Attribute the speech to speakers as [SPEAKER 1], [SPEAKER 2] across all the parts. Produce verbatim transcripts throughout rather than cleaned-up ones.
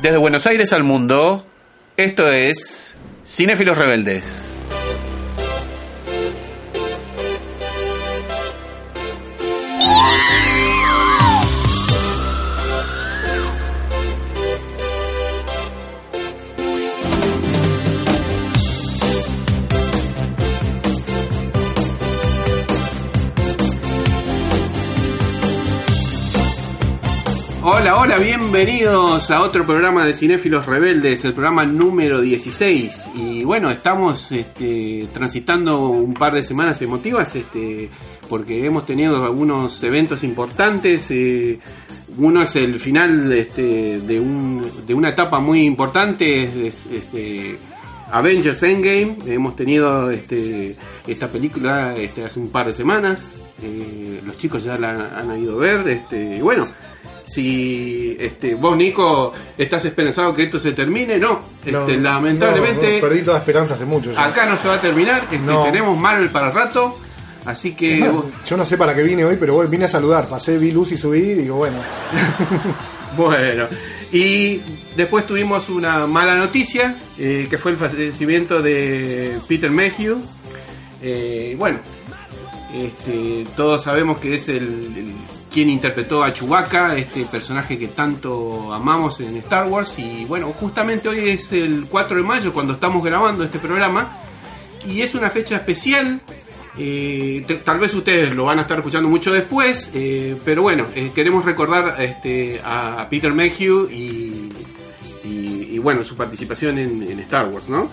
[SPEAKER 1] Desde Buenos Aires al mundo, esto es Cinéfilos Rebeldes. Hola, hola, bienvenidos a otro programa de Cinéfilos Rebeldes, el programa número dieciséis. Y bueno, estamos este, transitando un par de semanas emotivas este, porque hemos tenido algunos eventos importantes. Eh, uno es el final este, de, un, de una etapa muy importante, es, este, Avengers Endgame. Hemos tenido este, esta película este, hace un par de semanas. Eh, los chicos ya la han ido a ver. Este, y bueno, si este, vos, Nico, estás esperanzado que esto se termine, no, este,
[SPEAKER 2] no
[SPEAKER 1] lamentablemente
[SPEAKER 2] no, no, perdí toda esperanza hace mucho ya.
[SPEAKER 1] Acá no se va a terminar, este, no. Tenemos Marvel para el rato, así que
[SPEAKER 2] más,
[SPEAKER 1] vos...
[SPEAKER 2] yo no sé para qué vine hoy, pero bueno, vine a saludar, pasé, vi luz y subí y digo bueno.
[SPEAKER 1] Bueno, y después tuvimos una mala noticia, eh, que fue el fallecimiento de Peter Mayhew. Eh, bueno, este, todos sabemos que es el, el quien interpretó a Chewbacca, este personaje que tanto amamos en Star Wars. Y bueno, justamente hoy es el cuatro de mayo cuando estamos grabando este programa, y es una fecha especial. Eh, t- tal vez ustedes lo van a estar escuchando mucho después, eh, pero bueno, eh, queremos recordar este, a Peter Mayhew y, y, y bueno, su participación en, en Star Wars, ¿no?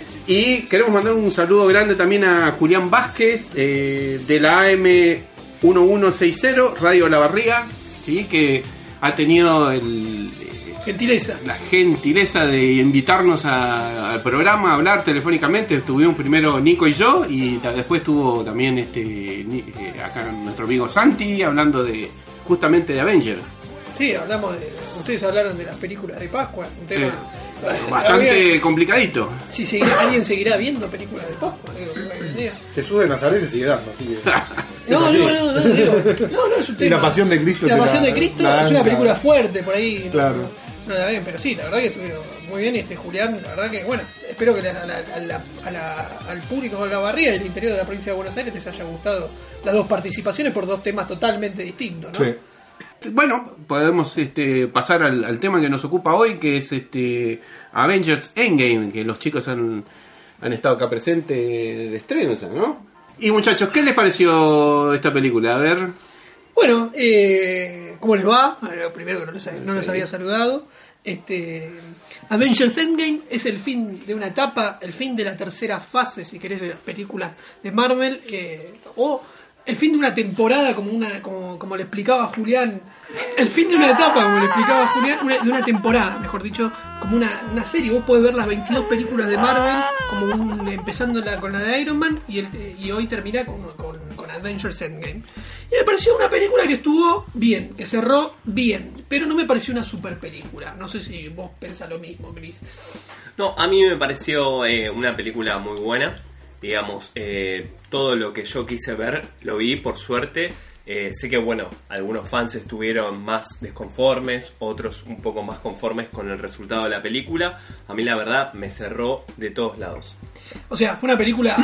[SPEAKER 1] Y queremos mandar un saludo grande también a Julián Vázquez, eh, de la A M mil sesenta, Radio La Barriga, ¿sí? Que ha tenido el,
[SPEAKER 3] gentileza.
[SPEAKER 1] la gentileza de invitarnos a, al programa, a hablar telefónicamente. Estuvimos primero Nico y yo, y ta, después estuvo también este eh, acá nuestro amigo Santi, hablando de justamente de Avengers.
[SPEAKER 3] Sí, hablamos de... Ustedes hablaron de las películas de Pascua, un tema...
[SPEAKER 1] Eh, bastante había, complicadito.
[SPEAKER 3] Si seguirá, alguien seguirá viendo películas de Pascua, digo,
[SPEAKER 2] Jesús de Nazaret se sigue dando, así que...
[SPEAKER 3] no, no, no, no, digo, no, no es un tema.
[SPEAKER 2] Y la Pasión de Cristo.
[SPEAKER 3] La Pasión de Cristo
[SPEAKER 2] la,
[SPEAKER 3] es una película fuerte por ahí.
[SPEAKER 2] Claro.
[SPEAKER 3] No, no la ven, pero sí, la verdad que estuvieron muy bien. Este Julián, la verdad que, bueno, espero que la, a la, a la, a la, al público de La Barriga y el interior de la provincia de Buenos Aires les haya gustado las dos participaciones por dos temas totalmente distintos, ¿no?
[SPEAKER 2] Sí.
[SPEAKER 1] Bueno, podemos este, pasar al, al tema que nos ocupa hoy, que es este Avengers Endgame, que los chicos han, han estado acá presentes de estreno, ¿no? Y muchachos, ¿qué les pareció esta película? A ver.
[SPEAKER 3] Bueno, eh, ¿cómo les va? Lo primero que no les, no les había saludado. Este, Avengers Endgame es el fin de una etapa, el fin de la tercera fase, si querés, de las películas de Marvel, eh, o el fin de una temporada, como una como, como le explicaba Julián, el fin de una etapa, como le explicaba Julián, una, de una temporada, mejor dicho, como una, una serie. Vos podés ver las veintidós películas de Marvel, como un, empezando la, con la de Iron Man, y, el, y hoy termina con, con, con Avengers Endgame. Y me pareció una película que estuvo bien, que cerró bien, pero no me pareció una super película. No sé si vos pensás lo mismo, Chris.
[SPEAKER 4] No, a mí me pareció eh, una película muy buena. Digamos, eh, todo lo que yo quise ver lo vi, por suerte. Eh, sé que, bueno, algunos fans estuvieron más desconformes, otros un poco más conformes con el resultado de la película. A mí, la verdad, me cerró de todos lados.
[SPEAKER 3] O sea, fue una película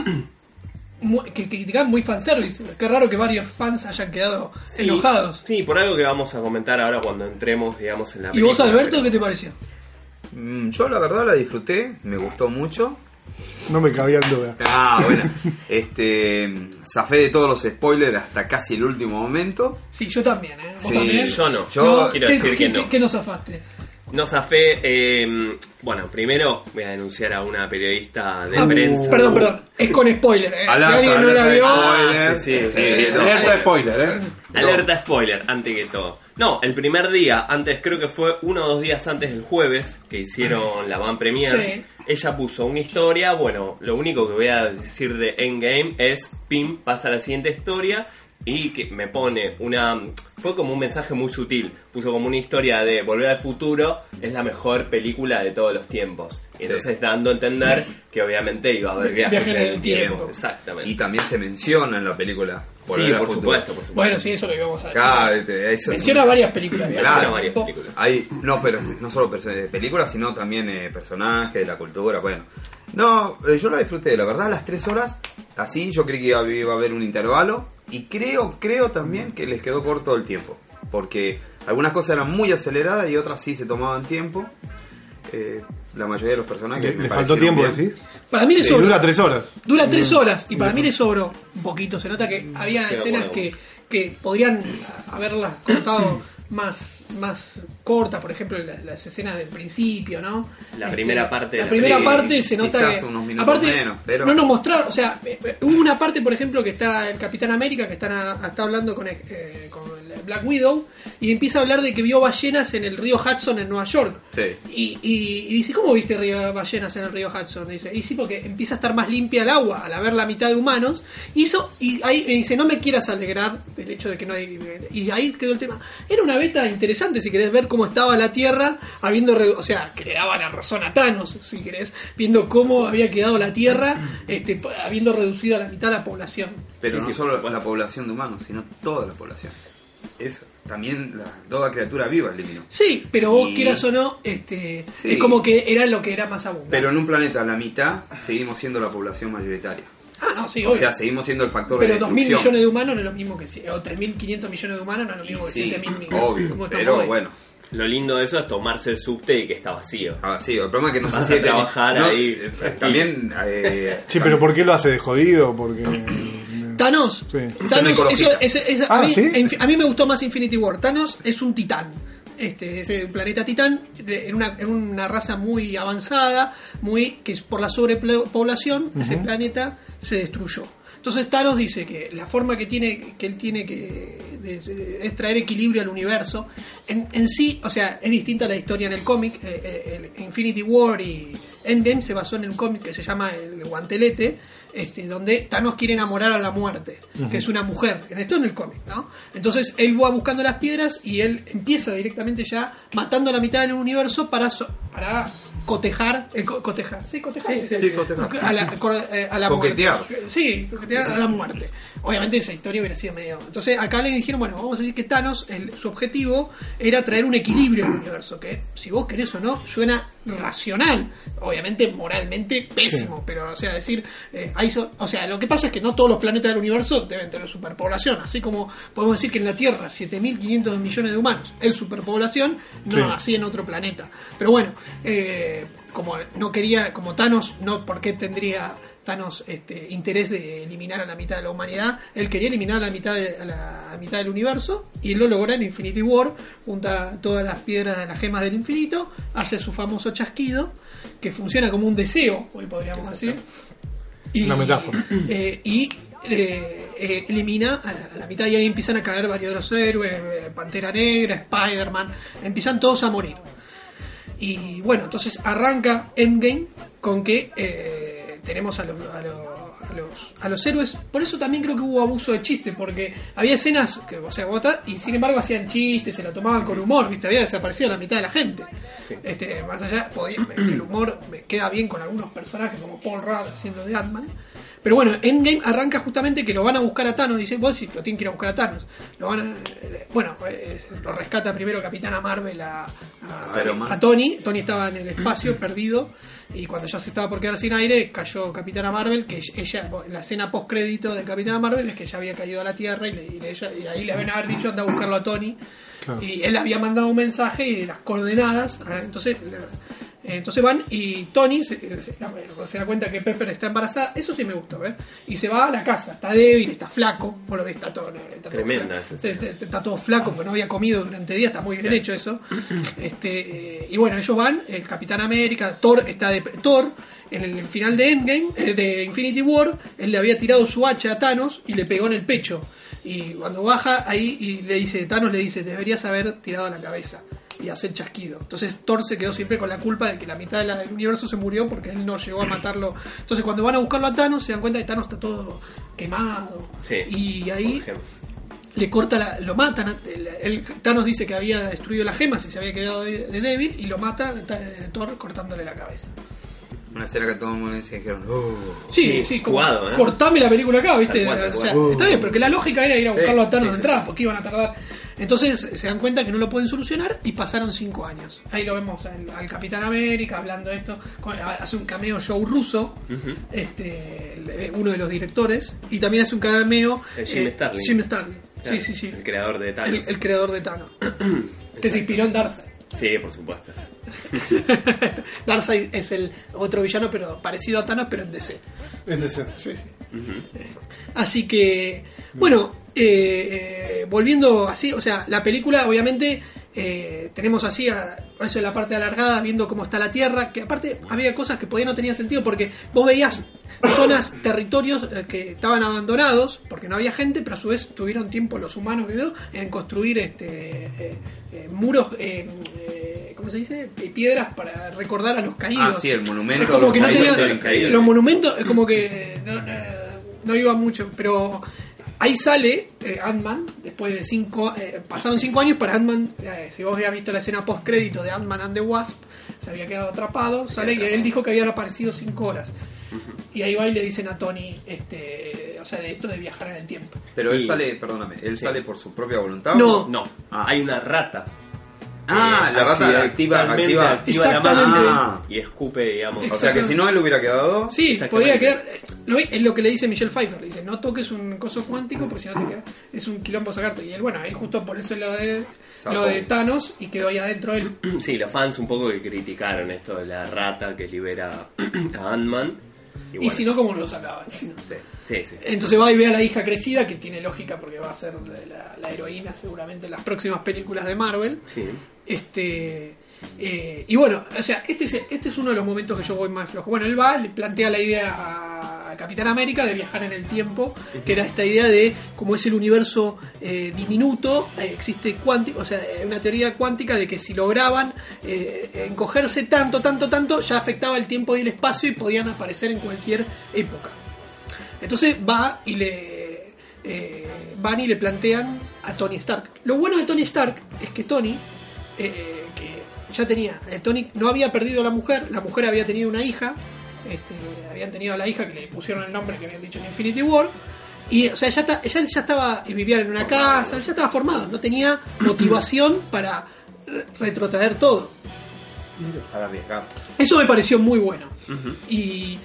[SPEAKER 3] muy, que criticaban muy fanservice. Qué raro que varios fans hayan quedado
[SPEAKER 4] sí,
[SPEAKER 3] enojados.
[SPEAKER 4] Sí, por algo que vamos a comentar ahora cuando entremos, digamos, en la
[SPEAKER 3] ¿Y
[SPEAKER 4] película.
[SPEAKER 3] vos, Alberto,
[SPEAKER 4] pero...
[SPEAKER 3] qué te pareció?
[SPEAKER 5] Mm, yo, la verdad, la disfruté, me gustó mucho.
[SPEAKER 2] No me cabía en duda.
[SPEAKER 5] Ah, bueno. Este, zafé de todos los spoilers hasta casi el último momento.
[SPEAKER 3] Sí, yo también, ¿eh? ¿Vos
[SPEAKER 5] sí,
[SPEAKER 3] también?
[SPEAKER 4] Yo no.
[SPEAKER 5] Yo
[SPEAKER 3] no,
[SPEAKER 4] quiero
[SPEAKER 3] ¿qué,
[SPEAKER 4] decir
[SPEAKER 3] qué,
[SPEAKER 4] que no.
[SPEAKER 3] ¿Qué, qué nos zafaste?
[SPEAKER 4] No zafé, eh, bueno, primero voy a denunciar a una periodista de
[SPEAKER 3] Ah,
[SPEAKER 4] prensa.
[SPEAKER 3] Perdón, perdón, es con spoiler, ¿eh?
[SPEAKER 5] Alerta,
[SPEAKER 3] si alguien no la
[SPEAKER 5] alerta de
[SPEAKER 3] vio...
[SPEAKER 5] spoiler.
[SPEAKER 4] Ah, sí, sí, sí,
[SPEAKER 1] Eh,
[SPEAKER 4] no.
[SPEAKER 1] alerta de spoiler, ¿eh?
[SPEAKER 4] Alerta spoiler, antes que todo. No, el primer día, antes, creo que fue uno o dos días antes del jueves, que hicieron la van premiere,
[SPEAKER 3] Sí.
[SPEAKER 4] ella puso una historia. Bueno, lo único que voy a decir de Endgame es, pim, pasa a la siguiente historia, y que me pone una... Fue como un mensaje muy sutil. Puso como una historia de Volver al Futuro es la mejor película de todos los tiempos. Y entonces
[SPEAKER 5] Sí.
[SPEAKER 4] dando a entender que obviamente iba a haber viajes
[SPEAKER 3] Viajes
[SPEAKER 4] en
[SPEAKER 3] en
[SPEAKER 4] el
[SPEAKER 3] el
[SPEAKER 4] tiempo.
[SPEAKER 3] tiempo.
[SPEAKER 4] Exactamente.
[SPEAKER 5] Y también se menciona en la película.
[SPEAKER 4] sí,
[SPEAKER 5] Volver al
[SPEAKER 4] por
[SPEAKER 5] Futuro.
[SPEAKER 4] supuesto, por supuesto.
[SPEAKER 3] Bueno, sí, eso lo íbamos a decir.
[SPEAKER 5] Claro, este, eso es
[SPEAKER 3] Menciona
[SPEAKER 5] un-
[SPEAKER 3] varias películas. viajes
[SPEAKER 5] Claro,
[SPEAKER 3] en el
[SPEAKER 4] varias
[SPEAKER 3] tiempo.
[SPEAKER 4] películas.
[SPEAKER 5] Hay, no, pero no solo perso- películas, sino también eh, personajes, la cultura, bueno. No, eh, yo la disfruté, la verdad, las tres horas, así yo creí que iba, iba a haber un intervalo. Y creo, creo también que les quedó corto el tiempo. Porque algunas cosas eran muy aceleradas y otras sí se tomaban tiempo. Eh, la mayoría de los personajes
[SPEAKER 2] Le,
[SPEAKER 5] me
[SPEAKER 2] le faltó
[SPEAKER 5] parecieron
[SPEAKER 2] tiempo,
[SPEAKER 5] bien.
[SPEAKER 2] decís.
[SPEAKER 3] Para mí le
[SPEAKER 2] Sí,
[SPEAKER 3] sobró.
[SPEAKER 2] dura tres horas.
[SPEAKER 3] Dura tres horas y para
[SPEAKER 2] Bien.
[SPEAKER 3] mí le sobró un poquito. Se nota que había
[SPEAKER 4] Quedó
[SPEAKER 3] escenas
[SPEAKER 4] bueno,
[SPEAKER 3] que,
[SPEAKER 4] bueno.
[SPEAKER 3] que podrían haberlas cortado más, más cortas, por ejemplo las, las escenas del principio, ¿no?
[SPEAKER 4] La primera parte de
[SPEAKER 3] La
[SPEAKER 4] la
[SPEAKER 3] primera
[SPEAKER 5] serie,
[SPEAKER 3] parte se nota
[SPEAKER 5] quizás
[SPEAKER 3] que
[SPEAKER 5] unos minutos
[SPEAKER 3] aparte
[SPEAKER 5] menos, pero-
[SPEAKER 3] no nos mostraron, o sea, eh, eh, hubo una parte, por ejemplo, que está el Capitán América que está, está hablando con, eh, con el Black Widow y empieza a hablar de que vio ballenas en el río Hudson en Nueva York.
[SPEAKER 5] Sí.
[SPEAKER 3] Y, y- y dice, ¿cómo viste río, ballenas en el río Hudson? Dice, y sí, porque empieza a estar más limpia el agua al haber la mitad de humanos. Y eso, y ahí me dice, no me quieras alegrar del hecho de que no hay... Y ahí quedó el tema. Era una beta interesante, si querés ver cómo estaba la Tierra, habiendo... redu- O sea, que le daba la razón a Thanos, si querés, viendo cómo había quedado la Tierra, este, habiendo reducido a la mitad la población.
[SPEAKER 5] Pero
[SPEAKER 4] Sí,
[SPEAKER 5] no
[SPEAKER 4] sí, por
[SPEAKER 5] solo
[SPEAKER 4] supuesto.
[SPEAKER 5] la población de humanos, sino toda la población. Es también la, toda criatura viva eliminó.
[SPEAKER 3] Sí, pero vos
[SPEAKER 5] Y-
[SPEAKER 3] quieras o no, este,
[SPEAKER 5] Sí.
[SPEAKER 3] es como que era lo que era más abundante.
[SPEAKER 5] Pero en un planeta a la mitad seguimos siendo la población mayoritaria.
[SPEAKER 3] Ah, no, sí,
[SPEAKER 5] O
[SPEAKER 3] obvio.
[SPEAKER 5] sea, seguimos siendo el factor
[SPEAKER 3] Pero
[SPEAKER 5] de
[SPEAKER 3] dos mil
[SPEAKER 5] destrucción.
[SPEAKER 3] millones de humanos no es lo mismo que si- o tres mil quinientos millones de humanos no es lo mismo que
[SPEAKER 5] Sí,
[SPEAKER 3] siete mil millones.
[SPEAKER 5] obvio,
[SPEAKER 3] como estamos
[SPEAKER 5] pero
[SPEAKER 3] hoy.
[SPEAKER 5] bueno.
[SPEAKER 4] Lo lindo de eso es tomarse el subte y que está vacío.
[SPEAKER 5] Ah, sí, el problema es que no
[SPEAKER 4] Vas
[SPEAKER 5] sé si
[SPEAKER 4] a trabajar
[SPEAKER 5] no,
[SPEAKER 4] ahí,
[SPEAKER 5] eh,
[SPEAKER 4] tranquilo.
[SPEAKER 5] también eh,
[SPEAKER 2] Sí, pero ¿por qué lo hace de jodido? Porque.
[SPEAKER 3] Thanos,
[SPEAKER 2] Sí.
[SPEAKER 3] Thanos
[SPEAKER 5] ecologista.
[SPEAKER 3] eso- eso- eso-
[SPEAKER 2] Ah,
[SPEAKER 3] a, mí,
[SPEAKER 2] ¿sí?
[SPEAKER 3] en- a mí me gustó más Infinity War. Thanos es un titán. Este es un planeta titán de- en una, en una raza muy avanzada, muy que es por la sobrepoblación ese planeta se destruyó. Entonces Thanos dice que la forma que tiene que él tiene que de- de- es traer equilibrio al universo. En, en sí, o sea, es distinta a la historia en el cómic. eh, eh, el Infinity War y Endgame se basó en el cómic que se llama El Guantelete, este, donde Thanos quiere enamorar a la muerte, que es una mujer. En esto en el cómic, ¿no? Entonces él va buscando las piedras y él empieza directamente ya matando a la mitad del universo para so- para cotejar, eh, co- cotejar, sí, cotejar,
[SPEAKER 5] Sí, sí, cotejar.
[SPEAKER 3] a la, co- eh, a la
[SPEAKER 5] Coquetear.
[SPEAKER 3] muerte. Sí, coquetear a la muerte. Obviamente esa historia hubiera sido medio. Entonces acá le dijeron, bueno, vamos a decir que Thanos, el- su objetivo era traer un equilibrio al universo, que si vos querés o no, suena racional. Obviamente moralmente pésimo, pero o sea, decir, eh, hay so- o sea, lo que pasa es que no todos los planetas del universo deben tener superpoblación, así como podemos decir que en la Tierra siete mil quinientos millones de humanos es superpoblación, no
[SPEAKER 2] Sí.
[SPEAKER 3] así en otro planeta. Pero bueno, eh, como no quería, como Thanos, no, ¿por qué tendría Thanos este interés de eliminar a la mitad de la humanidad? Él quería eliminar a la mitad de, a la, a mitad del universo y él lo logra en Infinity War, junta todas las piedras de las gemas del infinito, hace su famoso chasquido que funciona como un deseo, hoy podríamos decir. Y,
[SPEAKER 2] Una metáfora.
[SPEAKER 3] eh, y eh, eh, elimina a la, a la mitad y ahí empiezan a caer varios de los héroes, eh, Pantera Negra, Spider-Man, empiezan todos a morir. Y bueno, entonces arranca Endgame con que eh, tenemos a los, a, los, a, los, a los héroes. Por eso también creo que hubo abuso de chiste, porque había escenas que, o sea, vota, y sin embargo hacían chistes, se la tomaban con humor, ¿viste? Había desaparecido la mitad de la gente. Este, más allá, podía, el humor me queda bien con algunos personajes como Paul Rudd haciendo de Ant-Man. Pero bueno, Endgame arranca justamente que lo van a buscar a Thanos. Dice, vos sí, lo tienen que ir a buscar a Thanos. Lo van a, eh, bueno, eh, lo rescata primero Capitana Marvel a, a,
[SPEAKER 5] Iron Man.
[SPEAKER 3] a Tony. Tony estaba en el espacio, perdido. Y cuando ya se estaba por quedar sin aire, cayó Capitana Marvel. Que ella, en la escena post crédito de Capitana Marvel es que ella había caído a la Tierra. Y, le, y, le- ella- y ahí le habían haber dicho, anda a buscarlo a Tony.
[SPEAKER 2] Claro.
[SPEAKER 3] Y él había mandado un mensaje y las coordenadas. ah, Entonces. Entonces van y Tony se, se- se da cuenta que Pepper está embarazada. Eso sí me gustó, ¿ves? Y se va a la casa. Está débil, está flaco. Vos lo ves, está todo, está todo
[SPEAKER 4] Tremenda
[SPEAKER 3] flaco.
[SPEAKER 4] esa
[SPEAKER 3] Está, está- está todo flaco porque no había comido durante días. Está muy bien hecho eso. Este, eh, y bueno, ellos van. El Capitán América, Thor está de Thor. En el final de Endgame, eh, de Infinity War, él le había tirado su hacha a Thanos y le pegó en el pecho. Y cuando baja ahí y le dice, Thanos le dice, deberías haber tirado a la cabeza y hacer chasquido. Entonces Thor se quedó siempre con la culpa de que la mitad de la- del universo se murió porque él no llegó a matarlo. Entonces cuando van a buscarlo a Thanos se dan cuenta que Thanos está todo quemado.
[SPEAKER 4] Sí,
[SPEAKER 3] Y ahí
[SPEAKER 4] por ejemplo.
[SPEAKER 3] le corta la, lo matan. El, el Thanos dice que había destruido las gemas y se había quedado de, de débil, y lo mata eh, Thor cortándole la cabeza.
[SPEAKER 5] Una escena que todo el mundo se dijeron, oh.
[SPEAKER 3] Sí,
[SPEAKER 4] Sí,
[SPEAKER 3] sí, como,
[SPEAKER 4] jugado, ¿eh?
[SPEAKER 3] cortame la película acá, ¿viste?
[SPEAKER 4] Tal cual, tal
[SPEAKER 3] O sea,
[SPEAKER 2] cual.
[SPEAKER 3] está bien, porque la lógica era ir a buscarlo
[SPEAKER 5] Sí,
[SPEAKER 3] a Thanos
[SPEAKER 5] sí,
[SPEAKER 3] de
[SPEAKER 5] sí.
[SPEAKER 3] entrada, porque iban a tardar. Entonces se dan cuenta que no lo pueden solucionar y pasaron cinco años. Ahí lo vemos al, al Capitán América hablando de esto. con- Hace un cameo Joe Russo, este, el- uno de los directores, y también hace un cameo
[SPEAKER 4] Eh, Jim Starlin.
[SPEAKER 3] Jim Starlin.
[SPEAKER 4] Claro,
[SPEAKER 3] Sí, sí, sí.
[SPEAKER 4] El creador de
[SPEAKER 3] El,
[SPEAKER 4] Thanos.
[SPEAKER 3] el creador de Thanos. Que se inspiró en Darkseid.
[SPEAKER 4] Sí, por supuesto.
[SPEAKER 3] Darkseid es el otro villano, pero parecido a Thanos, pero en D C.
[SPEAKER 2] Es decir,
[SPEAKER 3] Sí, sí. Así que, bueno, eh, eh, volviendo así, o sea, la película obviamente eh, tenemos así, a, por eso en la parte alargada, viendo cómo está la Tierra, que aparte había cosas que podían no tenían sentido, porque vos veías zonas, territorios eh, que estaban abandonados, porque no había gente, pero a su vez tuvieron tiempo los humanos creo, en construir este eh, eh, muros, eh, eh, ¿cómo se dice? Eh, Piedras para recordar a los caídos.
[SPEAKER 5] Ah, sí, el monumento.
[SPEAKER 3] Es como
[SPEAKER 5] los
[SPEAKER 3] que no
[SPEAKER 5] monumentos
[SPEAKER 3] tenía,
[SPEAKER 5] de los caídos.
[SPEAKER 3] los monumentos, es como que no, no, no iba mucho, pero ahí sale eh, Ant-Man, después de cinco, eh, pasaron cinco años para Ant-Man, eh, si vos habías visto la escena post-crédito de Ant-Man and the Wasp, se había quedado atrapado, sale y él dijo que habían aparecido cinco horas. Y ahí va y le dicen a Tony, este, o sea, de esto de viajar en el tiempo.
[SPEAKER 5] Pero él
[SPEAKER 4] Y-
[SPEAKER 5] sale, perdóname, ¿él
[SPEAKER 4] Sí.
[SPEAKER 5] sale por su propia voluntad?
[SPEAKER 3] No.
[SPEAKER 5] o-
[SPEAKER 4] No,
[SPEAKER 5] Ah.
[SPEAKER 4] hay una rata.
[SPEAKER 5] Ah,
[SPEAKER 4] que
[SPEAKER 5] la rata activa,
[SPEAKER 4] accidentalmente
[SPEAKER 5] activa.
[SPEAKER 4] activa la
[SPEAKER 3] Exactamente.
[SPEAKER 4] mano
[SPEAKER 5] Ah.
[SPEAKER 4] y escupe, digamos.
[SPEAKER 5] O sea que si no él hubiera quedado.
[SPEAKER 3] Sí,
[SPEAKER 4] Exactamente.
[SPEAKER 3] podría quedar. Lo, es lo que le dice Michelle Pfeiffer. Le dice: no toques un coso cuántico porque si no te queda. Es un quilombo sacarte. Y él, bueno, ahí justo por eso lo de,
[SPEAKER 5] Zafó.
[SPEAKER 3] lo de Thanos y quedó ahí adentro él.
[SPEAKER 4] Sí, los fans un poco que criticaron esto de la rata que libera a Ant-Man. Y,
[SPEAKER 3] Y
[SPEAKER 4] bueno,
[SPEAKER 3] si no, ¿cómo lo sacaban? Si no.
[SPEAKER 4] Sí, sí, sí.
[SPEAKER 3] Entonces va y ve a la hija crecida, que tiene lógica porque va a ser la, la heroína seguramente en las próximas películas de Marvel.
[SPEAKER 4] Sí.
[SPEAKER 3] Este eh, y bueno, o sea, este es, este es uno de los momentos que yo voy más flojo. Bueno, él va, le plantea la idea a, a Capitán América de viajar en el tiempo, que era esta idea de como es el universo eh, diminuto, eh, existe cuántico, o sea, eh, una teoría cuántica de que si lograban eh, encogerse tanto, tanto, tanto, ya afectaba el tiempo y el espacio y podían aparecer en cualquier época. Entonces va y le eh, van y le plantean a Tony Stark. Lo bueno de Tony Stark es que Tony eh, que ya tenía, eh, Tony no había perdido a la mujer, la mujer había tenido una hija, este, habían tenido a la hija que le pusieron el nombre que habían dicho en Infinity War, y o sea, ya, ta- ella ya estaba, vivían en una casa, ya estaba formado, no tenía motivación para re- retrotraer todo.
[SPEAKER 5] Para arriesgar.
[SPEAKER 3] Eso me pareció muy bueno. Y,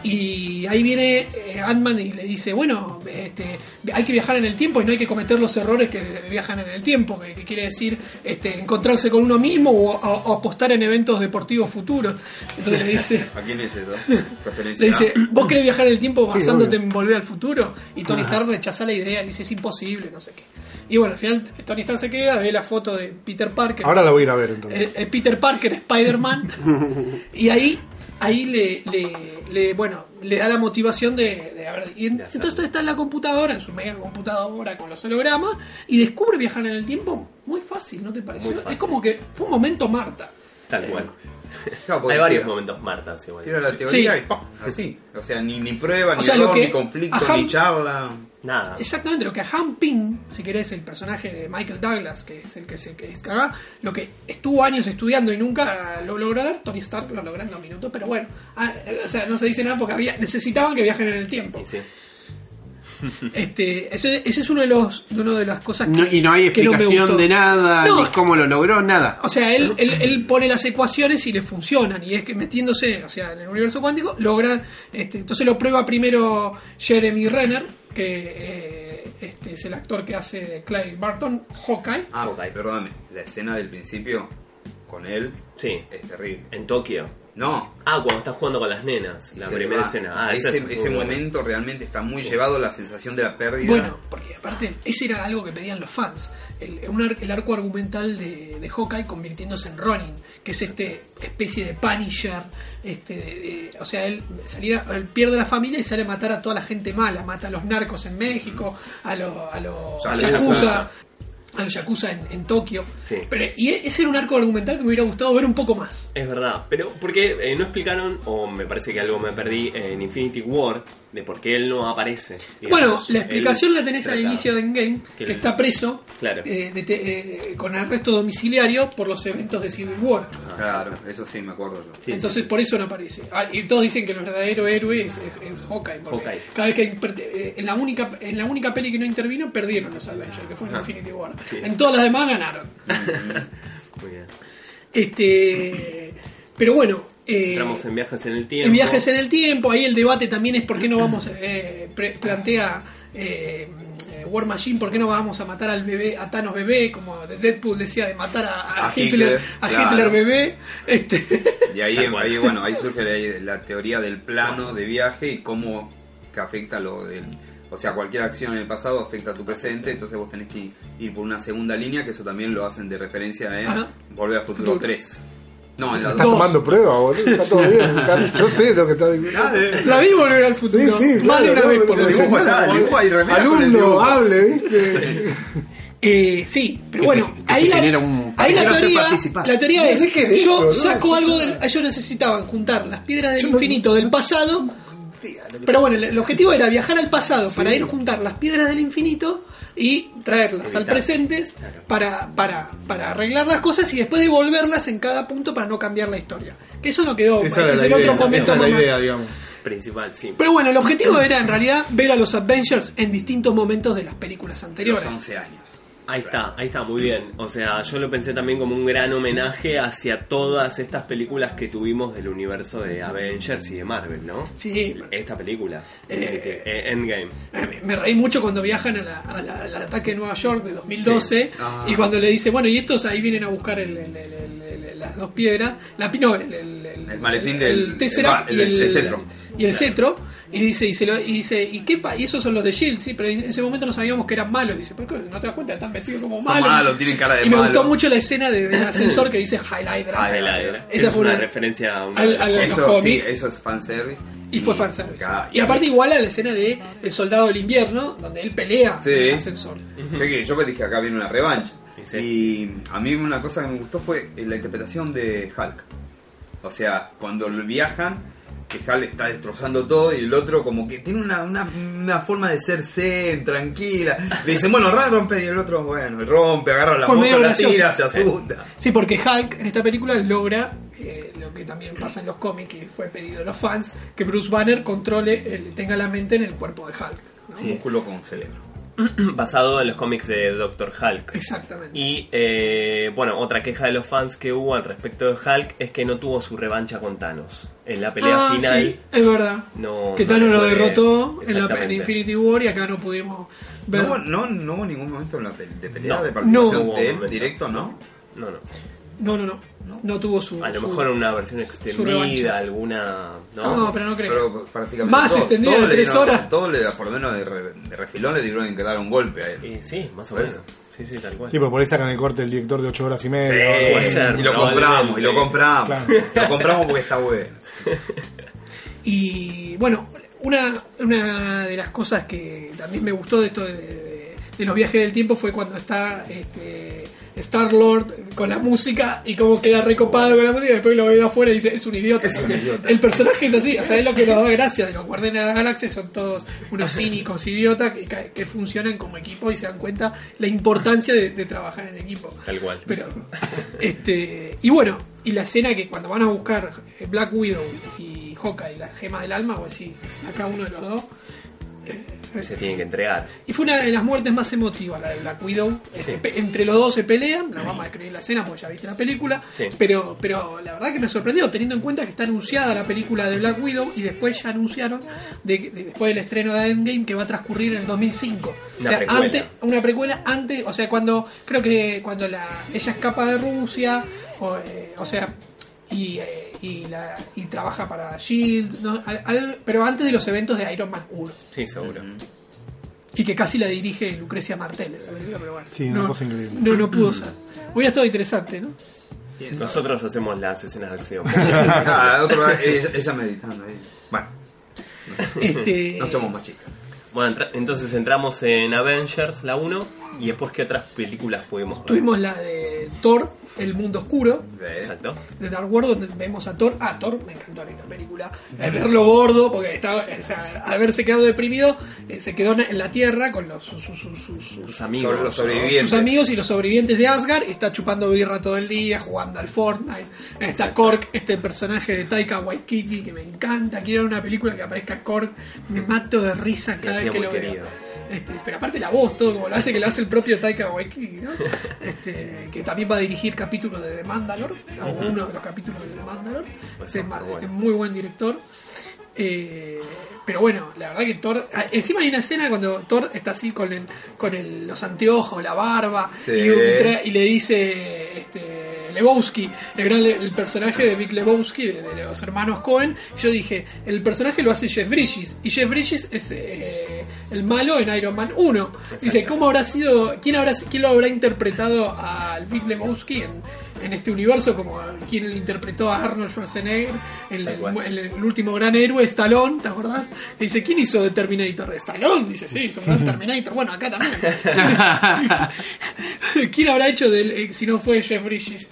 [SPEAKER 3] y ahí viene eh, Ant-Man y le dice, bueno, este, hay que viajar en el tiempo y no hay que cometer los errores que viajan en el tiempo, que, que quiere decir este, encontrarse con uno mismo o, o- o apostar en eventos deportivos futuros. Entonces le dice,
[SPEAKER 5] ¿A quién es eso? Referencia.
[SPEAKER 3] le dice, ¿vos querés viajar en el tiempo
[SPEAKER 2] Sí,
[SPEAKER 3] basándote
[SPEAKER 2] obvio.
[SPEAKER 3] en volver al futuro? Y Tony Stark rechaza la idea y dice, es imposible, no sé qué. Y bueno, al final Tony Stark se queda, ve la foto de Peter Parker.
[SPEAKER 2] ahora la voy a ir a ver entonces.
[SPEAKER 3] Eh, eh, Peter Parker, Spider-Man, y ahí ahí le, le, le- bueno le da la motivación de, de a ver, y en-
[SPEAKER 4] De hacerlo.
[SPEAKER 3] entonces está en la computadora, en su mega computadora con los hologramas y descubre viajar en el tiempo muy fácil, ¿no te pareció?
[SPEAKER 4] Muy fácil.
[SPEAKER 3] Es como que fue un momento Marta.
[SPEAKER 4] Tal cual.
[SPEAKER 5] Claro, porque
[SPEAKER 4] Hay varios
[SPEAKER 5] tira-
[SPEAKER 4] momentos Martas igual.
[SPEAKER 5] Tira la teoría
[SPEAKER 3] Sí.
[SPEAKER 5] y ¡pum! Así. O sea, ni, ni prueba,
[SPEAKER 3] O
[SPEAKER 5] ni
[SPEAKER 3] sea,
[SPEAKER 5] error,
[SPEAKER 3] lo que-
[SPEAKER 5] ni conflicto,
[SPEAKER 3] ajá.
[SPEAKER 5] ni charla.
[SPEAKER 4] Nada.
[SPEAKER 3] Exactamente, lo que a Han Ping, si querés, el personaje de Michael Douglas, que es el que se que es acá, lo que estuvo años estudiando y nunca lo logró dar, Tony Stark lo logró en dos minutos, pero bueno, ah, eh, o sea, no se dice nada porque había, necesitaban que viajen en el tiempo.
[SPEAKER 4] Y sí.
[SPEAKER 3] Este, ese, ese es uno de los de una de las cosas que,
[SPEAKER 1] No- y no hay
[SPEAKER 3] que no me
[SPEAKER 1] explicación
[SPEAKER 3] gustó.
[SPEAKER 1] de nada,
[SPEAKER 3] No.
[SPEAKER 1] ni cómo lo logró, nada.
[SPEAKER 3] O sea, él, él, él pone las ecuaciones y le funcionan. Y es que metiéndose, o sea, en el universo cuántico, logra. Este, entonces lo prueba primero Jeremy Renner, que eh, este, es el actor que hace de Clive Barton, Hawkeye.
[SPEAKER 5] Ah,
[SPEAKER 4] Ok.
[SPEAKER 5] perdóname. La escena del principio con él
[SPEAKER 4] Sí.
[SPEAKER 5] es terrible.
[SPEAKER 4] En Tokio.
[SPEAKER 5] No.
[SPEAKER 4] Ah, cuando estás jugando con las nenas. La
[SPEAKER 5] se
[SPEAKER 4] primera
[SPEAKER 5] va.
[SPEAKER 4] escena. Ah, esa
[SPEAKER 5] ese
[SPEAKER 4] es muy
[SPEAKER 5] ese
[SPEAKER 4] buena.
[SPEAKER 5] momento realmente está muy llevado, la sensación de la pérdida.
[SPEAKER 3] Bueno, porque aparte, ese era algo que pedían los fans. El, un ar- el arco argumental de, de Hawkeye convirtiéndose en Ronin, que es este especie de Punisher. Este, de- de- o sea, él, salía, él pierde la familia y sale a matar a toda la gente mala. Mata a los narcos en México, a los a los
[SPEAKER 5] A los
[SPEAKER 3] yakuza,
[SPEAKER 5] yakuza.
[SPEAKER 3] a los yakuza en, en Tokio.
[SPEAKER 4] Sí.
[SPEAKER 3] Pero, y ese era un arco argumental que me hubiera gustado ver un poco más.
[SPEAKER 4] Es verdad, pero porque eh, no explicaron, o me parece que algo me perdí en Infinity War, de por qué él no aparece. Digamos.
[SPEAKER 3] Bueno, la explicación
[SPEAKER 4] Él
[SPEAKER 3] la tenés al
[SPEAKER 4] trata-
[SPEAKER 3] inicio de Endgame,
[SPEAKER 4] que
[SPEAKER 3] que
[SPEAKER 4] el-
[SPEAKER 3] está preso
[SPEAKER 4] Claro.
[SPEAKER 3] eh, de te- eh, con arresto domiciliario por los eventos de Civil War.
[SPEAKER 4] Ah,
[SPEAKER 5] Claro,
[SPEAKER 4] exacto.
[SPEAKER 5] eso sí me acuerdo yo.
[SPEAKER 4] Sí,
[SPEAKER 3] Entonces
[SPEAKER 4] sí.
[SPEAKER 3] por eso no aparece. Ah, y todos dicen que el verdadero héroe es, es, es Hawkeye. porque
[SPEAKER 4] Hawkeye.
[SPEAKER 3] Cada vez que hay per- eh, en la única en la única peli que no intervino perdieron los Avengers, que fue en
[SPEAKER 4] Ah.
[SPEAKER 3] Infinity War.
[SPEAKER 4] Sí.
[SPEAKER 3] En todas las demás ganaron.
[SPEAKER 4] Muy bien.
[SPEAKER 3] Este, pero bueno. eh,
[SPEAKER 4] Entramos en viajes en el tiempo.
[SPEAKER 3] En viajes en el tiempo, ahí el debate también es por qué no vamos, eh, pre- plantea eh, eh, War Machine, por qué no vamos a matar al bebé, a Thanos bebé, como Deadpool decía de matar a, a
[SPEAKER 5] A
[SPEAKER 3] Hitler,
[SPEAKER 5] Hitler,
[SPEAKER 3] a
[SPEAKER 5] claro.
[SPEAKER 3] Hitler bebé. Este,
[SPEAKER 5] Y ahí,
[SPEAKER 4] Tal cual.
[SPEAKER 5] ahí, bueno, ahí surge la, la teoría del plano de viaje y cómo que afecta lo del... O sea, cualquier acción en el pasado afecta a tu presente, entonces vos tenés que ir por una segunda línea, que eso también lo hacen de referencia en
[SPEAKER 3] Ajá.
[SPEAKER 5] Volver al Futuro
[SPEAKER 3] Futuro.
[SPEAKER 5] tres. No, en la
[SPEAKER 2] Estás
[SPEAKER 3] Dos.
[SPEAKER 2] tomando prueba, boludo. Está todo bien. Está- Yo sé lo que está diciendo.
[SPEAKER 3] la vi volver al futuro,
[SPEAKER 2] Sí, sí,
[SPEAKER 3] más de
[SPEAKER 2] claro,
[SPEAKER 3] una
[SPEAKER 2] no,
[SPEAKER 3] vez por
[SPEAKER 2] no,
[SPEAKER 3] lo
[SPEAKER 5] El
[SPEAKER 3] menos.
[SPEAKER 5] dibujo está, el dibujo hay remera con el
[SPEAKER 2] Alumno,
[SPEAKER 5] dibujo.
[SPEAKER 2] hable, ¿viste?
[SPEAKER 3] Eh, sí, pero
[SPEAKER 1] Que
[SPEAKER 3] bueno,
[SPEAKER 1] se- que
[SPEAKER 3] ahí,
[SPEAKER 1] se
[SPEAKER 3] la,
[SPEAKER 1] genera un-
[SPEAKER 3] ahí la
[SPEAKER 5] quiero hacer
[SPEAKER 3] teoría,
[SPEAKER 5] participar.
[SPEAKER 3] la teoría
[SPEAKER 2] No
[SPEAKER 3] es,
[SPEAKER 2] dejes de
[SPEAKER 3] yo
[SPEAKER 2] esto, ¿no?
[SPEAKER 3] saco algo del, ellos necesitaban juntar las piedras del
[SPEAKER 2] Yo no-
[SPEAKER 3] infinito del pasado, pero bueno, el, el objetivo era viajar al pasado para ir a juntar las piedras del infinito y traerlas
[SPEAKER 4] Evitar.
[SPEAKER 3] al presente para, para, para arreglar las cosas y después devolverlas en cada punto para no cambiar la historia. Que eso no quedó,
[SPEAKER 2] Esa
[SPEAKER 3] ese
[SPEAKER 2] era
[SPEAKER 3] es
[SPEAKER 2] la
[SPEAKER 3] el otro
[SPEAKER 2] idea,
[SPEAKER 3] momento
[SPEAKER 2] esa es la
[SPEAKER 3] más-
[SPEAKER 2] idea, digamos.
[SPEAKER 4] Principal, sí.
[SPEAKER 3] Pero bueno, el objetivo era en realidad ver a los Avengers en distintos momentos de las películas
[SPEAKER 5] Los
[SPEAKER 3] anteriores.
[SPEAKER 5] once años.
[SPEAKER 4] Ahí está, ahí está, muy bien. O sea, yo lo pensé también como un gran homenaje hacia todas estas películas que tuvimos del universo de Avengers y de Marvel, ¿no?
[SPEAKER 3] Sí,
[SPEAKER 4] Esta película,
[SPEAKER 3] Eh,
[SPEAKER 4] eh, Endgame.
[SPEAKER 3] Me, me reí mucho cuando viajan a la- a la- al ataque de Nueva York de dos mil doce
[SPEAKER 5] Sí. Ah.
[SPEAKER 3] y cuando le dice, bueno, y estos ahí vienen a buscar el- el- el- el- el- las dos piedras, la, pi- no, el, el, el,
[SPEAKER 5] El maletín
[SPEAKER 3] el-
[SPEAKER 5] del-
[SPEAKER 3] el Tesseract
[SPEAKER 5] el-
[SPEAKER 3] y
[SPEAKER 5] el-
[SPEAKER 3] el,
[SPEAKER 5] el cetro.
[SPEAKER 3] y el cetro, y dice, y, se lo, y dice, ¿y qué pa? Y esos son los de Shield, sí, pero en ese momento no sabíamos que eran malos. Dice, ¿por qué no te das cuenta? Están vestidos como
[SPEAKER 5] Son
[SPEAKER 3] malos.
[SPEAKER 5] malos, tienen cara de
[SPEAKER 3] y me
[SPEAKER 5] malo.
[SPEAKER 3] gustó mucho la escena de- del ascensor que dice High Hydra.
[SPEAKER 5] High
[SPEAKER 4] La-
[SPEAKER 5] Hydra.
[SPEAKER 3] Esa
[SPEAKER 4] es
[SPEAKER 3] fue
[SPEAKER 4] una,
[SPEAKER 3] una-
[SPEAKER 4] referencia a una
[SPEAKER 3] al-
[SPEAKER 4] de las
[SPEAKER 3] al-
[SPEAKER 4] cosas.
[SPEAKER 3] los
[SPEAKER 5] Eso, sí,
[SPEAKER 3] cómics.
[SPEAKER 5] eso es fanservice.
[SPEAKER 3] Y fue fanservice.
[SPEAKER 5] Acá-
[SPEAKER 3] Y aparte igual a la escena de El Soldado del Invierno, donde él pelea
[SPEAKER 5] Sí.
[SPEAKER 3] en el ascensor.
[SPEAKER 5] Sé que yo me dije acá viene una revancha.
[SPEAKER 4] Sí.
[SPEAKER 5] Y a mí una cosa que me gustó fue la interpretación de Hulk. O sea, cuando viajan, que Hulk está destrozando todo y el otro como que tiene una, una, una forma de ser zen, tranquila. Le dicen, bueno, rompe, y el otro, bueno, rompe, agarra la
[SPEAKER 3] Fue
[SPEAKER 5] moto,
[SPEAKER 3] medio
[SPEAKER 5] la
[SPEAKER 3] gracioso.
[SPEAKER 5] tira, se asusta.
[SPEAKER 3] Sí, porque Hulk en esta película logra eh, lo que también pasa en los cómics y fue pedido de los fans, que Bruce Banner controle, el- tenga la mente en el cuerpo de Hulk. ¿no?
[SPEAKER 5] Un músculo con cerebro.
[SPEAKER 4] Basado en los cómics de Doctor Hulk.
[SPEAKER 3] Exactamente.
[SPEAKER 4] Y eh, bueno, otra queja de los fans que hubo al respecto de Hulk es que no tuvo su revancha con Thanos. En la pelea
[SPEAKER 3] Ah,
[SPEAKER 4] final
[SPEAKER 3] sí, es verdad.
[SPEAKER 4] no,
[SPEAKER 3] que
[SPEAKER 4] no
[SPEAKER 3] Thanos
[SPEAKER 4] le
[SPEAKER 3] lo
[SPEAKER 4] fue-
[SPEAKER 3] derrotó en, la, en
[SPEAKER 4] Exactamente.
[SPEAKER 3] Infinity War y acá no pudimos ver.
[SPEAKER 5] No, hubo- no, no hubo ningún momento en la pe- de pelea,
[SPEAKER 4] No,
[SPEAKER 5] de participación
[SPEAKER 3] no
[SPEAKER 4] hubo
[SPEAKER 5] de él,
[SPEAKER 4] momento.
[SPEAKER 5] directo, ¿no?
[SPEAKER 4] No, no.
[SPEAKER 3] No, no, no. No tuvo su.
[SPEAKER 4] A lo
[SPEAKER 3] su-
[SPEAKER 4] mejor una versión
[SPEAKER 3] revancha.
[SPEAKER 4] extendida, alguna. No,
[SPEAKER 3] No, pero no creo.
[SPEAKER 5] Pero prácticamente
[SPEAKER 3] Más
[SPEAKER 5] todo-
[SPEAKER 3] extendida
[SPEAKER 5] todo
[SPEAKER 3] de
[SPEAKER 5] le
[SPEAKER 3] tres
[SPEAKER 5] dieron-
[SPEAKER 3] horas.
[SPEAKER 5] Todo le, por lo menos de, re- de refilón le dieron que dar un golpe a él.
[SPEAKER 4] Y sí, más o
[SPEAKER 5] Por
[SPEAKER 4] menos.
[SPEAKER 5] eso.
[SPEAKER 4] Sí, sí, tal cual.
[SPEAKER 2] Sí, pero por ahí sacan el corte del director de ocho horas y media.
[SPEAKER 5] Sí,
[SPEAKER 2] o algo
[SPEAKER 4] puede
[SPEAKER 2] así.
[SPEAKER 4] ser.
[SPEAKER 5] y lo compramos, y lo compramos.
[SPEAKER 2] Claro.
[SPEAKER 5] Lo compramos porque está bueno.
[SPEAKER 3] Y bueno, una, una de las cosas que también me gustó de esto de, de- de los viajes del tiempo fue cuando está este, Star-Lord con la música y como queda recopado con la música y después lo ve de afuera y dice, es un idiota.
[SPEAKER 5] Es un idiota.
[SPEAKER 3] El personaje es así, o sea, es lo que nos da gracia de los Guardianes de la Galaxia, son todos unos cínicos idiotas que, que funcionan como equipo y se dan cuenta la importancia de, de trabajar en equipo.
[SPEAKER 4] Tal cual.
[SPEAKER 3] Pero, este, y bueno, y la escena que cuando van a buscar Black Widow y Hawkeye, las gemas del alma, o así, acá uno de los dos. eh,
[SPEAKER 4] Se tienen que entregar.
[SPEAKER 3] y fue una de las muertes más emotivas, la de Black Widow. Este,
[SPEAKER 4] Sí.
[SPEAKER 3] pe- entre los dos se pelean, no vamos a escribir la escena porque ya viste la película,
[SPEAKER 4] Sí.
[SPEAKER 3] pero, pero la verdad que me sorprendió, teniendo en cuenta que está anunciada la película de Black Widow y después ya anunciaron, de, de- después del estreno de Endgame, que va a transcurrir en el dos mil cinco.
[SPEAKER 4] Una
[SPEAKER 3] o sea,
[SPEAKER 4] precuela.
[SPEAKER 3] antes, una precuela antes, o sea, cuando creo que cuando la ella escapa de Rusia, o, eh, o sea, y, eh, y, la, y trabaja para Shield, ¿no? Al- al- pero antes de los eventos de Iron Man uno.
[SPEAKER 4] Sí, seguro.
[SPEAKER 3] Y que casi la dirige Lucrecia Martel, la película, pero bueno.
[SPEAKER 2] Sí, una
[SPEAKER 3] no,
[SPEAKER 2] cosa increíble.
[SPEAKER 3] No, no pudo ser. Hubiera estado interesante, ¿no?
[SPEAKER 4] Nosotros hacemos las escenas de acción.
[SPEAKER 5] Ah, otro, ella, ella meditando ahí. Bueno,
[SPEAKER 3] Este,
[SPEAKER 5] no somos más chicas.
[SPEAKER 4] Bueno, entra- entonces entramos en Avengers, la uno, y después, ¿qué otras películas pudimos ver?
[SPEAKER 3] Tuvimos la de eh, Thor, El Mundo Oscuro,
[SPEAKER 4] Exacto.
[SPEAKER 3] de Dark World, donde vemos a Thor. Ah, Thor, me encantó esta película. Eh, verlo gordo, porque estaba, o sea, haberse quedado deprimido, eh, se quedó en la Tierra con los, sus, sus, sus, sus,
[SPEAKER 4] Sus amigos.
[SPEAKER 5] Sobre los sobrevivientes.
[SPEAKER 3] sus amigos y los sobrevivientes de Asgard. Está chupando birra todo el día, jugando al Fortnite. Está Korg, este personaje de Taika Waititi que me encanta. Quiero ver una película que aparezca Korg. Me mato de risa cada
[SPEAKER 4] Sí,
[SPEAKER 3] vez que
[SPEAKER 4] muy
[SPEAKER 3] lo
[SPEAKER 4] querido.
[SPEAKER 3] veo. Este, pero aparte la voz, todo como lo hace, que lo hace el propio Taika Waititi, ¿no? Este, que también va a dirigir capítulos de The Mandalore, o uno de los capítulos de The Mandalore.
[SPEAKER 4] Pues
[SPEAKER 3] Este,
[SPEAKER 4] está bueno.
[SPEAKER 3] este muy buen director. Eh, pero bueno, la verdad que Thor. Encima hay una escena cuando Thor está así con el, con el, los anteojos, la barba,
[SPEAKER 5] Sí.
[SPEAKER 3] y, un tra- y le dice este, Lebowski, el, gran, el personaje de Big Lebowski, de, de los hermanos Coen. Yo dije, el personaje lo hace Jeff Bridges, y Jeff Bridges es eh, el malo en Iron Man uno. Dice, ¿cómo habrá sido, quién, habrá, quién lo habrá interpretado al Big Lebowski en, en este universo, como quien lo interpretó a Arnold Schwarzenegger en
[SPEAKER 4] Tal
[SPEAKER 3] el,
[SPEAKER 4] cual.
[SPEAKER 3] el, el último gran héroe, Stallone, ¿te acordás? Dice, ¿quién hizo de Terminator? Stallone, dice, sí, hizo un gran Terminator. Bueno, acá también. ¿Quién habrá hecho del, eh, si no fue Jeff Bridges?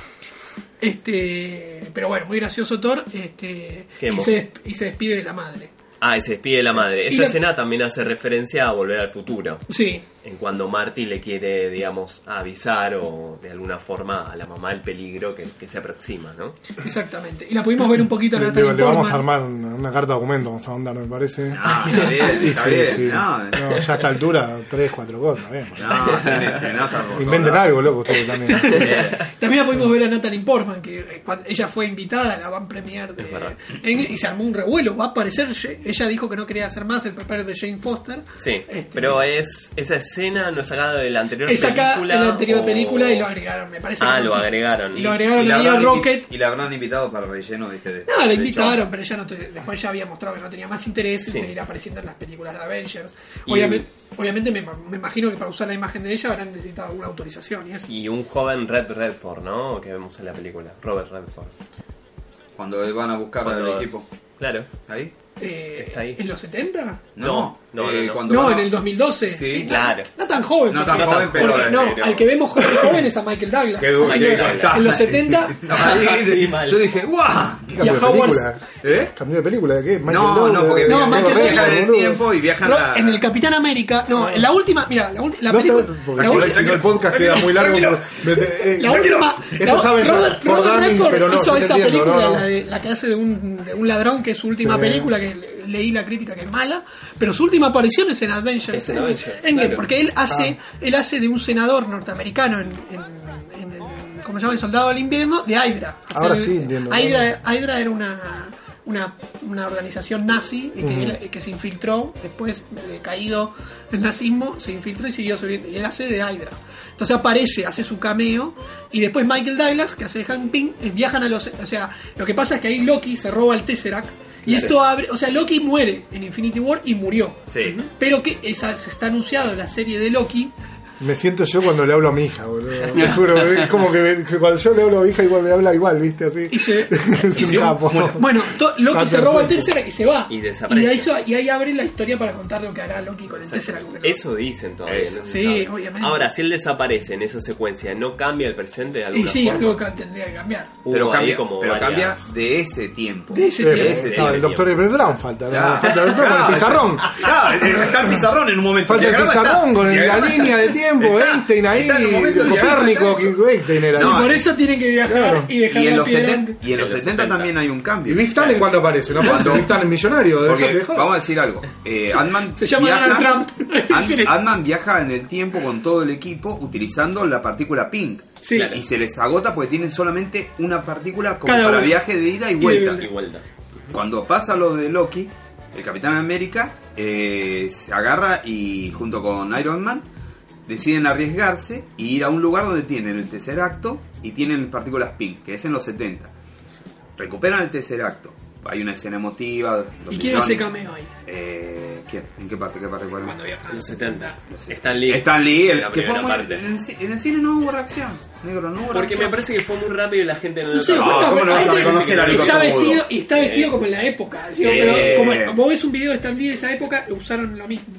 [SPEAKER 3] Este, pero bueno, muy gracioso Thor, este,
[SPEAKER 4] Qué
[SPEAKER 3] y,
[SPEAKER 4] emoción.
[SPEAKER 3] se, des- y se despide de la madre.
[SPEAKER 4] Ah, y se despide de la madre.
[SPEAKER 3] Y
[SPEAKER 4] Esa
[SPEAKER 3] la-
[SPEAKER 4] escena también hace referencia a Volver al Futuro.
[SPEAKER 3] Sí,
[SPEAKER 4] En cuando Marty le quiere, digamos, avisar o de alguna forma a la mamá el peligro que, que se aproxima, ¿no?
[SPEAKER 3] exactamente. Y la pudimos ver un poquito a
[SPEAKER 2] Le,
[SPEAKER 3] Natalie
[SPEAKER 2] le- le vamos a
[SPEAKER 3] Portman.
[SPEAKER 2] armar una, una carta documento, vamos a andar, me parece.
[SPEAKER 5] Ah, está bien,
[SPEAKER 2] Y
[SPEAKER 5] está
[SPEAKER 2] sí,
[SPEAKER 5] bien.
[SPEAKER 2] sí.
[SPEAKER 5] No,
[SPEAKER 2] No, ya a esta altura, tres, cuatro cosas. Bien.
[SPEAKER 5] no, tenés- tenés hasta por
[SPEAKER 2] Inventen
[SPEAKER 5] todos lados.
[SPEAKER 2] algo, loco, ustedes también.
[SPEAKER 3] También la pudimos ver a Natalie Portman, que eh, cuando ella fue invitada a la van premier de,
[SPEAKER 4] Es verdad.
[SPEAKER 3] en- y se armó un revuelo. Va a aparecer, ella dijo que no quería hacer más el papel de Jane Foster.
[SPEAKER 4] Sí,
[SPEAKER 3] Este,
[SPEAKER 4] pero es esa escena no es sacada de la anterior
[SPEAKER 3] es acá
[SPEAKER 4] película.
[SPEAKER 3] en la anterior
[SPEAKER 4] o-
[SPEAKER 3] película y lo agregaron, me parece.
[SPEAKER 4] Ah,
[SPEAKER 3] que no
[SPEAKER 4] lo
[SPEAKER 3] quiso.
[SPEAKER 4] agregaron.
[SPEAKER 3] Y lo agregaron
[SPEAKER 5] la
[SPEAKER 3] a
[SPEAKER 5] habrán
[SPEAKER 3] Rocket.
[SPEAKER 5] invi- y la habrán invitado para relleno, ¿viste? De,
[SPEAKER 3] No, la
[SPEAKER 5] de
[SPEAKER 3] invitaron,
[SPEAKER 5] show.
[SPEAKER 3] pero ella no te- después ya había mostrado que no tenía más interés en
[SPEAKER 4] Sí.
[SPEAKER 3] seguir apareciendo en las películas de Avengers.
[SPEAKER 4] Y-
[SPEAKER 3] Obviamente, obviamente me, me imagino que para usar la imagen de ella habrán necesitado alguna autorización y eso.
[SPEAKER 4] Y un joven Red Redford, ¿no? Que vemos en la película. Robert Redford.
[SPEAKER 5] Cuando van a buscar
[SPEAKER 4] Cuando-
[SPEAKER 5] al equipo.
[SPEAKER 4] Claro.
[SPEAKER 5] ¿Ahí?
[SPEAKER 3] Eh,
[SPEAKER 4] Está ahí.
[SPEAKER 3] ¿En los setenta?
[SPEAKER 4] No, no,
[SPEAKER 5] eh,
[SPEAKER 4] no, no.
[SPEAKER 5] cuando
[SPEAKER 3] No,
[SPEAKER 5] van a-
[SPEAKER 3] en el dos mil doce.
[SPEAKER 5] Sí,
[SPEAKER 3] no-
[SPEAKER 4] claro.
[SPEAKER 3] No, tan joven.
[SPEAKER 5] No tan
[SPEAKER 3] porque-
[SPEAKER 5] joven, pero-
[SPEAKER 3] porque no,
[SPEAKER 5] pero-
[SPEAKER 3] al que vemos joven, joven es a Michael Douglas.
[SPEAKER 5] Qué bueno,
[SPEAKER 3] Así
[SPEAKER 4] Michael
[SPEAKER 3] que
[SPEAKER 4] Douglas.
[SPEAKER 3] en los setenta
[SPEAKER 5] Ahí,
[SPEAKER 4] Sí, mal.
[SPEAKER 5] yo dije, ¡guau!
[SPEAKER 2] ¿Qué cambio
[SPEAKER 3] Y
[SPEAKER 2] de
[SPEAKER 3] a Howard-
[SPEAKER 2] película?
[SPEAKER 5] ¿Eh?
[SPEAKER 2] ¿Cambio de película de qué? Michael
[SPEAKER 5] No,
[SPEAKER 2] Douglas,
[SPEAKER 5] no, porque
[SPEAKER 3] No,
[SPEAKER 2] Correcto,
[SPEAKER 3] Michael
[SPEAKER 5] viajan
[SPEAKER 3] Douglas,
[SPEAKER 5] en el
[SPEAKER 2] boludo.
[SPEAKER 5] tiempo y viajan
[SPEAKER 3] No,
[SPEAKER 5] a...
[SPEAKER 3] en el Capitán América, no, en la última, mira, la, ul- la
[SPEAKER 2] No,
[SPEAKER 3] película,
[SPEAKER 2] está- porque
[SPEAKER 3] la,
[SPEAKER 2] si
[SPEAKER 3] ul-
[SPEAKER 2] no, si no el podcast queda muy largo.
[SPEAKER 5] Tranquilo.
[SPEAKER 2] Me- me- eh,
[SPEAKER 3] la última,
[SPEAKER 2] Esto
[SPEAKER 3] la-
[SPEAKER 2] saben
[SPEAKER 3] Robert,
[SPEAKER 2] for
[SPEAKER 3] Robert
[SPEAKER 2] Dunning,
[SPEAKER 3] Redford
[SPEAKER 2] pero no,
[SPEAKER 3] hizo
[SPEAKER 2] yo te
[SPEAKER 3] esta
[SPEAKER 2] entiendo,
[SPEAKER 3] película,
[SPEAKER 2] no, no.
[SPEAKER 3] La, de, la que hace de un, de un ladrón, que es su última
[SPEAKER 2] Sí.
[SPEAKER 3] película, que le- leí la crítica que es mala, pero su última aparición es en Avengers,
[SPEAKER 4] Es en
[SPEAKER 3] en-
[SPEAKER 4] Avengers,
[SPEAKER 3] Endgame,
[SPEAKER 4] claro.
[SPEAKER 3] porque él hace,
[SPEAKER 2] Ah.
[SPEAKER 3] él hace de un senador norteamericano en, en, en el, ¿cómo se llama? El Soldado del Invierno, de Hydra.
[SPEAKER 2] Ahora
[SPEAKER 3] Hace-
[SPEAKER 2] sí entiendo.
[SPEAKER 3] Hydra, Hydra era una Una, una organización nazi y que,
[SPEAKER 2] Ujú.
[SPEAKER 3] él- que se infiltró después de caído el nazismo, se infiltró y siguió sobreviviendo. Y él hace de Hydra. Entonces aparece, hace su cameo y después Michael Douglas, que hace de Hank Pym, eh, viajan a los... O sea, lo que pasa es que ahí Loki se roba el Tesseract y
[SPEAKER 4] Claro.
[SPEAKER 3] esto abre... O sea, Loki muere en Infinity War y murió.
[SPEAKER 5] Sí.
[SPEAKER 3] Pero que esa, se está anunciado en la serie de Loki.
[SPEAKER 2] Me siento yo cuando le hablo a mi hija, boludo. Te juro, es como que, me- que cuando yo le hablo a mi hija igual me habla igual, ¿viste? Así.
[SPEAKER 3] Y se-
[SPEAKER 2] es
[SPEAKER 3] y
[SPEAKER 2] un
[SPEAKER 3] se-
[SPEAKER 2] capo.
[SPEAKER 3] Bueno, to- Loki
[SPEAKER 2] Está
[SPEAKER 3] se roba el
[SPEAKER 2] perfecto.
[SPEAKER 3] Tesseract y se va.
[SPEAKER 4] Y desaparece.
[SPEAKER 3] Y ahí, so- y ahí abre la historia para contar lo que hará Loki con el Tesseract. porque no-
[SPEAKER 4] Eso dicen todavía. no se
[SPEAKER 3] Sí,
[SPEAKER 4] sabe.
[SPEAKER 3] obviamente.
[SPEAKER 4] Ahora, si él desaparece en esa secuencia, ¿no cambia el presente de
[SPEAKER 3] Y
[SPEAKER 4] alguna
[SPEAKER 3] sí,
[SPEAKER 4] forma?
[SPEAKER 3] algo que tendría que cambiar.
[SPEAKER 4] Hubo
[SPEAKER 5] Pero
[SPEAKER 4] ahí
[SPEAKER 5] cambia,
[SPEAKER 4] como
[SPEAKER 5] pero
[SPEAKER 4] varias-
[SPEAKER 5] cambia de ese tiempo.
[SPEAKER 3] De ese
[SPEAKER 2] Eh,
[SPEAKER 3] tiempo.
[SPEAKER 5] ese-
[SPEAKER 2] no,
[SPEAKER 5] ese
[SPEAKER 2] el doctor Ebert Brown falta, ¿no?
[SPEAKER 5] Claro.
[SPEAKER 2] Falta el doctor con el pizarrón.
[SPEAKER 5] Claro, está el pizarrón en un momento.
[SPEAKER 2] Falta el
[SPEAKER 5] diagrama
[SPEAKER 2] pizarrón
[SPEAKER 5] está.
[SPEAKER 2] con el- la
[SPEAKER 5] Diagrama
[SPEAKER 2] línea de tiempo,
[SPEAKER 5] está.
[SPEAKER 2] Einstein ahí,
[SPEAKER 5] Está en un momento el diagrama
[SPEAKER 2] Copérnico,
[SPEAKER 5] está hecho.
[SPEAKER 2] que Einstein era.
[SPEAKER 3] Sí,
[SPEAKER 5] No,
[SPEAKER 3] por
[SPEAKER 5] eh.
[SPEAKER 3] eso tienen que viajar
[SPEAKER 2] Claro.
[SPEAKER 3] y dejar
[SPEAKER 5] Y en
[SPEAKER 3] la
[SPEAKER 5] los
[SPEAKER 3] piedra
[SPEAKER 5] setenta,
[SPEAKER 3] antes.
[SPEAKER 5] y en los
[SPEAKER 4] En los
[SPEAKER 5] setenta
[SPEAKER 4] setenta.
[SPEAKER 5] también hay un cambio.
[SPEAKER 2] ¿Y Biff Tannen cuando aparece? ¿No aparece
[SPEAKER 5] Cuando-
[SPEAKER 2] Biff Tannen millonario?
[SPEAKER 5] Porque,
[SPEAKER 2] Dejate de joder.
[SPEAKER 5] vamos a decir algo. Eh, Ant-Man
[SPEAKER 3] Se llama
[SPEAKER 5] viaja-
[SPEAKER 3] Donald Trump.
[SPEAKER 5] Ant- Ant-Man viaja en el tiempo con todo el equipo utilizando la partícula pink.
[SPEAKER 3] Sí.
[SPEAKER 4] Claro.
[SPEAKER 5] Y se les agota porque tienen solamente una partícula como
[SPEAKER 3] Cada
[SPEAKER 5] para
[SPEAKER 3] uno.
[SPEAKER 5] viaje de ida y
[SPEAKER 3] Y de
[SPEAKER 5] vuelta.
[SPEAKER 3] vuelta.
[SPEAKER 4] Y vuelta.
[SPEAKER 5] Cuando pasa lo de Loki, el Capitán América eh, se agarra y junto con Iron Man deciden arriesgarse y ir a un lugar donde tienen el Tesseracto y tienen partículas pink, que es en los setenta. Recuperan el Tesseracto. Hay una escena emotiva. los
[SPEAKER 3] ¿Y quién
[SPEAKER 5] millones-
[SPEAKER 3] hace cameo ahí?
[SPEAKER 5] Eh, ¿quién? ¿En qué parte? ¿Qué parte? ¿Cuál?
[SPEAKER 3] Cuando viajan.
[SPEAKER 4] En los setenta.
[SPEAKER 5] No sé.
[SPEAKER 4] Stan Lee.
[SPEAKER 5] Stan Lee, el,
[SPEAKER 4] La
[SPEAKER 5] que fue
[SPEAKER 4] primera
[SPEAKER 5] muy-
[SPEAKER 4] parte.
[SPEAKER 5] en, el, ci- en el cine no hubo reacción. Negro, no hubo
[SPEAKER 4] Porque
[SPEAKER 5] reacción.
[SPEAKER 4] me parece que fue muy rápido y la gente no
[SPEAKER 3] No
[SPEAKER 4] lo
[SPEAKER 3] se dio
[SPEAKER 5] Ah,
[SPEAKER 3] cuenta,
[SPEAKER 5] ¿cómo no vas a
[SPEAKER 3] aparte,
[SPEAKER 5] reconocer a Nico
[SPEAKER 3] está
[SPEAKER 5] Tomudo?
[SPEAKER 3] vestido y está vestido
[SPEAKER 4] Sí.
[SPEAKER 3] como en la época. Digo,
[SPEAKER 5] Sí.
[SPEAKER 3] pero como vos ves un video de Stan Lee de esa época, usaron lo mismo.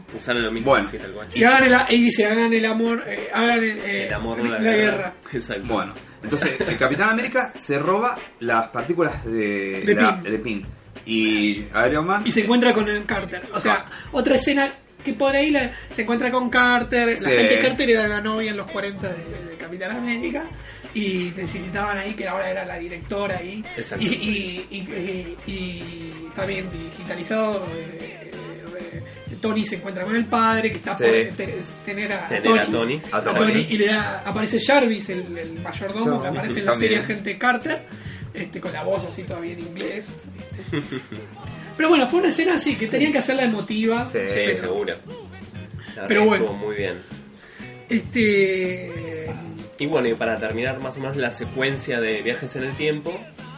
[SPEAKER 4] Usaron lo mismo.
[SPEAKER 5] Bueno.
[SPEAKER 4] Sí, tal cual.
[SPEAKER 3] Y, hagan el, y dice, hagan el amor, eh, hagan el, eh,
[SPEAKER 4] El amor no
[SPEAKER 3] la,
[SPEAKER 4] la,
[SPEAKER 3] la
[SPEAKER 4] guerra.
[SPEAKER 3] guerra.
[SPEAKER 4] Exacto.
[SPEAKER 5] Bueno, entonces el Capitán América se roba las partículas de,
[SPEAKER 3] De
[SPEAKER 5] la-
[SPEAKER 3] Pym.
[SPEAKER 5] de Pym. Y Iron Man
[SPEAKER 3] Y se encuentra con el Carter. O sea, otra escena que por ahí la- se encuentra con Carter. La
[SPEAKER 5] Sí.
[SPEAKER 3] gente Carter era la novia en los cuarenta de, de Capitán América. Y necesitaban ahí que ahora era la directora ahí.
[SPEAKER 4] Exacto.
[SPEAKER 3] Y, y, y, y, y también digitalizado. eh, eh, Tony se encuentra con el padre que está
[SPEAKER 5] Sí.
[SPEAKER 3] por te- tener a, a
[SPEAKER 4] Tener
[SPEAKER 3] Tony.
[SPEAKER 4] a Tony.
[SPEAKER 5] A
[SPEAKER 3] A
[SPEAKER 5] Tony.
[SPEAKER 3] Tony, y le da, aparece Jarvis, el, el mayordomo,
[SPEAKER 2] Sí,
[SPEAKER 3] que aparece en la
[SPEAKER 5] también.
[SPEAKER 3] serie Agente Carter, este, con la voz así todavía en inglés. ¿viste? Pero bueno, fue una escena así, que tenían que hacerla emotiva.
[SPEAKER 5] Sí.
[SPEAKER 4] Sí,
[SPEAKER 3] pero,
[SPEAKER 4] seguro. La
[SPEAKER 3] Pero
[SPEAKER 4] verdad
[SPEAKER 3] bueno.
[SPEAKER 4] estuvo muy bien.
[SPEAKER 3] Este.
[SPEAKER 4] Y bueno, y para terminar más o menos la secuencia de viajes en el tiempo,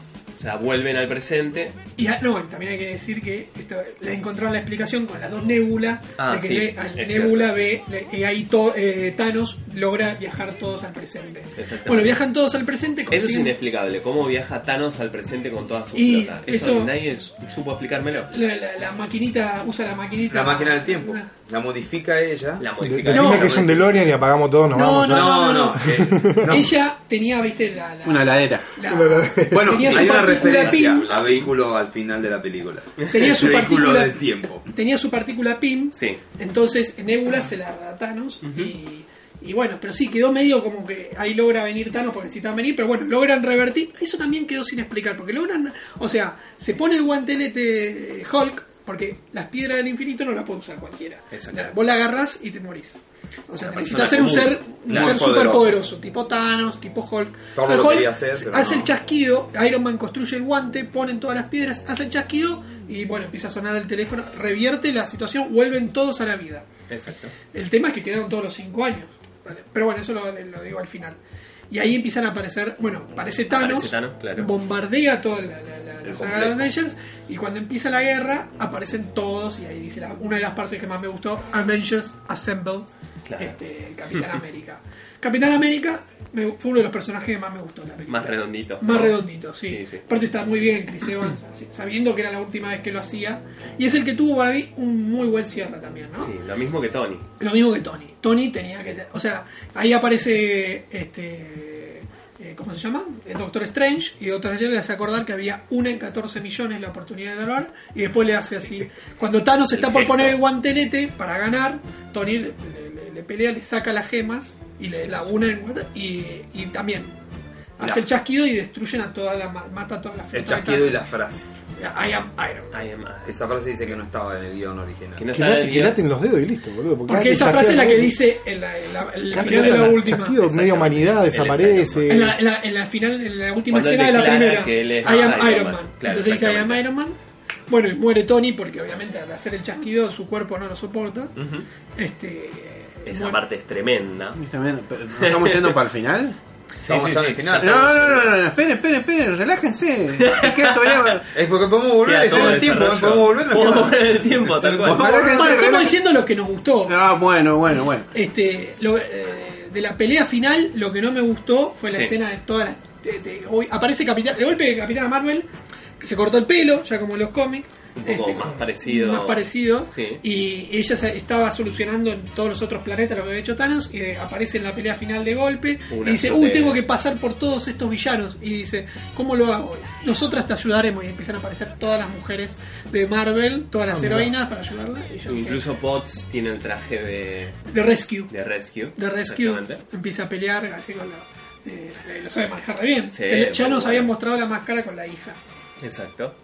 [SPEAKER 4] o sea, vuelven al presente.
[SPEAKER 3] Y a- no, también hay que decir que esto, le encontraron la explicación con las dos nébulas.
[SPEAKER 4] Ah,
[SPEAKER 3] de que
[SPEAKER 4] sí,
[SPEAKER 3] le- al
[SPEAKER 4] es
[SPEAKER 3] Nebula ve, le- y ahí to- eh, Thanos logra viajar todos al presente.
[SPEAKER 4] Exactamente.
[SPEAKER 3] Bueno, viajan todos al presente.
[SPEAKER 4] Eso es
[SPEAKER 3] consiguen-
[SPEAKER 4] inexplicable, cómo viaja Thanos al presente con toda su
[SPEAKER 3] Y
[SPEAKER 4] flota. Eso,
[SPEAKER 3] eso-
[SPEAKER 4] nadie supo explicármelo.
[SPEAKER 3] La, la- la maquinita, usa la maquinita.
[SPEAKER 5] la máquina del tiempo. La modifica ella.
[SPEAKER 4] La
[SPEAKER 2] De-
[SPEAKER 4] modificación.
[SPEAKER 2] Decime
[SPEAKER 3] No,
[SPEAKER 2] que es un DeLorean y apagamos todos, nos
[SPEAKER 3] No,
[SPEAKER 2] vamos.
[SPEAKER 3] no,
[SPEAKER 2] ya.
[SPEAKER 5] No, no. eh, no.
[SPEAKER 3] Ella tenía, viste, la. la-
[SPEAKER 1] Una ladera.
[SPEAKER 3] la-
[SPEAKER 5] Bueno,
[SPEAKER 3] tenía su
[SPEAKER 5] hay una
[SPEAKER 3] partícula
[SPEAKER 5] referencia
[SPEAKER 3] Pym,
[SPEAKER 5] a vehículo al final de la película.
[SPEAKER 3] Tenía su
[SPEAKER 5] El vehículo
[SPEAKER 3] partícula-
[SPEAKER 5] del tiempo.
[SPEAKER 3] tenía su partícula Pym.
[SPEAKER 4] Sí.
[SPEAKER 3] Entonces Nebula se la da a Thanos y, y bueno, pero sí, quedó medio como que ahí logra venir Thanos porque necesitaban venir, pero bueno, logran revertir. Eso también quedó sin explicar, porque logran, o sea, se pone el guantelete Hulk, porque las piedras del infinito no las puede usar cualquiera.
[SPEAKER 4] Exacto.
[SPEAKER 3] Vos la agarrás y te morís. O sea,
[SPEAKER 4] Una
[SPEAKER 3] necesitas
[SPEAKER 4] persona
[SPEAKER 3] ser un
[SPEAKER 4] común.
[SPEAKER 3] ser, un
[SPEAKER 4] Claro.
[SPEAKER 3] ser
[SPEAKER 5] Muy
[SPEAKER 3] súper
[SPEAKER 5] poderoso.
[SPEAKER 3] poderoso, tipo Thanos, tipo Hulk.
[SPEAKER 5] Thor
[SPEAKER 3] Pero
[SPEAKER 5] lo
[SPEAKER 3] Hulk
[SPEAKER 5] quería hacer, pero
[SPEAKER 3] hace
[SPEAKER 5] no.
[SPEAKER 3] el chasquido, Iron Man construye el guante, ponen todas las piedras, hace el chasquido y bueno, empieza a sonar el teléfono, revierte la situación, vuelven todos a la vida.
[SPEAKER 4] Exacto.
[SPEAKER 3] El tema es que quedaron todos los cinco años. ¿Vale? Pero bueno, eso lo, lo digo al final. Y ahí empiezan a aparecer, bueno, aparece Thanos,
[SPEAKER 4] Aparece Thanos, claro.
[SPEAKER 3] bombardea toda la, la, la- la
[SPEAKER 5] El
[SPEAKER 3] saga de
[SPEAKER 5] complejo.
[SPEAKER 3] Avengers y cuando empieza la guerra aparecen todos y ahí dice la- una de las partes que más me gustó, Avengers Assemble,
[SPEAKER 4] Claro.
[SPEAKER 3] este, el Capitán América. Capitán América me- fue uno de los personajes que más me gustó de la película.
[SPEAKER 4] Más redondito.
[SPEAKER 3] Más
[SPEAKER 4] ¿no?
[SPEAKER 3] redondito, sí.
[SPEAKER 4] Sí, sí.
[SPEAKER 3] Aparte está muy bien Chris Evans, sabiendo que era la última vez que lo hacía. Y es el que tuvo para mí un muy buen cierre también, ¿no?
[SPEAKER 4] Sí, lo mismo que Tony.
[SPEAKER 3] Lo mismo que Tony. Tony tenía que... O sea, ahí aparece... este eh, ¿Cómo se llama? El Doctor Strange. Y Doctor Strange le hace acordar que había una en catorce millones la oportunidad de ganar. Y después le hace así. Cuando Thanos está
[SPEAKER 4] El
[SPEAKER 3] por
[SPEAKER 4] gesto.
[SPEAKER 3] poner el guantelete para ganar, Tony le, le- le- le pelea, le saca las gemas y le la una en, y, y también hace
[SPEAKER 5] La-
[SPEAKER 3] el chasquido y destruyen a toda la... ma- mata a toda la flota.
[SPEAKER 5] El
[SPEAKER 3] de
[SPEAKER 5] chasquido y
[SPEAKER 3] Thanos.
[SPEAKER 5] la frase.
[SPEAKER 3] I am Iron Man.
[SPEAKER 4] I am Iron.
[SPEAKER 5] Esa frase dice que no estaba en el guión original.
[SPEAKER 4] Que no
[SPEAKER 2] Que
[SPEAKER 4] está en
[SPEAKER 2] late-
[SPEAKER 4] el
[SPEAKER 2] que
[SPEAKER 4] guión.
[SPEAKER 2] laten los dedos y listo, boludo.
[SPEAKER 3] Porque
[SPEAKER 2] antes
[SPEAKER 3] esa
[SPEAKER 2] ya
[SPEAKER 3] frase es la
[SPEAKER 2] queda-
[SPEAKER 3] que dice en la, en la- en el
[SPEAKER 2] Claro,
[SPEAKER 3] final de la
[SPEAKER 2] claro,
[SPEAKER 3] última.
[SPEAKER 2] chasquido, medio
[SPEAKER 4] Exactamente.
[SPEAKER 2] humanidad
[SPEAKER 4] Él
[SPEAKER 2] desaparece.
[SPEAKER 3] En la, en, la, en la final, en la última
[SPEAKER 4] Cuando él
[SPEAKER 3] escena de la
[SPEAKER 4] declara
[SPEAKER 3] primera,
[SPEAKER 4] que él es
[SPEAKER 3] I am
[SPEAKER 4] Iron
[SPEAKER 3] Iron,
[SPEAKER 4] Man.
[SPEAKER 3] Man.
[SPEAKER 4] Claro,
[SPEAKER 3] Entonces dice I am
[SPEAKER 4] exactamente.
[SPEAKER 3] Iron Man. Bueno, y muere Tony porque obviamente al hacer el chasquido su cuerpo no lo soporta.
[SPEAKER 4] Ujú.
[SPEAKER 3] Este,
[SPEAKER 4] Esa
[SPEAKER 3] bueno,
[SPEAKER 4] parte es tremenda.
[SPEAKER 1] ¿Viste? ¿Nos estamos yendo para el final?
[SPEAKER 5] Estamos
[SPEAKER 4] sí,
[SPEAKER 5] ya en
[SPEAKER 4] sí.
[SPEAKER 5] el final.
[SPEAKER 1] No, no, no, no, no, esperen, esperen, esperen, relájense. Es que todavía...
[SPEAKER 5] Es porque podemos volver,
[SPEAKER 4] Queda
[SPEAKER 5] es en
[SPEAKER 4] todo
[SPEAKER 5] el tiempo,
[SPEAKER 4] desarrollo.
[SPEAKER 5] podemos volver. nos
[SPEAKER 4] Podemos
[SPEAKER 5] queda-
[SPEAKER 4] volver en el tiempo, tal cual.
[SPEAKER 1] Ojalá que
[SPEAKER 3] bueno,
[SPEAKER 1] se
[SPEAKER 3] estamos
[SPEAKER 1] relaje.
[SPEAKER 3] diciendo lo que nos gustó.
[SPEAKER 1] Ah, bueno, bueno, bueno.
[SPEAKER 3] Este, lo, eh, de la pelea final, lo que no me gustó fue la
[SPEAKER 4] Sí.
[SPEAKER 3] escena de todas las. de- de- hoy aparece Capitán, de golpe Capitana Marvel, que se cortó el pelo, ya como en los cómics.
[SPEAKER 4] Un poco más parecido.
[SPEAKER 3] Más parecido.
[SPEAKER 4] Sí.
[SPEAKER 3] Y ella se- estaba solucionando en todos los otros planetas lo que había hecho Thanos. Y eh, aparece en la pelea final de golpe.
[SPEAKER 4] Una
[SPEAKER 3] y dice:
[SPEAKER 4] suerte.
[SPEAKER 3] Uy, tengo que pasar por todos estos villanos. Y dice: ¿Cómo lo hago? Nosotras te ayudaremos. Y empiezan a aparecer todas las mujeres de Marvel, todas las
[SPEAKER 2] Ah, mira.
[SPEAKER 3] heroínas para ayudarla. Y yo dije,
[SPEAKER 4] Incluso Potts tiene el traje de,
[SPEAKER 3] de Rescue.
[SPEAKER 4] de Rescue.
[SPEAKER 3] De Rescue
[SPEAKER 4] Exactamente.
[SPEAKER 3] empieza a pelear así con la, eh, eh, lo sabe manejar re bien.
[SPEAKER 4] Sí,
[SPEAKER 3] Él- ya
[SPEAKER 4] muy
[SPEAKER 3] nos
[SPEAKER 4] bueno.
[SPEAKER 3] habían mostrado la máscara con la hija.
[SPEAKER 4] Exacto.